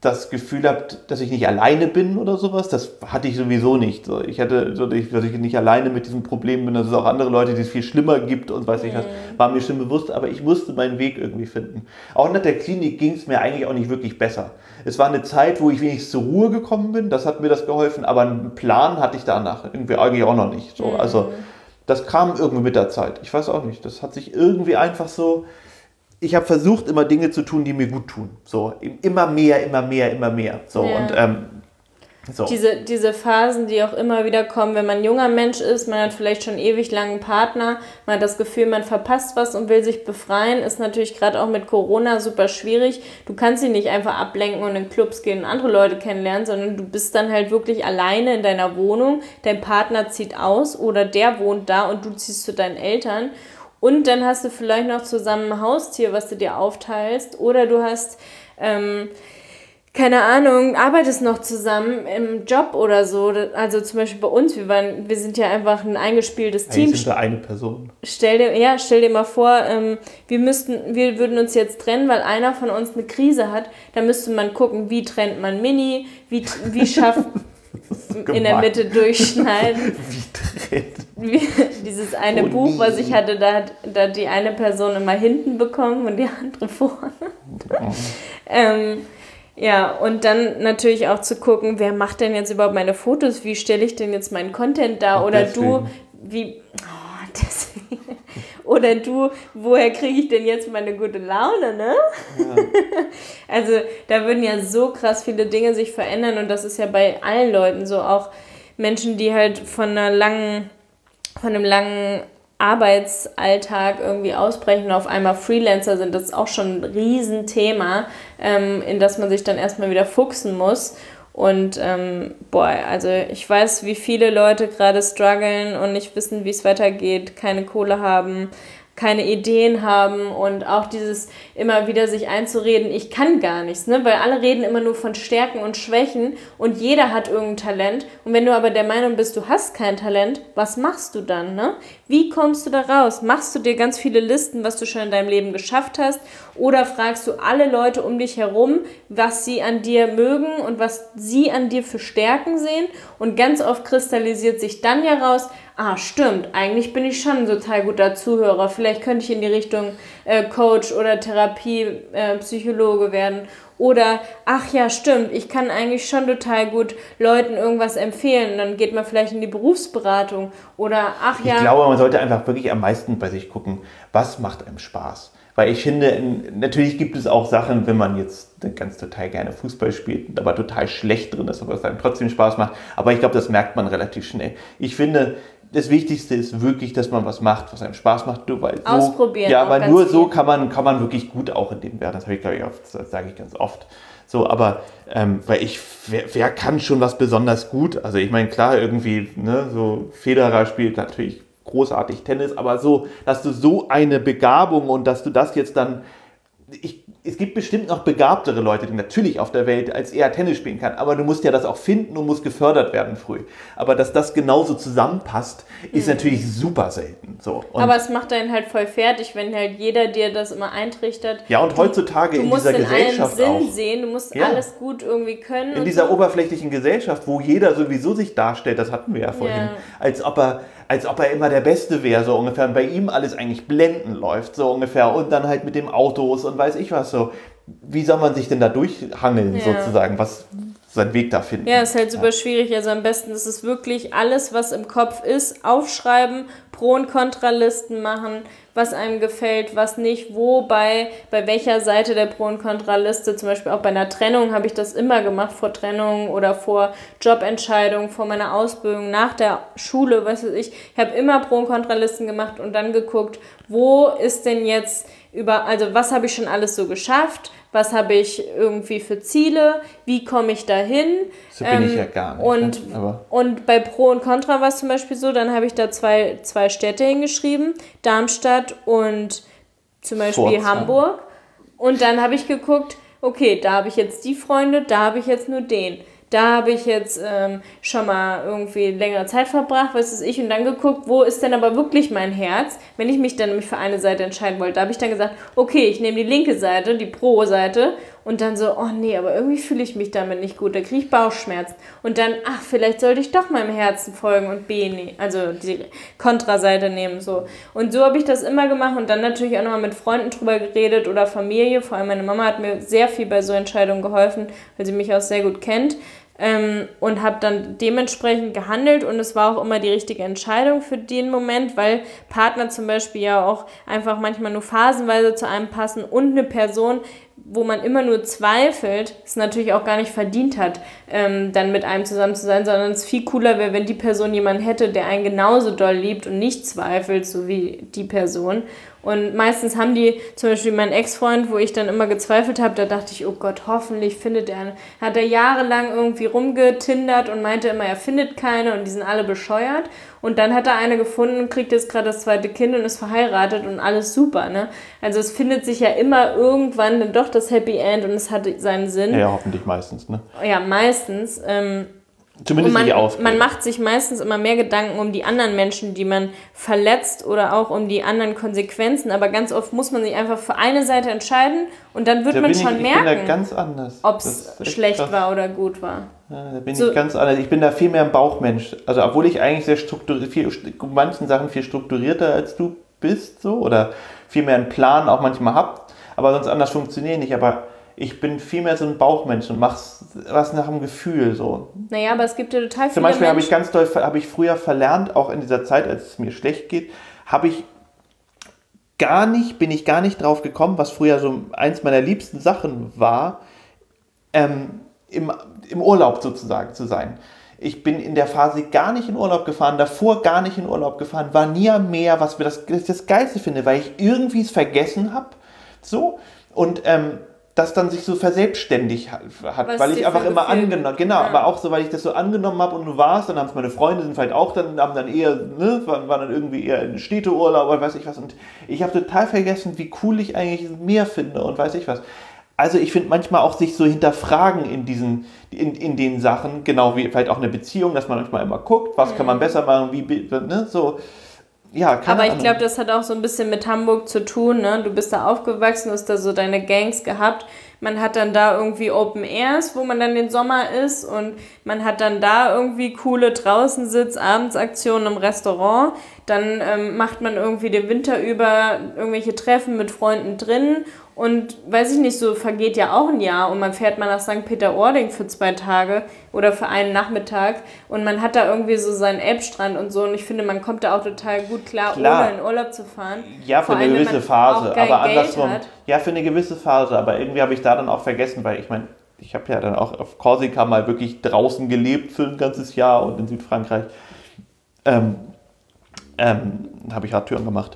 das Gefühl habe, dass ich nicht alleine bin oder sowas. Das hatte ich sowieso nicht. So, ich hatte, dass ich nicht alleine mit diesem Problem bin, dass es auch andere Leute, die es viel schlimmer gibt und weiß ich was, war mir schon bewusst, aber ich musste meinen Weg irgendwie finden. Auch nach der Klinik ging es mir eigentlich auch nicht wirklich besser. Es war eine Zeit, wo ich wenigstens zur Ruhe gekommen bin, das hat mir das geholfen, aber einen Plan hatte ich danach irgendwie eigentlich auch noch nicht. So, also das kam irgendwie mit der Zeit. Ich weiß auch nicht, das hat sich irgendwie einfach so... Ich habe versucht, immer Dinge zu tun, die mir gut tun. So, immer mehr. So, Ja. und so. Diese Phasen, die auch immer wieder kommen, wenn man ein junger Mensch ist, man hat vielleicht schon ewig langen Partner, man hat das Gefühl, man verpasst was und will sich befreien, ist natürlich gerade auch mit Corona super schwierig. Du kannst dich nicht einfach ablenken und in Clubs gehen und andere Leute kennenlernen, sondern du bist dann halt wirklich alleine in deiner Wohnung, dein Partner zieht aus oder der wohnt da und du ziehst zu deinen Eltern. Und dann hast du vielleicht noch zusammen ein Haustier, was du dir aufteilst. Oder du hast, keine Ahnung, arbeitest noch zusammen im Job oder so. Also zum Beispiel bei uns, wir sind ja einfach ein eingespieltes Team. Eigentlich sind wir eine Person. Stell dir mal vor, wir würden uns jetzt trennen, weil einer von uns eine Krise hat. Da müsste man gucken, wie trennt man Mini, wie schafft in der Mitte durchschneiden. Dieses eine Buch, was ich hatte, da hat die eine Person immer hinten bekommen und die andere vorne. Ja, und dann natürlich auch zu gucken, wer macht denn jetzt überhaupt meine Fotos, wie stelle ich denn jetzt meinen Content dar oder deswegen. Deswegen. Oder du, woher kriege ich denn jetzt meine gute Laune, ne? Ja. Also da würden ja so krass viele Dinge sich verändern und das ist ja bei allen Leuten so, auch Menschen, die halt von einem langen Arbeitsalltag irgendwie ausbrechen und auf einmal Freelancer sind, das ist auch schon ein Riesenthema, in das man sich dann erstmal wieder fuchsen muss. Und also ich weiß, wie viele Leute gerade strugglen und nicht wissen, wie es weitergeht, keine Kohle haben, keine Ideen haben und auch dieses immer wieder sich einzureden, ich kann gar nichts, ne? Weil alle reden immer nur von Stärken und Schwächen und jeder hat irgendein Talent und wenn du aber der Meinung bist, du hast kein Talent, was machst du dann, ne? Wie kommst du da raus? Machst du dir ganz viele Listen, was du schon in deinem Leben geschafft hast oder fragst du alle Leute um dich herum, was sie an dir mögen und was sie an dir für Stärken sehen und ganz oft kristallisiert sich dann ja raus, stimmt, eigentlich bin ich schon ein total guter Zuhörer. Vielleicht könnte ich in die Richtung Coach oder Therapie, Psychologe werden. Oder, ach ja, stimmt, ich kann eigentlich schon total gut Leuten irgendwas empfehlen. Und dann geht man vielleicht in die Berufsberatung. Oder, Ich glaube, man sollte einfach wirklich am meisten bei sich gucken, was macht einem Spaß. Weil ich finde, natürlich gibt es auch Sachen, wenn man jetzt ganz total gerne Fußball spielt, aber total schlecht drin ist, aber es einem trotzdem Spaß macht. Aber ich glaube, das merkt man relativ schnell. Ich finde, das Wichtigste ist wirklich, dass man was macht, was einem Spaß macht. Ausprobieren. Ja, weil nur so kann man wirklich gut auch in dem werden. Das habe ich, glaube ich, das sage ich ganz oft. So, aber wer kann schon was besonders gut? Also ich meine, klar, irgendwie, ne, so Federer spielt natürlich großartig Tennis, aber so, dass du so eine Begabung und dass du das jetzt dann... Es gibt bestimmt noch begabtere Leute, die natürlich auf der Welt als er Tennis spielen kann, aber du musst ja das auch finden und musst gefördert werden früh. Aber dass das genauso zusammenpasst, ist natürlich super selten. So. Aber es macht einen halt voll fertig, wenn halt jeder dir das immer eintrichtert. Ja, und heutzutage in dieser Gesellschaft Du musst in allem Sinn sehen, du musst alles gut irgendwie können. In dieser oberflächlichen Gesellschaft, wo jeder sowieso sich darstellt, das hatten wir ja vorhin, als ob er immer der Beste wäre, so ungefähr. Und bei ihm alles eigentlich blendend läuft, so ungefähr. Und dann halt mit dem Autos und weiß ich was so. Wie soll man sich denn da durchhangeln, sozusagen? Was seinen Weg da finden? Ja, ist halt super schwierig. Also am besten ist es wirklich alles, was im Kopf ist, aufschreiben, Pro- und Kontralisten machen, was einem gefällt, was nicht, bei welcher Seite der Pro- und Kontraliste, zum Beispiel auch bei einer Trennung habe ich das immer gemacht, vor Trennung oder vor Jobentscheidung, vor meiner Ausbildung, nach der Schule, was weiß ich. Ich habe immer Pro- und Kontralisten gemacht und dann geguckt, wo ist denn jetzt also was habe ich schon alles so geschafft, was habe ich irgendwie für Ziele, wie komme ich dahin. So bin ich ja gar nicht. Und bei Pro und Contra war es zum Beispiel so, dann habe ich da zwei Städte hingeschrieben, Darmstadt und zum Beispiel Hamburg. Und dann habe ich geguckt, okay, da habe ich jetzt die Freunde, da habe ich jetzt nur den. Da habe ich jetzt schon mal irgendwie längere Zeit verbracht, was weiß ich, und dann geguckt, wo ist denn aber wirklich mein Herz, wenn ich mich dann nämlich für eine Seite entscheiden wollte. Da habe ich dann gesagt, okay, ich nehme die linke Seite, die Pro-Seite und dann so, oh nee, aber irgendwie fühle ich mich damit nicht gut, da kriege ich Bauchschmerzen. Und dann, ach, vielleicht sollte ich doch meinem Herzen folgen und also die Kontraseite nehmen, so. Und so habe ich das immer gemacht und dann natürlich auch nochmal mit Freunden drüber geredet oder Familie. Vor allem meine Mama hat mir sehr viel bei so Entscheidungen geholfen, weil sie mich auch sehr gut kennt. Und habe dann dementsprechend gehandelt und es war auch immer die richtige Entscheidung für den Moment, weil Partner zum Beispiel ja auch einfach manchmal nur phasenweise zu einem passen und eine Person, wo man immer nur zweifelt, es natürlich auch gar nicht verdient hat, dann mit einem zusammen zu sein, sondern es viel cooler wäre, wenn die Person jemanden hätte, der einen genauso doll liebt und nicht zweifelt, so wie die Person. Und meistens haben die, zum Beispiel mein Ex-Freund, wo ich dann immer gezweifelt habe, da dachte ich, oh Gott, hoffentlich findet er eine. Hat er jahrelang irgendwie rumgetindert und meinte immer, er findet keine und die sind alle bescheuert. Und dann hat er eine gefunden und kriegt jetzt gerade das zweite Kind und ist verheiratet und alles super, ne? Also es findet sich ja immer irgendwann dann doch das Happy End und es hat seinen Sinn. Ja, hoffentlich meistens, ne? Ja, meistens. Zumindest nicht aus. Man macht sich meistens immer mehr Gedanken um die anderen Menschen, die man verletzt oder auch um die anderen Konsequenzen. Aber ganz oft muss man sich einfach für eine Seite entscheiden und dann wird man schon merken, ob es schlecht war oder gut war. Ja, da bin ich ganz anders. Ich bin da viel mehr ein Bauchmensch. Also obwohl ich eigentlich sehr manchen Sachen viel strukturierter als du bist, so, oder viel mehr einen Plan auch manchmal habe, aber sonst anders funktioniert nicht. Aber ich bin viel mehr so ein Bauchmensch und mache was nach dem Gefühl. So. Naja, aber es gibt ja total viele Zum Beispiel habe ich früher verlernt, auch in dieser Zeit, als es mir schlecht geht, bin ich gar nicht drauf gekommen, was früher so eins meiner liebsten Sachen war, im Urlaub sozusagen zu sein. Ich bin in der Phase gar nicht in Urlaub gefahren, davor gar nicht in Urlaub gefahren, war nie am Meer, was mir das Geilste finde, weil ich irgendwie es vergessen habe. So. Und das dann sich so verselbstständigt hat, weil ich einfach immer angenommen, genau, ja. Aber auch so, weil ich das so angenommen habe und du warst, dann haben es meine Freunde, sind vielleicht auch dann, haben dann eher, ne, waren dann irgendwie eher in Städteurlaub oder weiß ich was und ich habe total vergessen, wie cool ich eigentlich das Meer finde und weiß ich was. Also ich finde manchmal auch sich so hinterfragen in den Sachen, genau wie vielleicht auch eine Beziehung, dass man manchmal immer guckt, was kann man besser machen, ne, so. Ja, aber ich glaube, das hat auch so ein bisschen mit Hamburg zu tun, ne? Du bist da aufgewachsen, hast da so deine Gangs gehabt. Man hat dann da irgendwie Open Airs, wo man dann den Sommer ist und man hat dann da irgendwie coole Draußensitz, Abendsaktionen im Restaurant. Dann macht man irgendwie den Winter über irgendwelche Treffen mit Freunden drin und weiß ich nicht, so vergeht ja auch ein Jahr und man fährt mal nach St. Peter-Ording für 2 Tage oder für einen Nachmittag und man hat da irgendwie so seinen Elbstrand und so und ich finde, man kommt da auch total gut klar. Ohne in Urlaub zu fahren. Ja, für eine gewisse Phase, aber andersrum. Ja, für eine gewisse Phase, aber irgendwie habe ich da dann auch vergessen, weil ich meine, ich habe ja dann auch auf Korsika mal wirklich draußen gelebt für ein ganzes Jahr und in Südfrankreich habe ich Radtouren gemacht.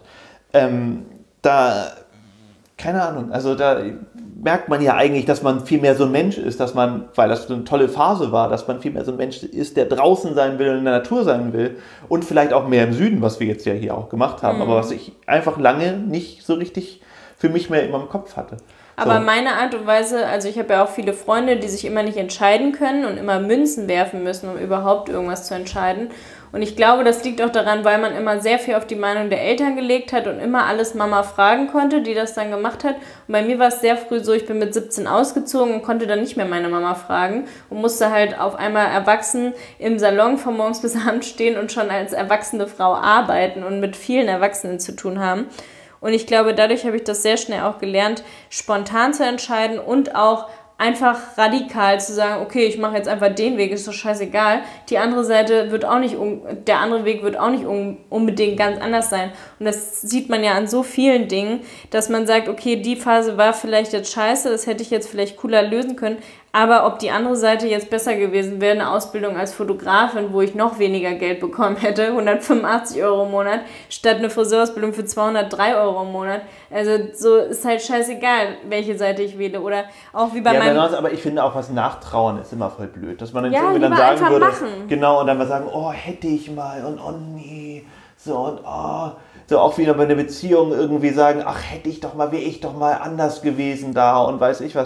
Keine Ahnung, also da merkt man ja eigentlich, dass man viel mehr so ein Mensch ist, dass man, weil das so eine tolle Phase war, dass man viel mehr so ein Mensch ist, der draußen sein will und in der Natur sein will und vielleicht auch mehr im Süden, was wir jetzt ja hier auch gemacht haben, aber was ich einfach lange nicht so richtig für mich mehr in meinem Kopf hatte. Aber meine Art und Weise, also ich habe ja auch viele Freunde, die sich immer nicht entscheiden können und immer Münzen werfen müssen, um überhaupt irgendwas zu entscheiden. Und ich glaube, das liegt auch daran, weil man immer sehr viel auf die Meinung der Eltern gelegt hat und immer alles Mama fragen konnte, die das dann gemacht hat. Und bei mir war es sehr früh so, ich bin mit 17 ausgezogen und konnte dann nicht mehr meine Mama fragen und musste halt auf einmal erwachsen im Salon von morgens bis abends stehen und schon als erwachsene Frau arbeiten und mit vielen Erwachsenen zu tun haben. Und ich glaube, dadurch habe ich das sehr schnell auch gelernt, spontan zu entscheiden und auch einfach radikal zu sagen, okay, ich mache jetzt einfach den Weg, ist doch scheißegal. Die andere Seite wird auch nicht, der andere Weg wird auch nicht unbedingt ganz anders sein. Und das sieht man ja an so vielen Dingen, dass man sagt, okay, die Phase war vielleicht jetzt scheiße, das hätte ich jetzt vielleicht cooler lösen können. Aber ob die andere Seite jetzt besser gewesen wäre, eine Ausbildung als Fotografin, wo ich noch weniger Geld bekommen hätte, 185 € im Monat, statt eine Friseurausbildung für 203 € im Monat. Also so ist halt scheißegal, welche Seite ich wähle. Oder auch wie bei meinem... Aber ich finde auch, was Nachtrauern ist immer voll blöd. Dass man dann irgendwie dann sagen würde, machen. Genau, und dann mal sagen, oh, hätte ich mal und oh nee, so und oh... So auch wieder bei einer Beziehung irgendwie sagen, ach, wäre ich doch mal anders gewesen da und weiß ich was.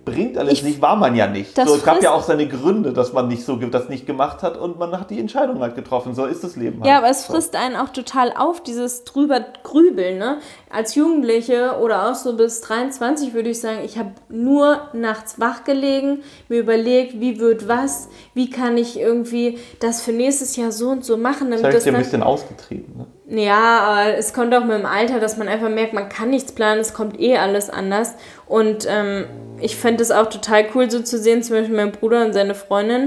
bringt alles nicht, war man ja nicht. Das So, es gab ja auch seine Gründe, dass man das nicht gemacht hat und man hat die Entscheidung halt getroffen. So ist das Leben halt. Ja, aber es frisst einen auch total auf, dieses drüber Grübeln, ne? Als Jugendliche oder auch so bis 23 würde ich sagen, ich habe nur nachts wach gelegen, mir überlegt, wie wird was, wie kann ich irgendwie das für nächstes Jahr so und so machen. Das habe ich dir ein bisschen ausgetrieben, ne? Ja, aber es kommt auch mit dem Alter, dass man einfach merkt, man kann nichts planen, es kommt eh alles anders. Und ich fände es auch total cool, so zu sehen, zum Beispiel mein Bruder und seine Freundin.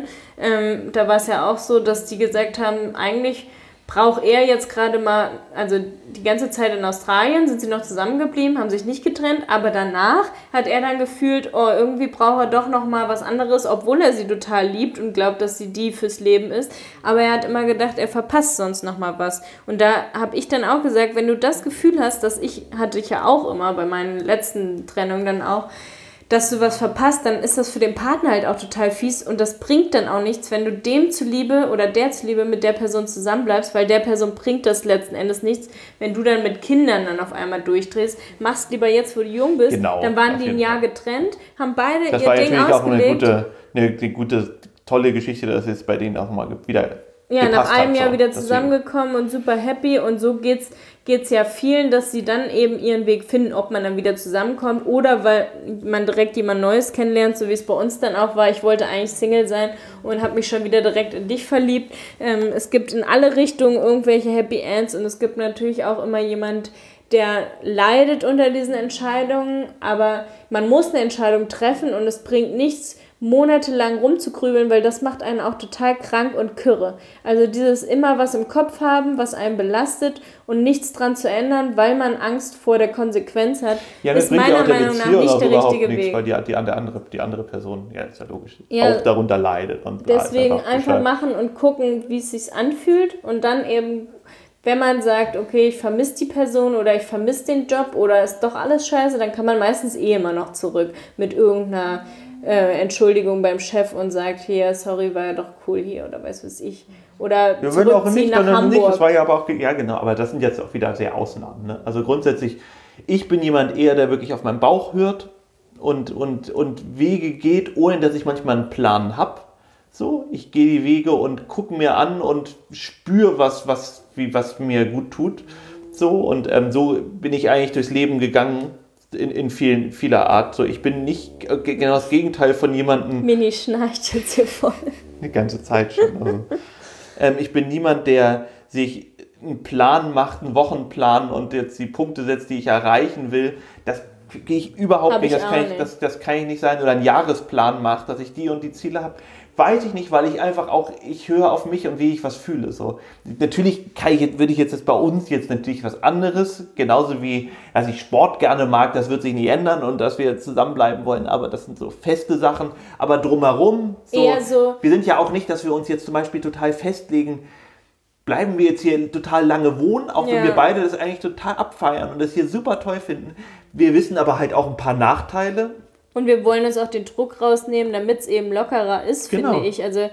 Da war es ja auch so, dass die gesagt haben, eigentlich braucht er jetzt gerade mal, also die ganze Zeit in Australien sind sie noch zusammengeblieben, haben sich nicht getrennt, aber danach hat er dann gefühlt, oh, irgendwie braucht er doch noch mal was anderes, obwohl er sie total liebt und glaubt, dass sie die fürs Leben ist, aber er hat immer gedacht, er verpasst sonst noch mal was. Und da habe ich dann auch gesagt, wenn du das Gefühl hast, hatte ich ja auch immer bei meinen letzten Trennungen dann auch, dass du was verpasst, dann ist das für den Partner halt auch total fies und das bringt dann auch nichts, wenn du dem zuliebe oder der zuliebe mit der Person zusammenbleibst, weil der Person bringt das letzten Endes nichts. Wenn du dann mit Kindern dann auf einmal durchdrehst, machst lieber jetzt, wo du jung bist, genau, dann waren die ein Jahr getrennt, haben beide das ihr Ding ausgelegt. Das war natürlich auch eine gute, tolle Geschichte, dass es bei denen auch mal wieder nach einem Jahr wieder zusammengekommen und super happy und so geht's ja vielen, dass sie dann eben ihren Weg finden, ob man dann wieder zusammenkommt oder weil man direkt jemand Neues kennenlernt, so wie es bei uns dann auch war. Ich wollte eigentlich Single sein und habe mich schon wieder direkt in dich verliebt. Es gibt in alle Richtungen irgendwelche Happy Ends und es gibt natürlich auch immer jemand, der leidet unter diesen Entscheidungen, aber man muss eine Entscheidung treffen und es bringt nichts, monatelang rumzugrübeln, weil das macht einen auch total krank und kirre. Also dieses immer was im Kopf haben, was einen belastet und nichts dran zu ändern, weil man Angst vor der Konsequenz hat, ist meiner Meinung nach nicht der richtige Weg. Weil die andere Person, ja, ist ja logisch, auch darunter leidet. Und deswegen einfach machen und gucken, wie es sich anfühlt und dann eben, wenn man sagt, okay, ich vermisse die Person oder ich vermisse den Job oder ist doch alles scheiße, dann kann man meistens immer noch zurück mit irgendeiner Entschuldigung beim Chef und sagt, hier, sorry, war ja doch cool hier oder weiß was ich. Oder wir würden auch nicht, nach Hamburg. Nicht, das war ja aber auch, ja genau, aber das sind jetzt auch wieder sehr Ausnahmen. Ne? Also grundsätzlich, ich bin jemand eher, der wirklich auf meinen Bauch hört und Wege geht, ohne dass ich manchmal einen Plan habe. So, ich gehe die Wege und gucke mir an und spüre, was mir gut tut. So, und so bin ich eigentlich durchs Leben gegangen, in vieler Art. So, ich bin nicht genau das Gegenteil von jemandem. Mini schnarcht jetzt hier voll. Die ganze Zeit schon. Also. Ich bin niemand, der sich einen Plan macht, einen Wochenplan und jetzt die Punkte setzt, die ich erreichen will. Das gehe ich überhaupt nicht. Das kann ich nicht sein. Oder einen Jahresplan macht, dass ich die und die Ziele habe. Weiß ich nicht, weil ich höre auf mich und wie ich was fühle. So. Natürlich würde ich jetzt bei uns natürlich was anderes, genauso wie, dass ich Sport gerne mag, das wird sich nie ändern und dass wir zusammenbleiben wollen, aber das sind so feste Sachen. Aber drumherum, wir sind ja auch nicht, dass wir uns jetzt zum Beispiel total festlegen, bleiben wir jetzt hier total lange wohnen, auch wenn wir beide das eigentlich total abfeiern und das hier super toll finden. Wir wissen aber halt auch ein paar Nachteile. Und wir wollen uns auch den Druck rausnehmen, damit es eben lockerer ist, finde ich. Also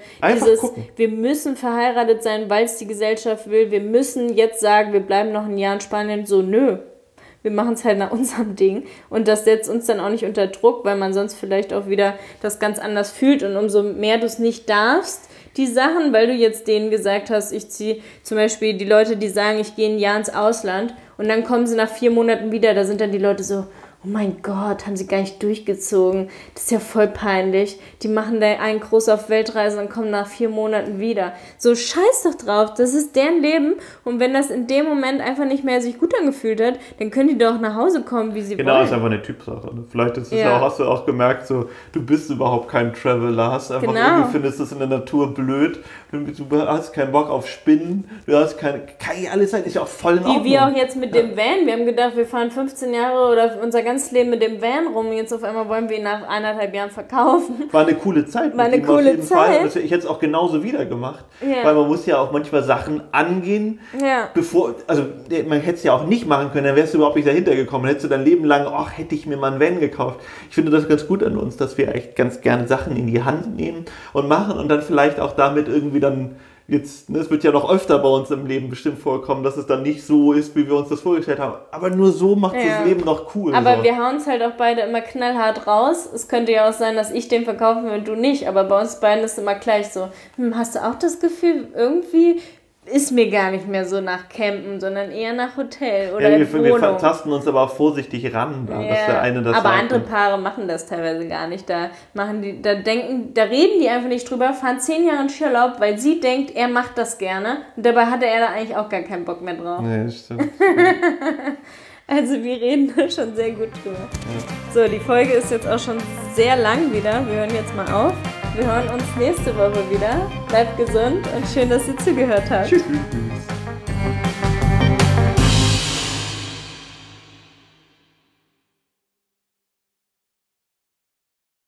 wir müssen verheiratet sein, weil es die Gesellschaft will. Wir müssen jetzt sagen, wir bleiben noch ein Jahr in Spanien. So, nö. Wir machen es halt nach unserem Ding. Und das setzt uns dann auch nicht unter Druck, weil man sonst vielleicht auch wieder das ganz anders fühlt. Und umso mehr du es nicht darfst, die Sachen, weil du jetzt denen gesagt hast, ich ziehe zum Beispiel die Leute, die sagen, ich gehe ein Jahr ins Ausland und dann kommen sie nach 4 Monaten wieder, da sind dann die Leute so, oh mein Gott, haben sie gar nicht durchgezogen. Das ist ja voll peinlich. Die machen da einen groß auf Weltreise und kommen nach 4 Monaten wieder. So, scheiß doch drauf. Das ist deren Leben. Und wenn das in dem Moment einfach nicht mehr sich gut angefühlt hat, dann können die doch nach Hause kommen, wie sie wollen. Genau, ist einfach eine Typsache. Ne? Vielleicht ist es hast du auch gemerkt, so, du bist überhaupt kein Traveler. Hast einfach irgendwie findest es in der Natur blöd. Du hast keinen Bock auf Spinnen. Du hast alles ist ja auch voll in Ordnung. Wie wir auch jetzt mit dem Van. Wir haben gedacht, wir fahren 15 Jahre oder unser ganzes Leben mit dem Van rum. Jetzt auf einmal wollen wir ihn nach 1,5 Jahren verkaufen. War eine coole Zeit. War eine coole Zeit. Ich hätte es auch genauso wieder gemacht. Ja. Weil man muss ja auch manchmal Sachen angehen, man hätte es ja auch nicht machen können, dann wärst du überhaupt nicht dahinter gekommen. Dann hättest du dein Leben lang, hätte ich mir mal einen Van gekauft. Ich finde das ganz gut an uns, dass wir echt ganz gerne Sachen in die Hand nehmen und machen und dann vielleicht auch damit irgendwie dann jetzt, ne, es wird ja noch öfter bei uns im Leben bestimmt vorkommen, dass es dann nicht so ist, wie wir uns das vorgestellt haben. Aber nur so macht das Leben noch cool. Aber so. wir hauen es halt auch beide immer knallhart raus. Es könnte ja auch sein, dass ich den verkaufen will und du nicht. Aber bei uns beiden ist immer gleich so, hast du auch das Gefühl, irgendwie ist mir gar nicht mehr so nach Campen, sondern eher nach Hotel oder wir tasten uns aber auch vorsichtig ran. Da, dass der eine das aber sagt. andere Paare machen das teilweise gar nicht. Da reden die einfach nicht drüber, fahren 10 Jahre in Skiurlaub, weil sie denkt, er macht das gerne. Und dabei hatte er da eigentlich auch gar keinen Bock mehr drauf. Nee, stimmt. Also wir reden da schon sehr gut drüber. Ja. So, die Folge ist jetzt auch schon sehr lang wieder. Wir hören jetzt mal auf. Wir hören uns nächste Woche wieder. Bleibt gesund und schön, dass ihr zugehört habt. Tschüss.